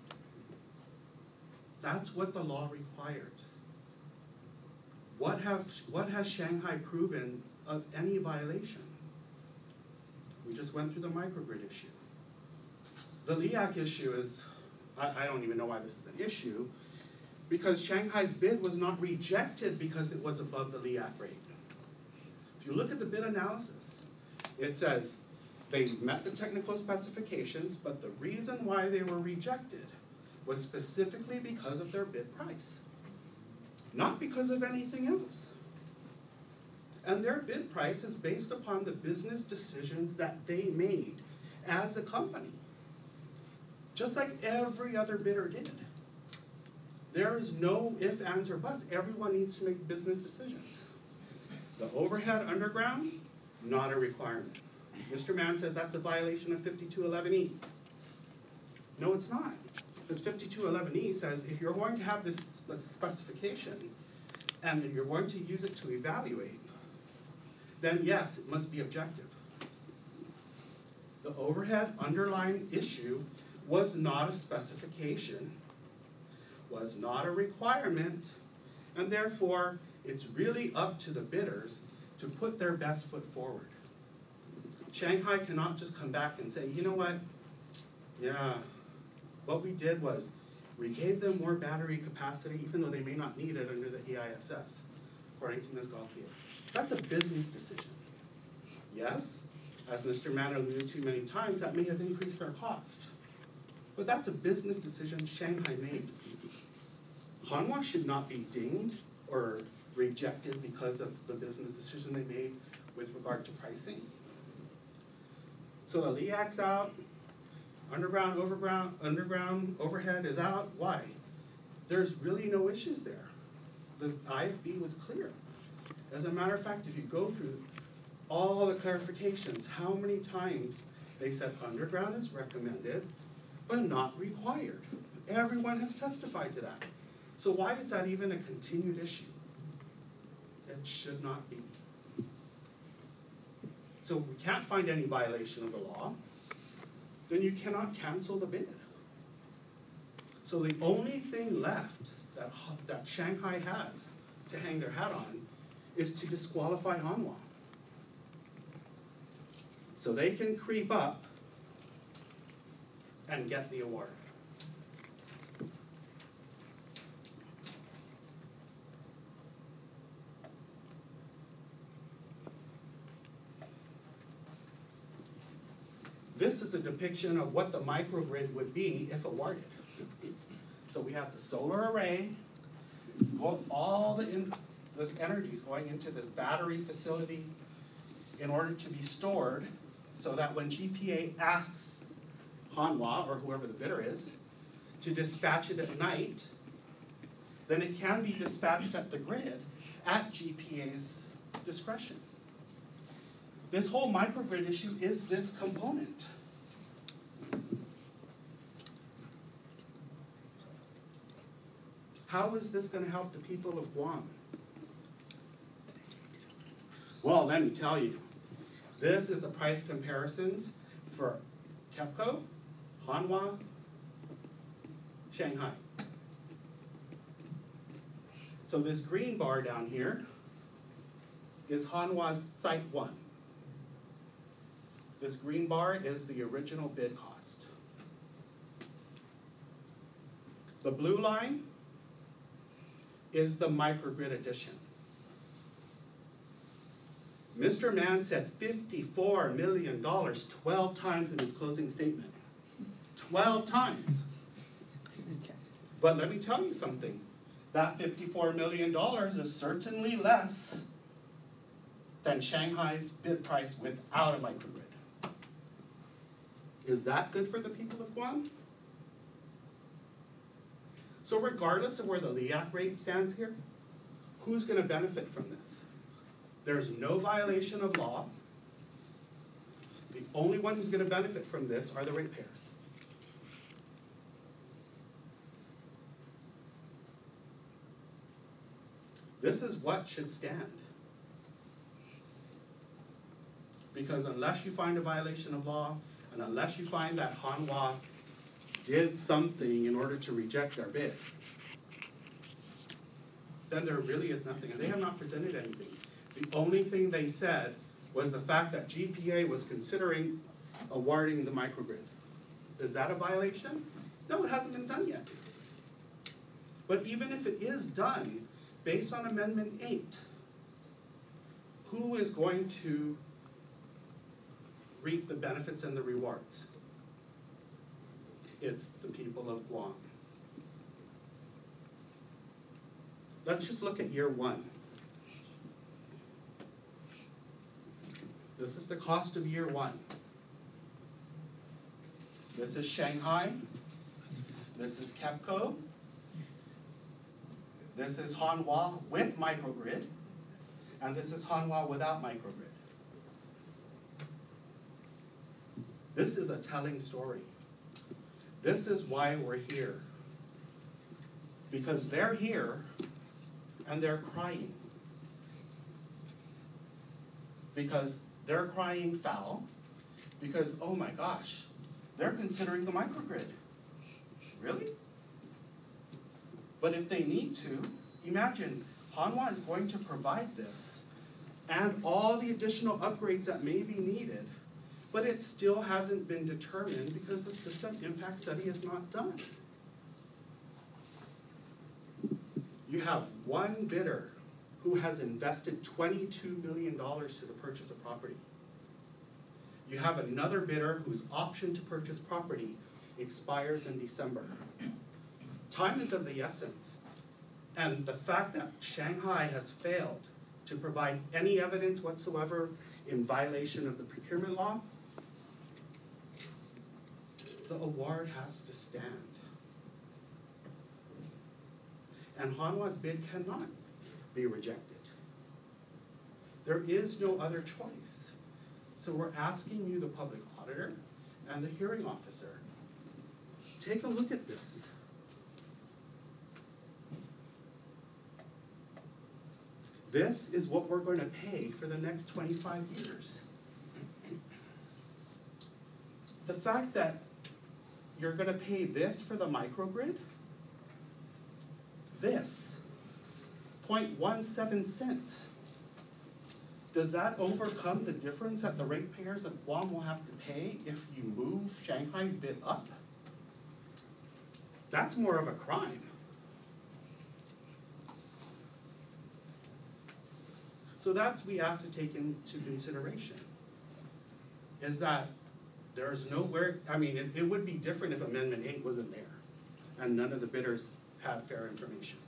That's what the law requires. What has Shanghai proven of any violation? We just went through the microgrid issue. The LEAC issue is, I don't even know why this is an issue, because Shanghai's bid was not rejected because it was above the LEAC rate. If you look at the bid analysis, it says they met the technical specifications, but the reason why they were rejected was specifically because of their bid price, not because of anything else. And their bid price is based upon the business decisions that they made as a company, just like every other bidder did. There is no ifs, ands, or buts. Everyone needs to make business decisions. The overhead underground, not a requirement. Mr. Mann said that's a violation of 5211E. No, it's not. Because 5211E says if you're going to have this specification and you're going to use it to evaluate, then yes, it must be objective. The overhead underlying issue was not a specification, was not a requirement, and therefore it's really up to the bidders to put their best foot forward. Shanghai cannot just come back and say, you know what, yeah, what we did was we gave them more battery capacity even though they may not need it under the EISS, according to Ms. Gauthier. That's a business decision. Yes, as Mr. Mann alluded to many times, that may have increased their cost. But that's a business decision Shanghai made. Hanwha should not be dinged or rejected because of the business decision they made with regard to pricing. So the LEAC's out, underground overhead is out. Why? There's really no issues there. The IFB was clear. As a matter of fact, if you go through all the clarifications, how many times they said underground is recommended, but not required. Everyone has testified to that. So why is that even a continued issue? It should not be. So we can't find any violation of the law, then you cannot cancel the bid. So the only thing left that Shanghai has to hang their hat on is to disqualify Hanwha. So they can creep up and get the award. This is a depiction of what the microgrid would be if awarded. So we have the solar array, all the energy is going into this battery facility in order to be stored so that when GPA asks Hanwha, or whoever the bidder is, to dispatch it at night, then it can be dispatched at the grid at GPA's discretion. This whole microgrid issue is this component. How is this going to help the people of Guam? Well, let me tell you, this is the price comparisons for KEPCO, Hanwha, Shanghai. So this green bar down here is Hanwha's Site 1. This green bar is the original bid cost. The blue line is the microgrid addition. Mr. Mann said $54 million 12 times in his closing statement. 12 times. But let me tell you something. That $54 million is certainly less than Shanghai's bid price without a microgrid. Is that good for the people of Guam? So regardless of where the LEAC rate stands here, who's going to benefit from this? There's no violation of law. The only one who's going to benefit from this are the ratepayers. This is what should stand. Because unless you find a violation of law, and unless you find that Hanwha did something in order to reject their bid, then there really is nothing, and they have not presented anything. The only thing they said was the fact that GPA was considering awarding the microgrid. Is that a violation? No, it hasn't been done yet. But even if it is done, based on Amendment 8, who is going to reap the benefits and the rewards? It's the people of Guam. Let's just look at year 1. This is the cost of year 1. This is Shanghai. This is KEPCO. This is Hanwha with microgrid. And this is Hanwha without microgrid. This is a telling story. This is why we're here. Because they're here and they're crying. Because they're crying foul. Because, oh my gosh, they're considering the microgrid. Really? But if they need to, imagine Hanwha is going to provide this and all the additional upgrades that may be needed, but it still hasn't been determined because the system impact study is not done. You have one bidder who has invested $22 million to the purchase of property. You have another bidder whose option to purchase property expires in December. Time is of the essence. And the fact that Shanghai has failed to provide any evidence whatsoever in violation of the procurement law, the award has to stand. And Hanwha's bid cannot be rejected. There is no other choice. So we're asking you, the public auditor and the hearing officer, take a look at this. This is what we're going to pay for the next 25 years. The fact that you're going to pay this for the microgrid, this, 0.17 cents. Does that overcome the difference that the ratepayers of Guam will have to pay if you move Shanghai's bid up? That's more of a crime. So that we ask to take into consideration, is that there's nowhere, I mean, it would be different if Amendment 8 wasn't there and none of the bidders had fair information.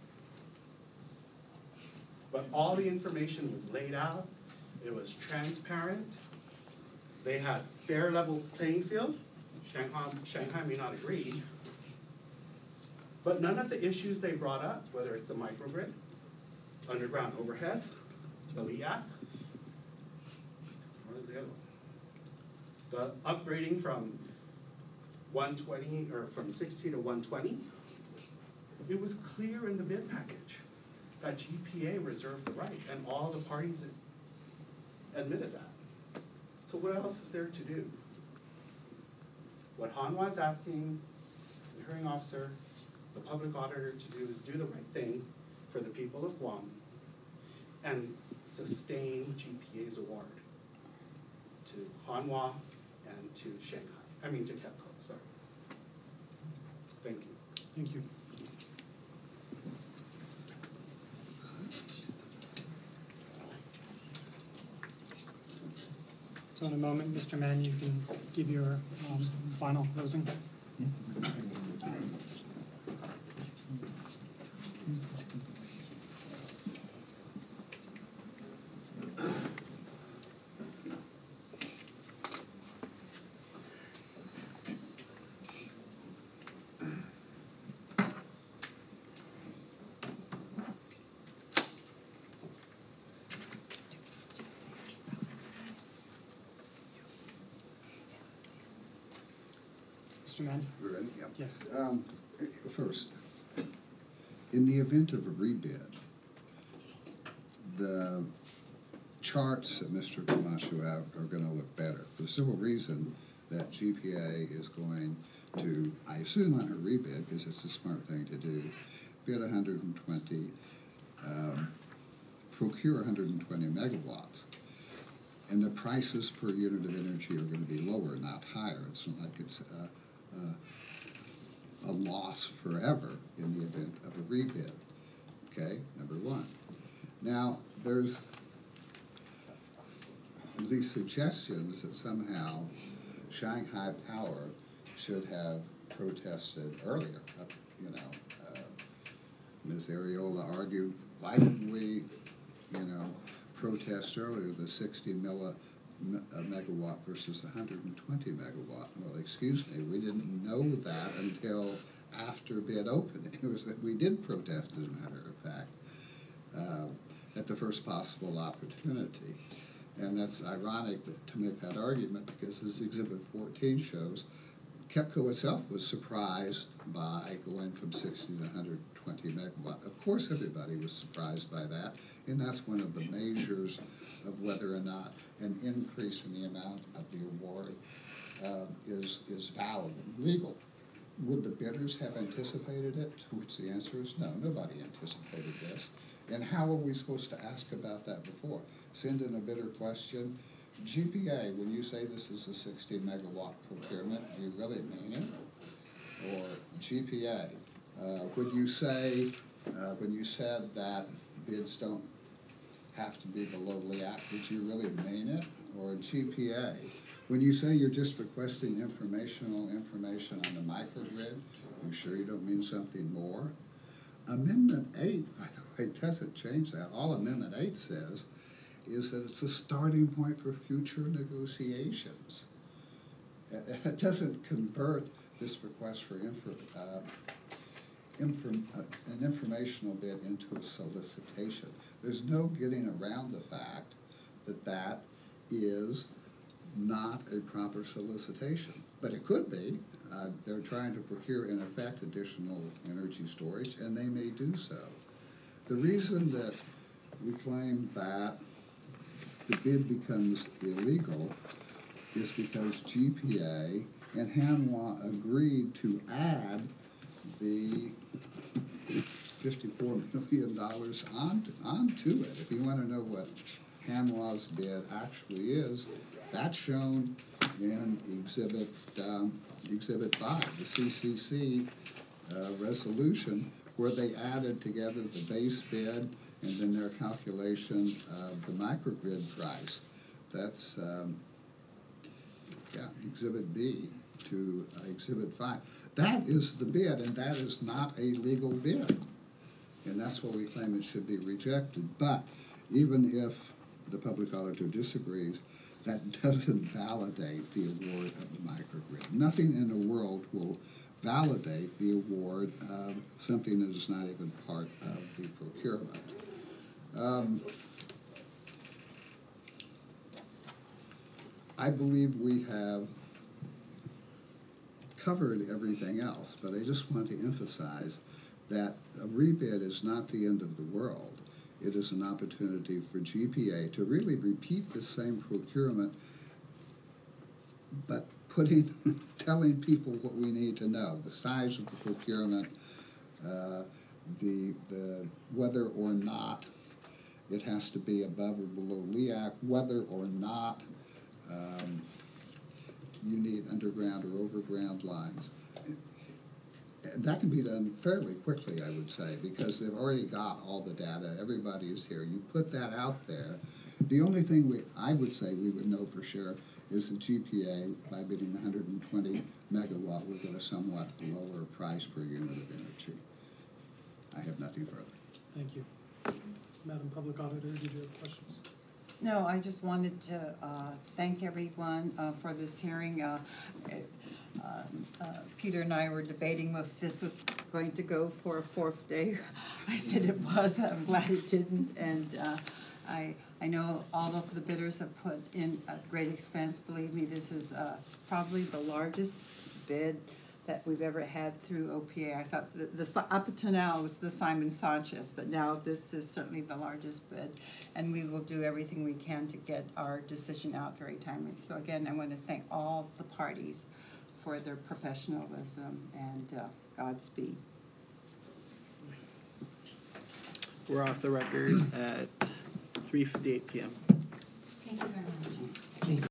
But all the information was laid out, it was transparent, they had fair level playing field. Shanghai may not agree, but none of the issues they brought up, whether it's the microgrid, underground overhead, the LEAC, what is the other one? The upgrading from 120, or from 60 to 120, it was clear in the bid package that GPA reserved the right, and all the parties admitted that. So what else is there to do? What Hanwha is asking the hearing officer, the public auditor to do is do the right thing for the people of Guam and sustain GPA's award to Hanwha and to Shanghai, to KEPCO, sorry. Thank you. Thank you. So in a moment, Mr. Mann, you can give your final closing. Mr. Mann? We're ready? Yep. Yes. First, in the event of a rebid, the charts that Mr. Camacho have are going to look better for the simple reason that GPA is going to, I assume on her rebid, because it's a smart thing to do, bid 120, procure 120 megawatts. And the prices per unit of energy are going to be lower, not higher. It's not like it's a loss forever in the event of a rebid. Okay, number one. Now, there's these suggestions that somehow Shanghai Power should have protested earlier. Ms. Areola argued, why didn't we, protest earlier the 60 megawatt versus the 120 megawatt? Well, excuse me, we didn't know that until after bid opening. It was that we did protest, as a matter of fact, at the first possible opportunity. And that's ironic to make that argument because, as Exhibit 14 shows, KEPCO itself was surprised by going from 60 to 120 megawatt. Of course, everybody was surprised by that, and that's one of the measures of whether or not an increase in the amount of the award is valid and legal. Would the bidders have anticipated it? To which the answer is no, nobody anticipated this. And how are we supposed to ask about that before? Send in a bidder question. GPA, when you say this is a 60 megawatt procurement, do you really mean it? Or GPA, when you said that bids don't have to be below LEAC, did you really mean it? Or GPA, when you say you're just requesting information on the microgrid, you sure you don't mean something more? Amendment 8, by the way, doesn't change that. All Amendment 8 says is that it's a starting point for future negotiations. It doesn't convert this request for an informational bid into a solicitation. There's no getting around the fact that that is not a proper solicitation. But it could be. They're trying to procure, in effect, additional energy storage, and they may do so. The reason that we claim that the bid becomes illegal is because GPA and Hanwha agreed to add the $54 million onto it. If you want to know what Hanwha's bid actually is, that's shown in Exhibit 5, the CCC resolution, where they added together the base bid and then their calculation of the microgrid price. That's, Exhibit B to Exhibit 5. That is the bid, and that is not a legal bid. And that's why we claim it should be rejected. But even if the public auditor disagrees, that doesn't validate the award of the microgrid. Nothing in the world will validate the award of something that is not even part of the procurement. I believe we have covered everything else, but I just want to emphasize that a rebid is not the end of the world. It is an opportunity for GPA to really repeat the same procurement, but telling people what we need to know: the size of the procurement, the whether or not it has to be above or below LEAC, whether or not you need underground or overground lines. That can be done fairly quickly, I would say, because they've already got all the data. Everybody is here. You put that out there. The only thing I would say we would know for sure is the GPA, by bidding 120 megawatt, will get a somewhat lower price per unit of energy. I have nothing further. Thank you. Madam Public Auditor, did you have questions? No, I just wanted to thank everyone for this hearing. Peter and I were debating if this was going to go for a fourth day. I said it was. I'm glad it didn't. And I know all of the bidders have put in a great expense. Believe me, this is probably the largest bid that we've ever had through OPA. I thought up until now it was the Simon Sanchez, but now this is certainly the largest bid, and we will do everything we can to get our decision out very timely. So again, I want to thank all the parties for their professionalism and Godspeed. We're off the record at 3:58 p.m. Thank you very much.